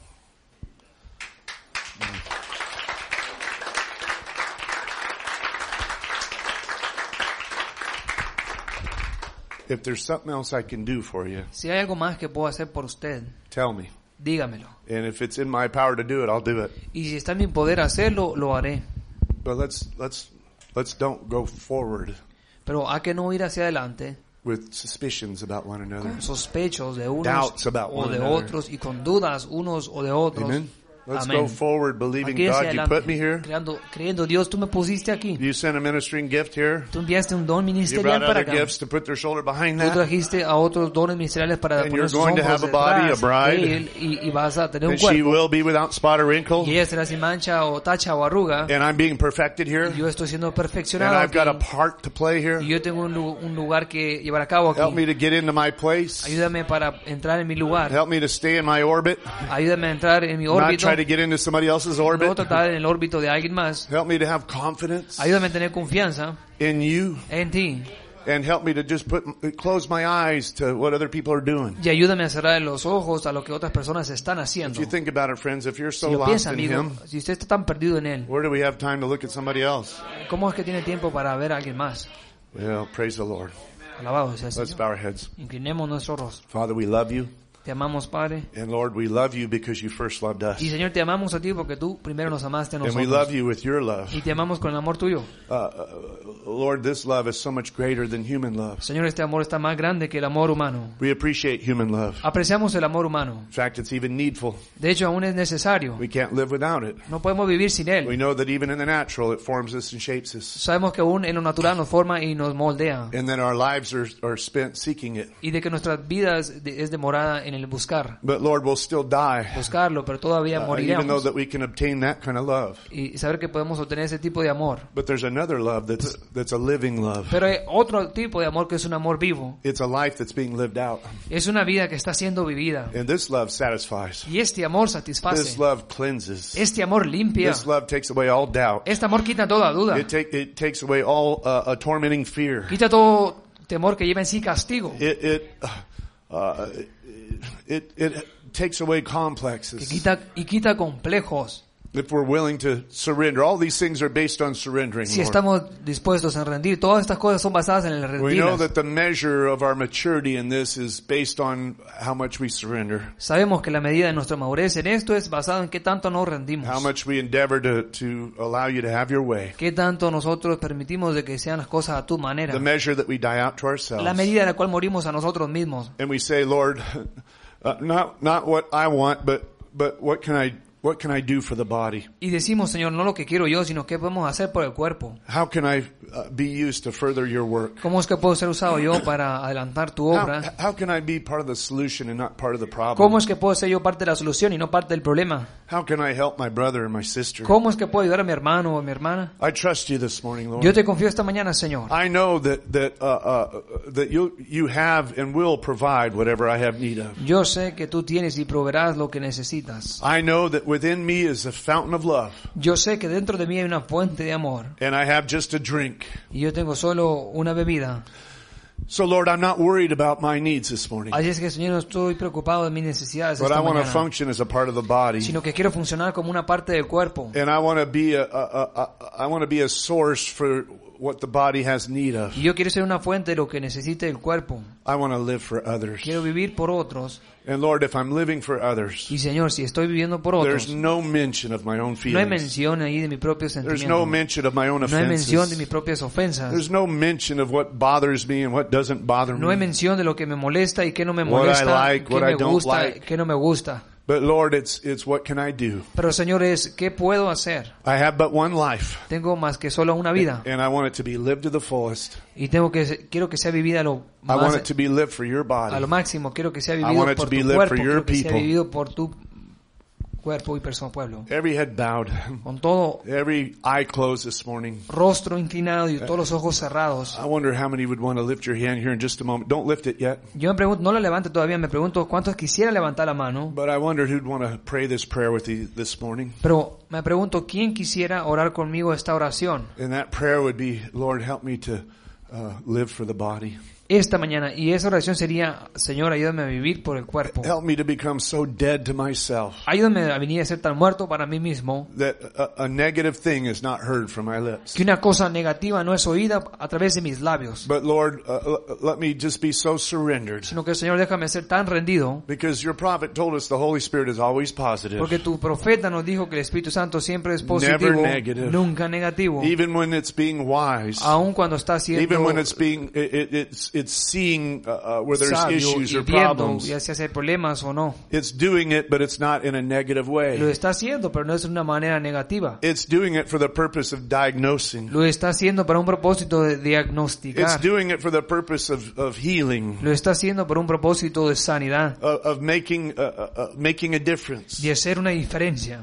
If there's something else I can do for you, Si hay algo más que puedo hacer por usted, tell me. dígamelo. And if it's in my power to do it, I'll do it. Y si está en mi poder hacerlo, lo haré. But let's don't go forward Pero hay que no ir hacia adelante with suspicions about one another. con sospechos de unos Doubts about o one de another. otros y con dudas unos o de otros. Amen. Let's Amén. go forward believing, Aquí hacia God, you adelante, put me here. creyendo, Dios, tú me pusiste aquí. You sent a ministering gift here. Tú enviaste un don You ministerial brought para other acá. gifts to put their shoulder behind Tú that. trajiste a otros dones ministeriales para And poner you're sus going to hombros have a body, detrás a bride. de él y vas a tener un And she cuerpo. will be without spot or wrinkle. Y ella será sin mancha o tacha o arruga. And I'm being perfected here. Y yo estoy siendo And perfeccionado I've got a aquí. part to play here. Y yo tengo un lugar que llevar a cabo Help me aquí. to get into my place. Ayúdame para entrar en mi lugar. Help me to stay in my orbit. Ayúdame a entrar en mi Not órbito. try to get into somebody else's orbit. No tratar en el órbito de alguien más. Help me to have confidence Ayúdame a tener confianza in you. en ti. And help me to just close my eyes to what other people are doing. Y ayúdame a cerrar los ojos a lo que otras personas están If haciendo. you think about it, friends, if you're so Si lo lost piensa, in amigo, Him, si usted está tan perdido en Él, where do we have time to look at somebody else? ¿cómo es que tiene tiempo para ver a alguien más? Well, praise the Lord. Alabado sea el Let's Señor. bow our heads. Inclinemos nuestro rostro. Father, we love you. Te amamos, Padre. And Lord, we love you because you first loved us. Y Señor, te amamos a ti porque tú primero nos amaste a And we love nosotros. you with your love. Y te amamos con el amor tuyo. Lord, this love is so much greater than human love. Señor, este amor está más grande que el amor humano. We appreciate human love. Apreciamos el amor humano. In fact, it's even needful. De hecho, aún es necesario. We can't live without it. No podemos vivir sin We él. know that even in the natural, it forms us and shapes us. Sabemos que aún en lo natural nos forma y nos moldea. And then our lives are spent seeking it. Y de que nuestras vidas es demorada en el buscar. But Lord, we'll still die. Buscarlo, pero todavía Even though moriremos. that we can obtain that kind of love. Y saber que podemos obtener ese tipo de amor. But there's another love that's a living love. Pero hay otro tipo de amor que es un amor vivo. It's a life that's being lived out. Es una vida que está siendo vivida. And this love satisfies. Y este amor This satisface. love cleanses. Este amor limpia. This love takes away all doubt. Este amor quita toda duda. It takes away all a tormenting fear. Quita todo temor que lleva en sí castigo. It takes away Que complexes. quita complejos. If we're willing to surrender, all these things are based on surrendering. Si Lord. estamos dispuestos a rendir, todas estas cosas son basadas en el We know rendir. that the measure of our maturity in this is based on how much we surrender, Sabemos que la medida de nuestra madurez en esto es basada en qué tanto nos rendimos. how much we endeavor to allow you to have your way. Qué tanto nosotros permitimos de que sean las cosas a tu manera. The measure that we die out to La ourselves. medida en la cual morimos a nosotros mismos. And we say, Lord, not what I want, but what can I do for the body? Y decimos, Señor, no lo que quiero yo, sino qué podemos hacer por el cuerpo. How can I be used to further your work? ¿Cómo es que puedo ser usado yo para adelantar tu obra? How can I be part of the solution and not part of the problem? ¿Cómo es que puedo ser yo parte de la solución y no parte del problema? How can I help my brother and my sister? ¿Cómo es que puedo ayudar a mi hermano o a mi hermana? I trust you this morning, Lord. Yo te confío esta mañana, Señor. I know that you have and will provide whatever I have need of. Yo sé que tú tienes y proveerás lo que necesitas. I know that within me is a fountain of love, Yo sé que dentro de mí hay una fuente de amor and I have just a drink. y yo tengo solo una bebida. So, Lord, I'm not worried about my needs this morning, Así es que, Señor, no estoy preocupado de mis necesidades but I esta want to mañana, function as a part of the body, sino que quiero funcionar como una parte del cuerpo. and I want to be a source for what the body has need of. Y yo quiero ser una fuente de lo que necesite el cuerpo. I want to live for others. Quiero vivir por otros. And Lord, if I'm living for others, Y, Señor, si estoy viviendo por there's otros, no mention of my own no hay feelings. mención ahí de mi propio There's sentimiento. no mention of my own No hay mención de mis offenses. propias ofensas. There's no mention of what bothers me and what doesn't bother No hay me. mención de lo que me molesta y qué no me What I molesta, like, qué what I me don't gusta, like. qué no me gusta. But Lord, it's what can I do? Pero, Señor, ¿qué puedo hacer? I have but one life, Tengo más que solo una vida and I want it to be lived to the fullest. y quiero que sea vivida I want it to be lived for your a lo body. máximo. Quiero que sea want vivido it to por be tu lived cuerpo. for your Quiero que sea people. vivido por tu cuerpo y pueblo. Every head bowed, Con todo every eye closed this morning. rostro inclinado y todos los ojos cerrados. I wonder how many would want to lift your hand here in just a moment. Don't lift it yet. Yo me pregunto, no la levante todavía, me pregunto cuántos quisieran levantar la mano, But I wonder who'd want to pray this prayer with you this morning. pero me pregunto quién quisiera orar conmigo esta oración And that prayer would be, Lord, help me to live for the body. esta mañana. Y esa oración sería, Señor, ayúdame a vivir por el cuerpo. Help me to become so dead to myself Ayúdame a venir a ser tan muerto para mí mismo that a negative thing is not heard from my lips. que una cosa negativa no es oída a través de mis labios, But Lord, let me just be so surrendered. sino que, Señor, déjame ser tan rendido, Because your prophet told us the Holy Spirit is always positive. porque tu profeta nos dijo que el Espíritu Santo siempre es positivo, Never negative. nunca negativo, Even when it's being wise. aun cuando está siendo Even when it's being, it's seeing where there's sabio issues y or viendo, problems. ya sea si hay problemas o no. It's doing it, but it's not in a negative Lo way. está haciendo, pero no es de una manera negativa. It's doing it for the purpose of diagnosing. Lo está haciendo para un propósito de It's diagnosticar. doing it for the purpose of healing, Lo está haciendo para un propósito de sanidad, of making a difference. de hacer una diferencia.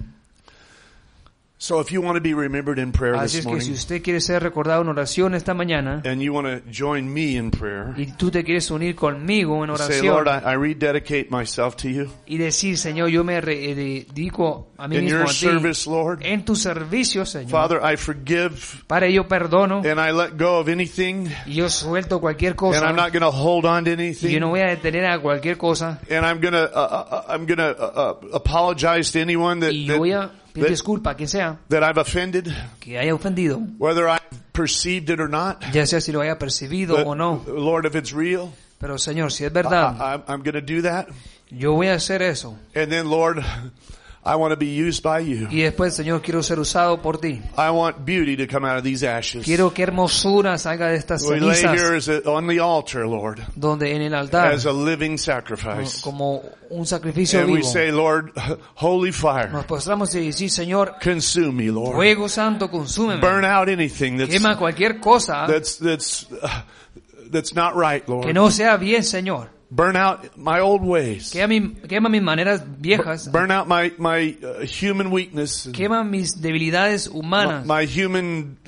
So if you want to be remembered in prayer Así this es que si morning, usted quiere ser recordado en oración esta mañana and you want to join me in prayer, y tú te quieres unir conmigo en say, Lord, oración I rededicate myself to you. y decir, Señor, yo me dedico a mí In mismo your a ti, service, Lord, en tu servicio, Señor. Father, I forgive Para ello perdono and I let go of anything, y yo suelto cualquier and cosa I'm not going to hold on to y yo anything, no voy a detener a cualquier cosa and I'm going to apologize to anyone y yo voy a Pide disculpa a quien sea that I've offended, que haya ofendido, whether I've perceived it or not. ya sea si lo haya percibido But, o no. Lord, if it's real, Pero Señor, si es verdad, I'm going to do that. yo voy a hacer eso. And then, Lord, I want to be used by you. Y después, Señor, quiero ser usado por ti. I want beauty to come out of these ashes. Quiero que hermosura salga de estas We lay here cenizas, on the altar, Lord, donde en el altar, as a living sacrifice. como un sacrificio And we vivo, say, Lord, holy fire, nos postramos y decimos, Señor, consume me, Lord. fuego santo, consúmeme. Burn out anything Quema cualquier cosa that's not right, que Lord. no sea bien, Señor. Burn out my old ways. Quema mis maneras viejas. Burn out my human weakness. Quema mis debilidades humanas. My human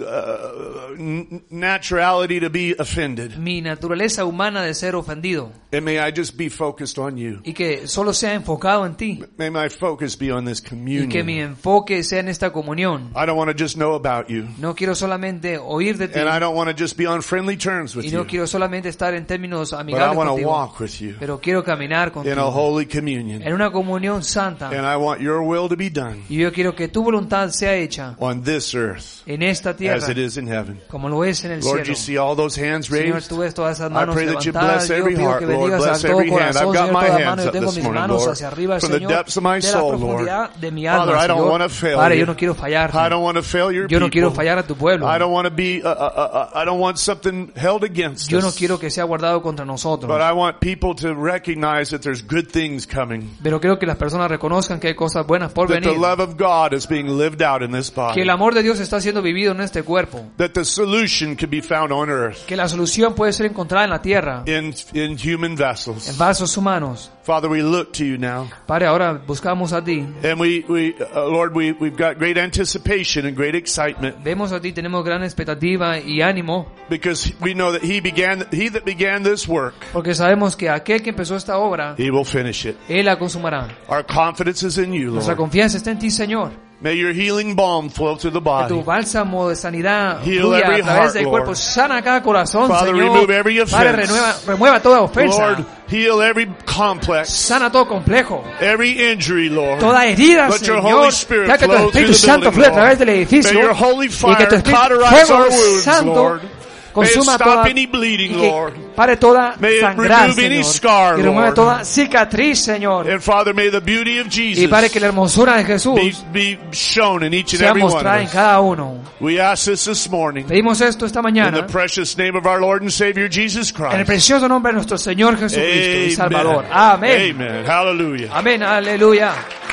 naturality to be offended. Mi naturaleza humana de ser ofendido. And may I just be focused on you. Y que solo sea enfocado en ti. May my focus be on this communion. Y que mi enfoque sea en esta comunión. I don't want to just know about you. No quiero solamente oír de ti. And I don't want to just be on friendly terms with Y no you. quiero solamente estar en términos But I amigables want to contigo. walk with you Pero quiero caminar in a contigo. holy communion. En una comunión santa. And I want your will to be done Y yo quiero que tu voluntad sea hecha on this earth en esta tierra, as it is in heaven. como lo es en el Lord, cielo. you see all those hands Señor, raised? tú ves todas esas I manos pray that you levantadas. bless Yo every pido heart, que Lord. bendigas Bless a todo every hand. corazón, I've got Señor, my toda hands mano. Yo up tengo this mis morning, manos Lord, hacia arriba, from the Señor, depths of my de la soul, Lord. profundidad de mi Father, alma, I don't Señor. want to fail Padre, you. yo no quiero fallarte. I don't want to fail your Yo no quiero people. fallar a tu pueblo. I don't want to be, I don't want something held against Yo no us. quiero que sea guardado contra nosotros. But I want people to recognize that there's good things coming. Pero quiero que las personas reconozcan que hay cosas buenas por That the venir. love of God is being lived out in this Que body. el amor de Dios está siendo vivido en este cuerpo. That the solution can be found on earth Que la solución puede ser encontrada en la tierra, in human en vessels. vasos humanos. Father, we look to you now. Padre, ahora buscamos a ti. And Lord, we've got great anticipation and great excitement Vemos a ti, tenemos gran expectativa y ánimo, because we know that he that began this work, porque sabemos que aquel que empezó esta obra, he will finish it. Él la consumará. Our confidence is in you, Nuestra Lord. confianza está en ti, Señor. May your healing balm flow through the Que tu body. bálsamo de sanidad Heal fluya every a través heart, del Lord. cuerpo. Sana cada corazón, Father, Señor. remove every Padre, offense. remueva toda ofensa. Lord, heal every complex, Sana todo complejo. every injury, Lord. Toda herida, Let your Señor. Holy Spirit Ya que tu flow through Espíritu the Santo building, fluya a Lord. través del edificio. May your holy Y que fire tu Espíritu cauterize our fuego wounds, santo Lord. May it consuma stop toda any bleeding, y que Lord. pare toda May it sangrar, remove any Señor. scar, Y remueva Lord. toda cicatriz, Señor. And Father, may the beauty of Y Jesus para que la hermosura de Jesús be shown in each and sea every one mostrada of en us. cada uno. We ask this morning Pedimos esto esta in the mañana precious name of our Lord and Savior Jesus en el Christ. precioso nombre de nuestro Señor Jesucristo y Salvador. Amen. Amén. Amen. Hallelujah. Amén. Aleluya.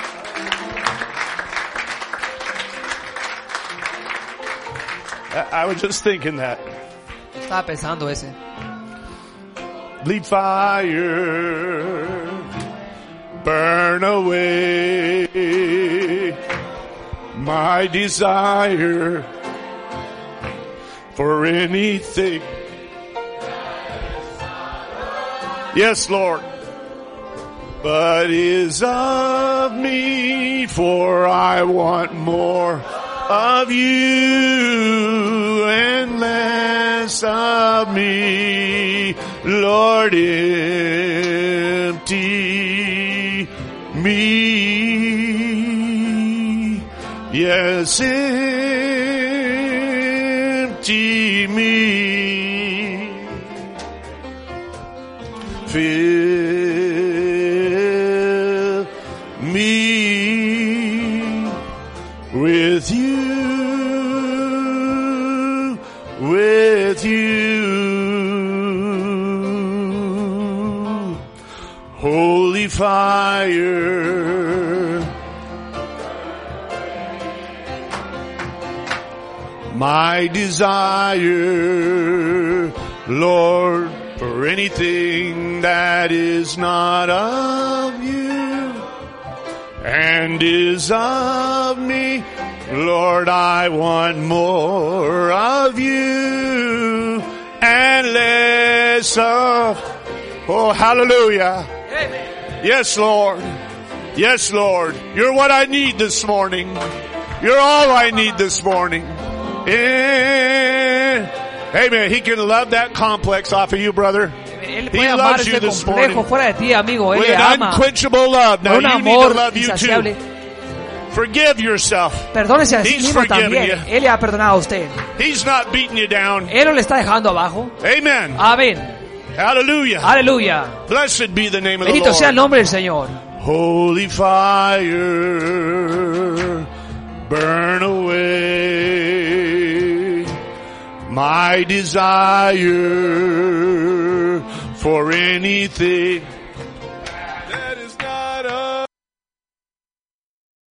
I was just thinking that. Estaba pensando ese. Bleed fire, burn away my desire for anything. Yes, Lord. But is of me, for I want more of you and less of me. Lord, empty me. Yes, empty me. Fill me with you, with you. Holy fire, my desire, Lord, for anything that is not of you and is of me, Lord, I want more of you and less of, oh, hallelujah. Yes, Lord. Yes, Lord. You're what I need this morning. You're all I need this morning. Amen. He can love that complex off of you, brother. Él He puede amar loves you ese this complejo morning fuera de ti, amigo. Él with le an ama unquenchable love. Now con un you need to amor love you insaciable. too. Forgive yourself. Perdónese a sí He's mismo forgiven también. you. Él le ha perdonado a usted. He's not beating you down. Él no le está dejando abajo. Amen. Amén. Hallelujah. Aleluya. Blessed be the name of the Bendito sea el Lord. nombre del Señor. Holy fire, burn away my desire for anything